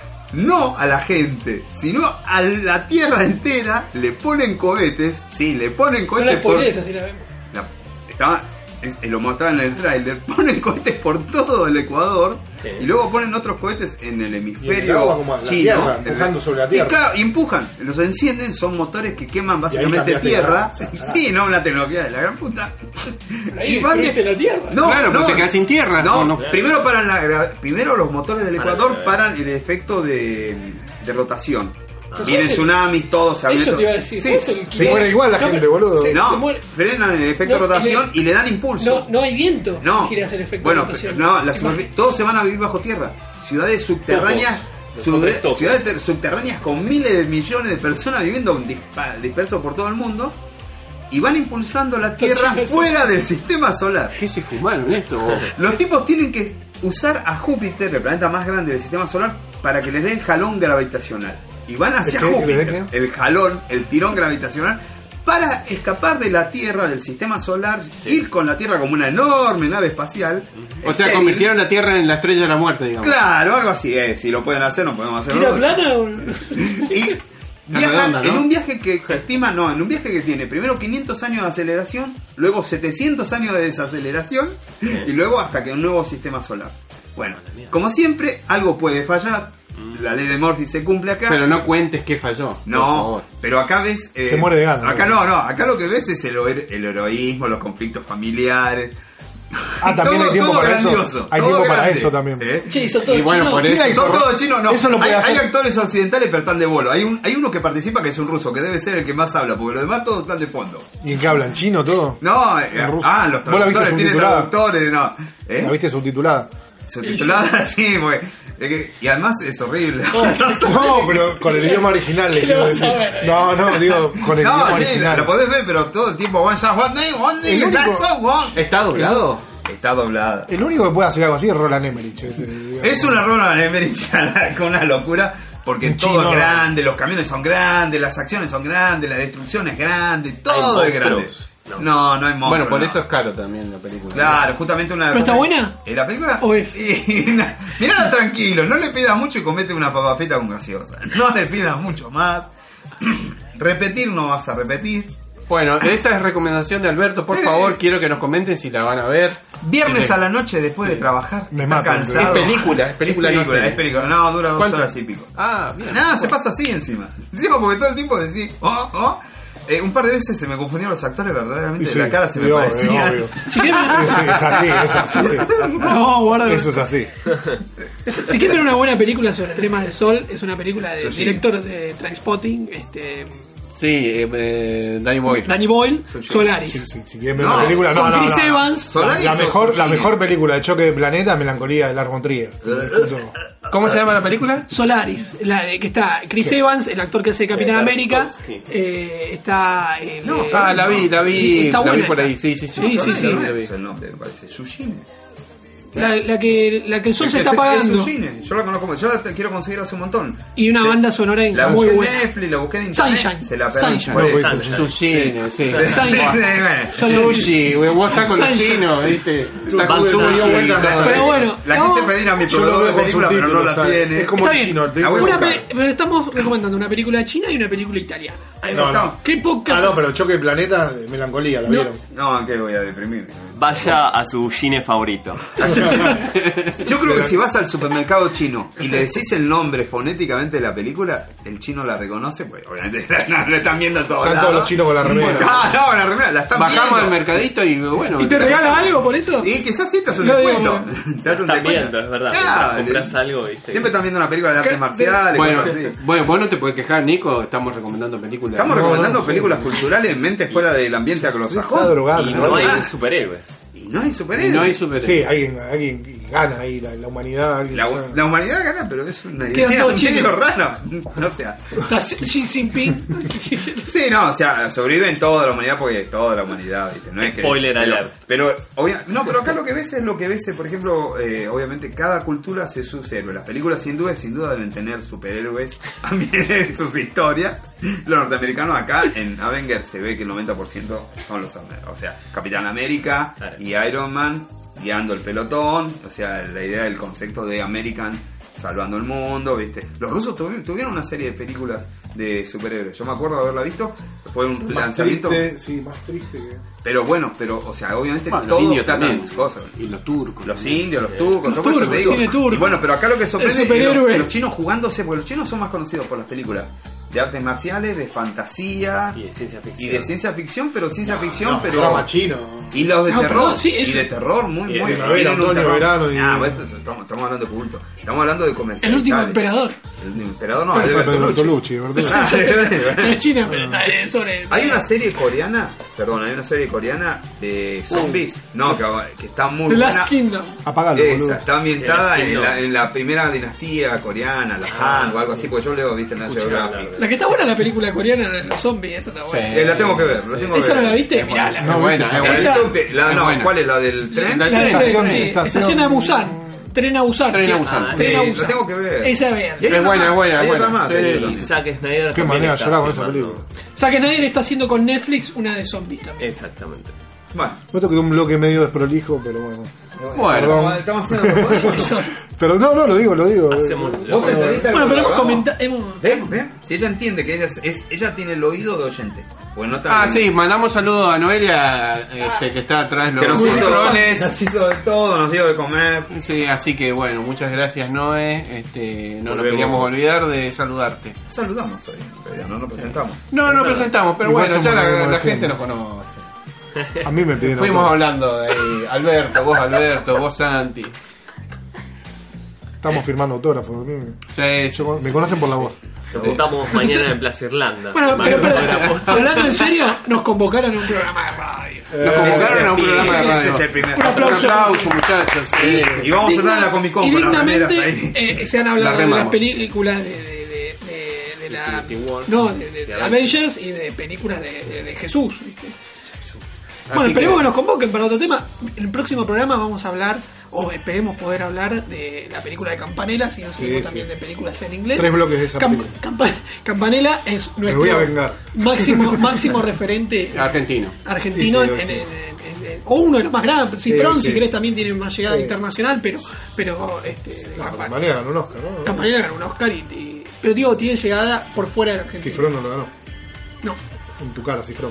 [SPEAKER 5] No a la gente, sino a la Tierra entera. Le ponen cohetes, sí, le ponen
[SPEAKER 3] No
[SPEAKER 5] cohetes
[SPEAKER 3] la
[SPEAKER 5] por...
[SPEAKER 3] spoilees, así la vemos.
[SPEAKER 5] La- estaba, es- lo mostraron en el tráiler, ponen cohetes por todo el Ecuador
[SPEAKER 4] Sí.
[SPEAKER 5] y luego ponen otros cohetes en el
[SPEAKER 2] Y en
[SPEAKER 5] hemisferio
[SPEAKER 2] el agua como la
[SPEAKER 5] chino,
[SPEAKER 2] tierra, empujando sobre la tierra.
[SPEAKER 5] Y claro, y empujan, los encienden, son motores que queman básicamente
[SPEAKER 2] cambiaste
[SPEAKER 5] tierra.
[SPEAKER 2] la raza,
[SPEAKER 5] Sí, no, una tecnología de la gran puta.
[SPEAKER 3] Pero ahí destruiste la tierra.
[SPEAKER 5] No,
[SPEAKER 1] Claro,
[SPEAKER 5] no,
[SPEAKER 1] porque te quedas sin tierra.
[SPEAKER 5] No,
[SPEAKER 1] ¿o no?
[SPEAKER 5] primero paran la gra- primero los motores del
[SPEAKER 4] Para
[SPEAKER 5] Ecuador
[SPEAKER 4] la-
[SPEAKER 5] paran el efecto de, de rotación.
[SPEAKER 3] Ah.
[SPEAKER 5] Vienen
[SPEAKER 3] Eso es el-
[SPEAKER 5] tsunamis, todos se
[SPEAKER 3] Eso
[SPEAKER 5] abren-
[SPEAKER 3] te iba a decir.
[SPEAKER 5] Sí.
[SPEAKER 3] ¿Sos el
[SPEAKER 2] Se muere igual la
[SPEAKER 3] No,
[SPEAKER 2] gente,
[SPEAKER 3] pero-
[SPEAKER 2] boludo.
[SPEAKER 3] se-
[SPEAKER 5] No,
[SPEAKER 3] se muere.
[SPEAKER 5] frenan el efecto
[SPEAKER 3] No,
[SPEAKER 5] de rotación
[SPEAKER 3] en el-
[SPEAKER 5] y le dan impulso.
[SPEAKER 3] No, no hay viento.
[SPEAKER 5] No,
[SPEAKER 3] que giras el efecto
[SPEAKER 5] bueno,
[SPEAKER 3] de rotación.
[SPEAKER 5] no, la
[SPEAKER 3] Imagínate.
[SPEAKER 5] superfi- todos se van a vivir bajo tierra. Ciudades subterráneas,
[SPEAKER 4] Los
[SPEAKER 5] ciudades-
[SPEAKER 4] hombres topos.
[SPEAKER 5] ciudades ter- subterráneas con miles de millones de personas viviendo dispa- dispersos por todo el mundo y van impulsando la tierra
[SPEAKER 3] chicos,
[SPEAKER 5] fuera del sistema solar.
[SPEAKER 1] ¿Qué se fumaron esto?
[SPEAKER 5] Los tipos tienen que usar a Júpiter, el planeta más grande del sistema solar, para que les dé el jalón gravitacional. Y van hacia
[SPEAKER 2] ¿El qué? ¿Que les dé
[SPEAKER 5] Júpiter,
[SPEAKER 2] qué?
[SPEAKER 5] el jalón, el tirón gravitacional, para escapar de la Tierra, del sistema solar, ir con la Tierra como una enorme nave espacial.
[SPEAKER 1] O sea,
[SPEAKER 5] estéril.
[SPEAKER 1] convirtieron la Tierra en la estrella de la muerte, digamos.
[SPEAKER 5] Claro, algo así, eh. Si lo pueden hacer, no podemos hacerlo.
[SPEAKER 3] ¿Tira
[SPEAKER 5] nosotros.
[SPEAKER 3] plana o...?
[SPEAKER 5] Y viajan
[SPEAKER 1] redonda, ¿no?
[SPEAKER 5] en un viaje que, que estima, no, en un viaje que tiene primero quinientos años de aceleración, luego setecientos años de desaceleración y luego hasta que un nuevo sistema solar. Bueno, como siempre, algo puede fallar. La ley de Murphy se cumple acá.
[SPEAKER 1] Pero no cuentes que falló. por
[SPEAKER 5] No,
[SPEAKER 1] favor.
[SPEAKER 5] pero acá ves... eh,
[SPEAKER 2] Se muere de ganas.
[SPEAKER 5] Acá no, no, acá lo que ves es el, her- el heroísmo, los conflictos familiares.
[SPEAKER 2] Ah, también hay tiempo
[SPEAKER 5] todo
[SPEAKER 2] para eso.
[SPEAKER 5] grandioso,
[SPEAKER 2] Hay
[SPEAKER 5] todo
[SPEAKER 2] tiempo para
[SPEAKER 5] grande.
[SPEAKER 2] eso también.
[SPEAKER 5] ¿Eh?
[SPEAKER 3] Che, son todos
[SPEAKER 1] Y bueno,
[SPEAKER 3] chinos.
[SPEAKER 1] por
[SPEAKER 2] Mira,
[SPEAKER 1] eso.
[SPEAKER 5] Son todos chinos, no.
[SPEAKER 2] Eso lo puede
[SPEAKER 5] hay,
[SPEAKER 2] hacer.
[SPEAKER 5] hay actores occidentales, pero están de bolo. Hay, un, hay uno que participa que es un ruso, que debe ser el que más habla, porque los demás todos están de fondo.
[SPEAKER 2] ¿Y en qué hablan? ¿Chino todo?
[SPEAKER 5] No, eh,
[SPEAKER 2] En ruso.
[SPEAKER 5] ah, los
[SPEAKER 2] ¿Vos la viste
[SPEAKER 5] traductores, tienen
[SPEAKER 2] subtitulada?
[SPEAKER 5] traductores, no. ¿Eh?
[SPEAKER 2] ¿La viste subtitulada?
[SPEAKER 5] Subtitulada, sí, porque, es que- y además es horrible.
[SPEAKER 2] No, pero con el idioma original le
[SPEAKER 3] ¿Qué
[SPEAKER 2] quiero
[SPEAKER 3] lo vas a
[SPEAKER 2] decir.
[SPEAKER 3] ver?
[SPEAKER 2] No, no, digo, con el
[SPEAKER 5] No,
[SPEAKER 2] idioma
[SPEAKER 5] sí,
[SPEAKER 2] original.
[SPEAKER 5] lo podés ver, pero todo el tiempo one shot, one name, one
[SPEAKER 2] El
[SPEAKER 5] name,
[SPEAKER 2] único-
[SPEAKER 5] that's so one.
[SPEAKER 1] ¿Está doblado?
[SPEAKER 5] Está doblada.
[SPEAKER 2] El único que puede hacer algo así es Roland Emmerich. ese, digamos.
[SPEAKER 5] Es una Roland Emmerich con una locura, porque
[SPEAKER 2] Un
[SPEAKER 5] todo
[SPEAKER 2] chino.
[SPEAKER 5] es grande, los camiones son grandes, las acciones son grandes, la destrucción es grande, todo
[SPEAKER 4] Hay
[SPEAKER 5] es grande.
[SPEAKER 4] monstruos.
[SPEAKER 5] No,
[SPEAKER 4] No.
[SPEAKER 5] no, hay monstruos.
[SPEAKER 1] Bueno, por
[SPEAKER 5] no.
[SPEAKER 1] eso es caro también la película.
[SPEAKER 5] Claro, justamente una...
[SPEAKER 3] ¿Pero está buena?
[SPEAKER 5] ¿Eh, ¿La película?
[SPEAKER 3] ¿O es?
[SPEAKER 5] Y, na- mirala tranquilo, no le pidas mucho y comete una papa frita con gaseosa. No le pidas mucho más. Repetir no vas a repetir.
[SPEAKER 1] Bueno, esa es recomendación de Alberto. Por favor, quiero que nos comenten si la van a ver.
[SPEAKER 5] Viernes
[SPEAKER 1] Sí.
[SPEAKER 5] a la noche después de trabajar,
[SPEAKER 2] Me
[SPEAKER 5] está
[SPEAKER 2] matan,
[SPEAKER 5] cansado.
[SPEAKER 1] Es película, es película,
[SPEAKER 5] es
[SPEAKER 1] no
[SPEAKER 5] película,
[SPEAKER 1] serie.
[SPEAKER 5] es película. No, dura dos
[SPEAKER 1] ¿Cuánto?
[SPEAKER 5] horas y pico.
[SPEAKER 1] Ah, bien.
[SPEAKER 5] Nada, se pasa así encima. Encima porque todo el tiempo decís, oh, oh. Eh, un par de veces se me confundieron los actores, verdaderamente
[SPEAKER 2] Y
[SPEAKER 5] de
[SPEAKER 2] sí,
[SPEAKER 5] la cara se me
[SPEAKER 2] sí, obvio,
[SPEAKER 5] parecían.
[SPEAKER 2] obvio.
[SPEAKER 3] Si quieren,
[SPEAKER 2] Es, es así, eso es así.
[SPEAKER 3] no, guarda.
[SPEAKER 2] Eso es así.
[SPEAKER 3] Si quieren ver una buena película sobre temas del sol, es una película del
[SPEAKER 5] Sushi.
[SPEAKER 3] director de Trainspotting, este,
[SPEAKER 1] Sí, eh, eh, Danny Boyle.
[SPEAKER 3] Danny Boyle,
[SPEAKER 5] Sushi.
[SPEAKER 3] Solaris.
[SPEAKER 2] Si, si- si quieren ver
[SPEAKER 5] No,
[SPEAKER 2] una película, no,
[SPEAKER 3] con
[SPEAKER 2] no,
[SPEAKER 3] Chris
[SPEAKER 2] no.
[SPEAKER 3] Evans.
[SPEAKER 5] Solaris
[SPEAKER 2] La
[SPEAKER 5] o
[SPEAKER 2] mejor, la
[SPEAKER 5] Sushi.
[SPEAKER 2] mejor película de choque de planeta, Melancolía de Lars von Trier. Punto.
[SPEAKER 1] ¿Cómo se llama la película?
[SPEAKER 3] Solaris, la de que está Chris Evans, el actor que hace Capitán
[SPEAKER 4] Eh,
[SPEAKER 3] América,
[SPEAKER 4] Tarkovsky.
[SPEAKER 3] eh, está eh,
[SPEAKER 5] No,
[SPEAKER 3] eh,
[SPEAKER 1] Ah, la vi, la vi,
[SPEAKER 3] Sí, está
[SPEAKER 1] la vi
[SPEAKER 3] buena
[SPEAKER 1] por
[SPEAKER 3] esa.
[SPEAKER 1] ahí. Sí, sí, sí.
[SPEAKER 3] Sí, sí, sí.
[SPEAKER 1] La vi.
[SPEAKER 5] Es el nombre, me parece. Sushi.
[SPEAKER 3] la, la que la que el sol se está
[SPEAKER 5] Es
[SPEAKER 3] apagando
[SPEAKER 5] Sushi. Yo la conozco, yo la te- quiero conseguir hace un montón.
[SPEAKER 3] y una
[SPEAKER 5] Sí.
[SPEAKER 3] banda sonora
[SPEAKER 5] La
[SPEAKER 3] muy
[SPEAKER 5] busqué en
[SPEAKER 3] buena.
[SPEAKER 5] Netflix, la busqué en internet.
[SPEAKER 3] Sunshine.
[SPEAKER 5] Se la perdí.
[SPEAKER 3] Sunshine.
[SPEAKER 5] Por
[SPEAKER 2] No,
[SPEAKER 5] eso.
[SPEAKER 2] pues,
[SPEAKER 1] Sushi, sí.
[SPEAKER 3] Sunshine.
[SPEAKER 1] Sushi, güey, vos estás con los
[SPEAKER 3] Sunshine.
[SPEAKER 1] chinos, ¿viste? Está con
[SPEAKER 4] Banzai.
[SPEAKER 1] sushi.
[SPEAKER 5] Vuelta,
[SPEAKER 1] y todo.
[SPEAKER 3] Pero bueno,
[SPEAKER 5] la
[SPEAKER 3] no.
[SPEAKER 5] quise pedir a mi
[SPEAKER 2] Yo lo
[SPEAKER 5] proveedor
[SPEAKER 2] veo
[SPEAKER 5] de
[SPEAKER 2] con
[SPEAKER 5] película, pero no
[SPEAKER 2] subtítulos,
[SPEAKER 5] la
[SPEAKER 2] ¿sabes?
[SPEAKER 5] tiene.
[SPEAKER 2] Es como
[SPEAKER 3] Está
[SPEAKER 2] el
[SPEAKER 3] bien.
[SPEAKER 2] chino. te-
[SPEAKER 5] La voy a
[SPEAKER 3] Una
[SPEAKER 5] buscar.
[SPEAKER 3] pe- pero estamos recomendando una película china y una película italiana.
[SPEAKER 5] Ahí
[SPEAKER 2] No,
[SPEAKER 5] está.
[SPEAKER 2] no.
[SPEAKER 3] ¿Qué podcast?
[SPEAKER 2] Ah, no, pero choque de planeta, Melancolía, ¿la
[SPEAKER 3] No.
[SPEAKER 2] vieron?
[SPEAKER 5] No, que voy a deprimir.
[SPEAKER 4] Vaya a su cine favorito.
[SPEAKER 5] Yo creo que si vas al supermercado chino y le decís el nombre fonéticamente de la película, el chino la reconoce, pues obviamente la, la están viendo a todos
[SPEAKER 2] Están
[SPEAKER 5] lados.
[SPEAKER 2] todos los chinos con la remera.
[SPEAKER 5] Ah, no, la remera, la están
[SPEAKER 1] Bajamos al
[SPEAKER 5] viendo.
[SPEAKER 1] mercadito y bueno.
[SPEAKER 3] ¿Y te regala algo por eso?
[SPEAKER 5] Y quizás sí te hacen
[SPEAKER 3] No,
[SPEAKER 5] descuento.
[SPEAKER 3] digo,
[SPEAKER 5] Te hacen
[SPEAKER 4] Están
[SPEAKER 5] descuento.
[SPEAKER 4] viendo, es verdad.
[SPEAKER 5] Claro,
[SPEAKER 4] Mientras compras algo, ¿viste?
[SPEAKER 5] Siempre están viendo una película de artes
[SPEAKER 3] ¿Qué?
[SPEAKER 5] marciales.
[SPEAKER 1] Bueno,
[SPEAKER 5] cosas así.
[SPEAKER 1] bueno, vos no te puedes quejar, Nico. Estamos recomendando películas.
[SPEAKER 5] Estamos
[SPEAKER 2] No,
[SPEAKER 5] recomendando
[SPEAKER 2] no, sí.
[SPEAKER 5] películas culturales en mente fuera del ambiente
[SPEAKER 2] Está
[SPEAKER 5] anglosajón.
[SPEAKER 2] drogado.
[SPEAKER 4] Y
[SPEAKER 2] ¿no?
[SPEAKER 4] no hay
[SPEAKER 5] Ah.
[SPEAKER 4] superhéroes.
[SPEAKER 5] Y no hay
[SPEAKER 1] Y
[SPEAKER 5] superhéroes.
[SPEAKER 1] no hay superhéroes.
[SPEAKER 2] Sí, alguien, alguien gana ahí, la, la humanidad. Alguien
[SPEAKER 5] La,
[SPEAKER 2] sabe.
[SPEAKER 5] la humanidad gana, pero es una
[SPEAKER 3] Queda
[SPEAKER 5] idea
[SPEAKER 3] todo
[SPEAKER 5] medio
[SPEAKER 3] chino.
[SPEAKER 5] rara. No sé.
[SPEAKER 3] Está Xi Jinping.
[SPEAKER 5] Sí, no, o sea, sobreviven toda la humanidad porque toda la humanidad, ¿viste? No es que,
[SPEAKER 4] Spoiler
[SPEAKER 5] pero,
[SPEAKER 4] alert.
[SPEAKER 5] Pero, obvia- no, pero acá lo que ves es lo que ves, por ejemplo, eh, obviamente cada cultura hace sus héroes. Las películas sin duda, sin duda deben tener superhéroes también en sus historias. Los norteamericanos acá en Avengers se ve que el noventa por ciento son los Avengers. O sea, Capitán América
[SPEAKER 4] Claro.
[SPEAKER 5] y Iron Man guiando el pelotón. O sea, la idea del concepto de American salvando el mundo, ¿viste? Los rusos tuvi- tuvieron una serie de películas de superhéroes. Yo me acuerdo de haberla visto. Fue un
[SPEAKER 2] Más
[SPEAKER 5] lanzamiento.
[SPEAKER 2] triste, sí, más triste que...
[SPEAKER 5] Pero bueno, pero, o sea, obviamente
[SPEAKER 1] Bueno, los
[SPEAKER 5] todos
[SPEAKER 1] indios
[SPEAKER 5] tratan
[SPEAKER 1] también.
[SPEAKER 5] sus cosas.
[SPEAKER 1] Y los turcos.
[SPEAKER 5] Los indios, los turcos,
[SPEAKER 3] Los
[SPEAKER 5] todo eso
[SPEAKER 3] turcos,
[SPEAKER 5] te digo.
[SPEAKER 3] cine turco.
[SPEAKER 5] Y bueno, pero acá lo que sorprende
[SPEAKER 3] El
[SPEAKER 5] es que
[SPEAKER 3] superhéroe.
[SPEAKER 5] los, los chinos jugándose, porque los chinos son más conocidos por las películas de artes marciales, de fantasía
[SPEAKER 4] Y de ciencia
[SPEAKER 5] y
[SPEAKER 4] ficción.
[SPEAKER 5] de ciencia ficción, pero ciencia ficción,
[SPEAKER 2] No,
[SPEAKER 5] pero
[SPEAKER 2] drama chino.
[SPEAKER 5] y los de
[SPEAKER 3] No,
[SPEAKER 5] terror,
[SPEAKER 3] perdón, sí,
[SPEAKER 5] y
[SPEAKER 3] eso.
[SPEAKER 5] de terror muy
[SPEAKER 4] Y de
[SPEAKER 5] muy
[SPEAKER 2] primavera,
[SPEAKER 5] tienen un
[SPEAKER 2] otoño,
[SPEAKER 5] terror.
[SPEAKER 2] verano y-
[SPEAKER 5] Ah, pues esto es- estamos, estamos hablando de culto. Estamos hablando de comerciales.
[SPEAKER 3] El último emperador.
[SPEAKER 5] El último emperador no,
[SPEAKER 2] Pero
[SPEAKER 5] es
[SPEAKER 2] fue Pedro
[SPEAKER 5] Bertolucci.
[SPEAKER 2] Bertolucci, ¿verdad?
[SPEAKER 5] Ah,
[SPEAKER 3] De China, pero está eh, sobre.
[SPEAKER 5] Hay una serie coreana, perdón, hay una serie coreana de zombies, no, que, que está muy
[SPEAKER 3] The
[SPEAKER 5] buena.
[SPEAKER 3] Last Kingdom.
[SPEAKER 2] Apagalo, boludo.
[SPEAKER 5] Esa, está ambientada
[SPEAKER 4] The Last
[SPEAKER 5] en la,
[SPEAKER 4] Kingdom.
[SPEAKER 5] en la primera dinastía coreana, la
[SPEAKER 4] Ah,
[SPEAKER 5] Han o algo
[SPEAKER 4] sí.
[SPEAKER 5] así, porque yo leo, viste, en la
[SPEAKER 4] Escuché
[SPEAKER 5] Geographic.
[SPEAKER 4] hablar.
[SPEAKER 3] La que está buena es la película coreana de los zombies, esa está buena.
[SPEAKER 1] Sí.
[SPEAKER 5] Eh, la tengo que ver, la tengo que
[SPEAKER 3] ¿Esa
[SPEAKER 5] ver.
[SPEAKER 3] no la viste?
[SPEAKER 1] Es buena,
[SPEAKER 3] Mirala.
[SPEAKER 1] es buena, es
[SPEAKER 5] La
[SPEAKER 1] buena.
[SPEAKER 5] del
[SPEAKER 3] Esa-
[SPEAKER 5] subte, la-
[SPEAKER 1] es
[SPEAKER 5] no,
[SPEAKER 1] buena.
[SPEAKER 5] ¿cuál es la del tren?
[SPEAKER 1] La-
[SPEAKER 3] La de-
[SPEAKER 2] Estación-
[SPEAKER 3] sí,
[SPEAKER 2] estación-
[SPEAKER 3] Estación a Busan. Tren a Busan.
[SPEAKER 1] Tren a
[SPEAKER 3] que-
[SPEAKER 1] Busan.
[SPEAKER 4] Ah,
[SPEAKER 3] Tren a
[SPEAKER 5] sí,
[SPEAKER 3] Busan.
[SPEAKER 5] la tengo que ver.
[SPEAKER 3] Esa vean.
[SPEAKER 5] Y hay
[SPEAKER 1] Es
[SPEAKER 5] otra
[SPEAKER 1] buena,
[SPEAKER 5] más,
[SPEAKER 1] es buena,
[SPEAKER 5] hay
[SPEAKER 1] es
[SPEAKER 5] otra
[SPEAKER 1] buena.
[SPEAKER 5] más,
[SPEAKER 1] Sí,
[SPEAKER 5] hay
[SPEAKER 1] sí,
[SPEAKER 5] otra
[SPEAKER 4] Y
[SPEAKER 5] más.
[SPEAKER 4] Zack Snyder
[SPEAKER 2] Qué
[SPEAKER 4] también
[SPEAKER 2] manera
[SPEAKER 4] está
[SPEAKER 2] llorar con esa
[SPEAKER 4] filmando.
[SPEAKER 2] película.
[SPEAKER 3] Zack Snyder está haciendo con Netflix una de zombies también.
[SPEAKER 4] Exactamente.
[SPEAKER 5] Bueno,
[SPEAKER 2] Me quedó un bloque medio desprolijo, pero bueno.
[SPEAKER 1] Bueno.
[SPEAKER 2] Perdón.
[SPEAKER 5] estamos haciendo lo que podemos.
[SPEAKER 3] Eso.
[SPEAKER 2] Pero no, no, lo digo, lo digo.
[SPEAKER 4] Hacemos
[SPEAKER 2] Eh,
[SPEAKER 4] lo-
[SPEAKER 5] ¿Vos entendiste
[SPEAKER 3] Bueno,
[SPEAKER 5] lo que
[SPEAKER 3] pero hemos
[SPEAKER 5] hablamos?
[SPEAKER 3] comentado. Hemos...
[SPEAKER 5] ¿Ven? ¿Ven? Si ella entiende que ella, es, es- ella tiene el oído de oyente. Porque no está
[SPEAKER 1] Ah, sí, mandamos saludos a Noelia, este, que está atrás de
[SPEAKER 5] Que
[SPEAKER 1] los
[SPEAKER 5] nos hizo,
[SPEAKER 1] controles.
[SPEAKER 5] nos hizo de todo, nos dio de comer.
[SPEAKER 1] Sí, así que bueno, muchas gracias Noé. Este, no nos
[SPEAKER 5] Volvemos.
[SPEAKER 1] queríamos olvidar de saludarte.
[SPEAKER 5] Saludamos hoy, pero no nos presentamos.
[SPEAKER 1] No, no presentamos, pero
[SPEAKER 2] Igual
[SPEAKER 1] bueno,
[SPEAKER 2] somos
[SPEAKER 1] ya
[SPEAKER 2] lo
[SPEAKER 1] la,
[SPEAKER 2] mismo
[SPEAKER 1] la
[SPEAKER 2] de
[SPEAKER 1] gente
[SPEAKER 2] siempre.
[SPEAKER 1] nos conoce.
[SPEAKER 2] A mí me piden
[SPEAKER 1] Fuimos
[SPEAKER 2] autógrafo.
[SPEAKER 1] hablando de ahí, Alberto, vos Alberto, vos Santi.
[SPEAKER 2] Estamos firmando autógrafos. a mí-
[SPEAKER 1] Sí,
[SPEAKER 2] yo- me conocen por la voz.
[SPEAKER 4] Nos juntamos mañana en Plaza Irlanda.
[SPEAKER 3] Bueno, pero, pero,
[SPEAKER 4] Autógrafos.
[SPEAKER 3] hablando en serio, nos convocaron a un programa de radio.
[SPEAKER 1] nos convocaron a un
[SPEAKER 5] Ese
[SPEAKER 1] programa de
[SPEAKER 5] ese
[SPEAKER 1] radio.
[SPEAKER 5] es el primer.
[SPEAKER 3] Un aplauso.
[SPEAKER 1] Un aplauso, muchachos. Sí.
[SPEAKER 5] Y vamos a estar en la Comic Con
[SPEAKER 3] Y
[SPEAKER 5] con las remeras
[SPEAKER 3] dignamente
[SPEAKER 5] ahí.
[SPEAKER 3] eh, se han
[SPEAKER 1] La
[SPEAKER 3] hablado de las
[SPEAKER 1] remamos.
[SPEAKER 3] películas de, de, de, de- de la.
[SPEAKER 4] Infinity War.
[SPEAKER 3] No, de, de- de
[SPEAKER 4] De
[SPEAKER 3] Avengers y de películas de, de- de Jesús. ¿viste? Bueno,
[SPEAKER 1] Así
[SPEAKER 3] esperemos
[SPEAKER 1] que-
[SPEAKER 3] que nos convoquen para otro tema. En el próximo programa vamos a hablar, o esperemos poder hablar, de la película de Campanella, si no seguimos
[SPEAKER 2] sí.
[SPEAKER 3] también de películas en inglés.
[SPEAKER 2] Tres bloques de esa
[SPEAKER 3] Cam-
[SPEAKER 2] película.
[SPEAKER 3] Campa- Campanella es nuestro
[SPEAKER 2] voy a vengar.
[SPEAKER 3] máximo máximo referente
[SPEAKER 1] Argentino.
[SPEAKER 3] argentino
[SPEAKER 2] Sí, sí,
[SPEAKER 3] en-
[SPEAKER 2] sí.
[SPEAKER 3] en- en- en- o uno de los más grandes. Cifrón,
[SPEAKER 2] Sí,
[SPEAKER 3] si
[SPEAKER 2] sí.
[SPEAKER 3] querés, también tiene más llegada
[SPEAKER 2] Sí.
[SPEAKER 3] internacional, pero pero este,
[SPEAKER 2] No,
[SPEAKER 3] Campa-
[SPEAKER 2] de manera ganó un Oscar, ¿no?
[SPEAKER 3] Campanella ganó un Oscar y, y- pero digo, tiene llegada por fuera de Argentina.
[SPEAKER 2] Cifrón no lo ganó.
[SPEAKER 3] No,
[SPEAKER 2] En tu cara, Cifrón.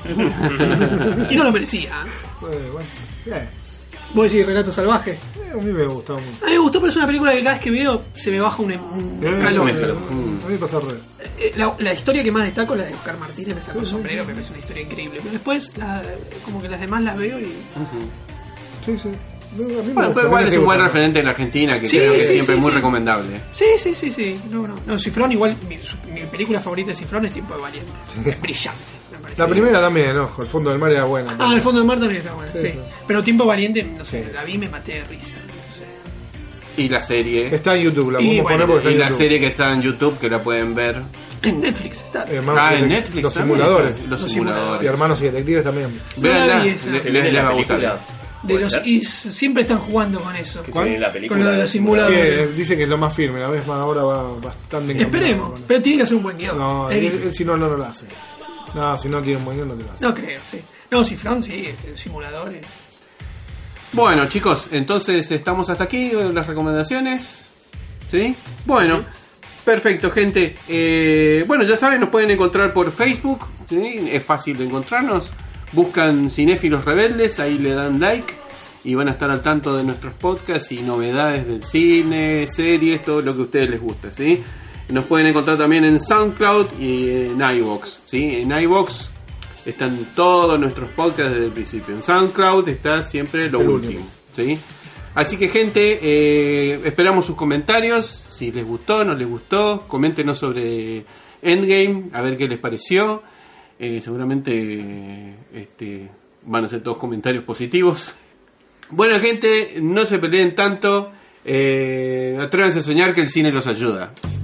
[SPEAKER 3] y no lo merecía.
[SPEAKER 2] Eh, bueno, eh,
[SPEAKER 3] Vos decís Relato Salvaje.
[SPEAKER 2] eh, a mí me gustaba mucho.
[SPEAKER 3] A mí me gustó, pero es una película que cada vez que veo se me baja un, un
[SPEAKER 2] Eh,
[SPEAKER 3] escalón.
[SPEAKER 2] eh, a mí me pasa al revés.
[SPEAKER 3] Eh, La, la historia que más destaco es la de Oscar Martínez, me sacó el sombrero, me parece una historia increíble. Pero después, la- como que las demás las veo y.
[SPEAKER 2] Sí, sí. No, a mí me
[SPEAKER 1] Bueno,
[SPEAKER 2] gusta,
[SPEAKER 1] pero
[SPEAKER 2] a mí
[SPEAKER 1] igual
[SPEAKER 2] me
[SPEAKER 1] es
[SPEAKER 2] sigue
[SPEAKER 1] un buen
[SPEAKER 2] gustando.
[SPEAKER 1] referente en la Argentina que
[SPEAKER 3] Sí,
[SPEAKER 1] creo que
[SPEAKER 3] sí,
[SPEAKER 1] siempre
[SPEAKER 3] sí,
[SPEAKER 1] es muy
[SPEAKER 3] sí.
[SPEAKER 1] recomendable.
[SPEAKER 3] Sí, sí, sí, sí. No, no. No, Cifrón, igual, mi, su- mi película favorita de Cifrón es Tiempo de Valiente. Es brillante, me parece.
[SPEAKER 2] La primera también, ojo, el fondo del mar era buena.
[SPEAKER 3] Ah, el fondo del mar también está bueno, sí.
[SPEAKER 2] Sí, sí.
[SPEAKER 3] Pero Tiempo Valiente, no sé,
[SPEAKER 2] Sí.
[SPEAKER 3] la vi y me maté de risa. No sé.
[SPEAKER 1] Y la serie.
[SPEAKER 2] Está en YouTube, la
[SPEAKER 3] Y
[SPEAKER 2] podemos
[SPEAKER 3] bueno,
[SPEAKER 2] poner porque
[SPEAKER 1] Y
[SPEAKER 2] está
[SPEAKER 1] la
[SPEAKER 2] en YouTube.
[SPEAKER 1] serie que está en YouTube, que la pueden ver.
[SPEAKER 3] En Netflix está.
[SPEAKER 2] Eh, Hermanos
[SPEAKER 1] Ah,
[SPEAKER 2] y
[SPEAKER 1] en
[SPEAKER 2] Detec-
[SPEAKER 1] Netflix.
[SPEAKER 2] Los
[SPEAKER 1] también.
[SPEAKER 2] simuladores.
[SPEAKER 1] Los
[SPEAKER 3] Los
[SPEAKER 1] simuladores.
[SPEAKER 2] Y hermanos y detectives también.
[SPEAKER 3] No la
[SPEAKER 1] Véanla,
[SPEAKER 3] vi esa.
[SPEAKER 1] le-
[SPEAKER 4] Se
[SPEAKER 1] le-
[SPEAKER 4] viene
[SPEAKER 1] les
[SPEAKER 4] la
[SPEAKER 1] va a gustar.
[SPEAKER 4] película.
[SPEAKER 3] De
[SPEAKER 4] ¿Puede
[SPEAKER 3] los,
[SPEAKER 4] ser?
[SPEAKER 3] y s- siempre están jugando con eso.
[SPEAKER 4] Que se
[SPEAKER 2] ¿Cuál?
[SPEAKER 4] viene la película.
[SPEAKER 3] Con lo de los simuladores.
[SPEAKER 2] Sí, eh, dice que es lo más firme, la vez más ahora va bastante encaminado.
[SPEAKER 3] Esperemos,
[SPEAKER 2] Bueno.
[SPEAKER 3] pero tiene que hacer un buen guión.
[SPEAKER 2] No,
[SPEAKER 3] Es
[SPEAKER 2] él,
[SPEAKER 3] difícil.
[SPEAKER 2] él si no, no, no lo hace. No, si no tiene un buen guión, no te lo hace.
[SPEAKER 3] No creo, sí. No, Cifrón sí, el simulador. es-
[SPEAKER 1] Bueno, chicos, entonces estamos hasta aquí, eh, las recomendaciones. ¿Sí? Bueno, perfecto, gente. Eh, bueno, ya saben, nos pueden encontrar por Facebook. ¿Sí? Es fácil de encontrarnos. Buscan Cinéfilos Rebeldes, ahí le dan like y van a estar al tanto de nuestros podcasts y novedades del cine, series, todo lo que a ustedes les gusta, ¿sí? Nos pueden encontrar también en SoundCloud y en iVoox, ¿sí? En iVoox están todos nuestros podcasts desde el principio. En SoundCloud está siempre lo
[SPEAKER 2] El
[SPEAKER 1] último,
[SPEAKER 2] último.
[SPEAKER 1] ¿sí? Así que, gente, eh, esperamos sus comentarios. Si les gustó, no les gustó, coméntenos sobre Endgame, a ver qué les pareció. Eh, seguramente eh, este, van a ser todos comentarios positivos. Bueno, gente, no se peleen tanto. Eh, atrévanse a soñar que el cine los ayuda.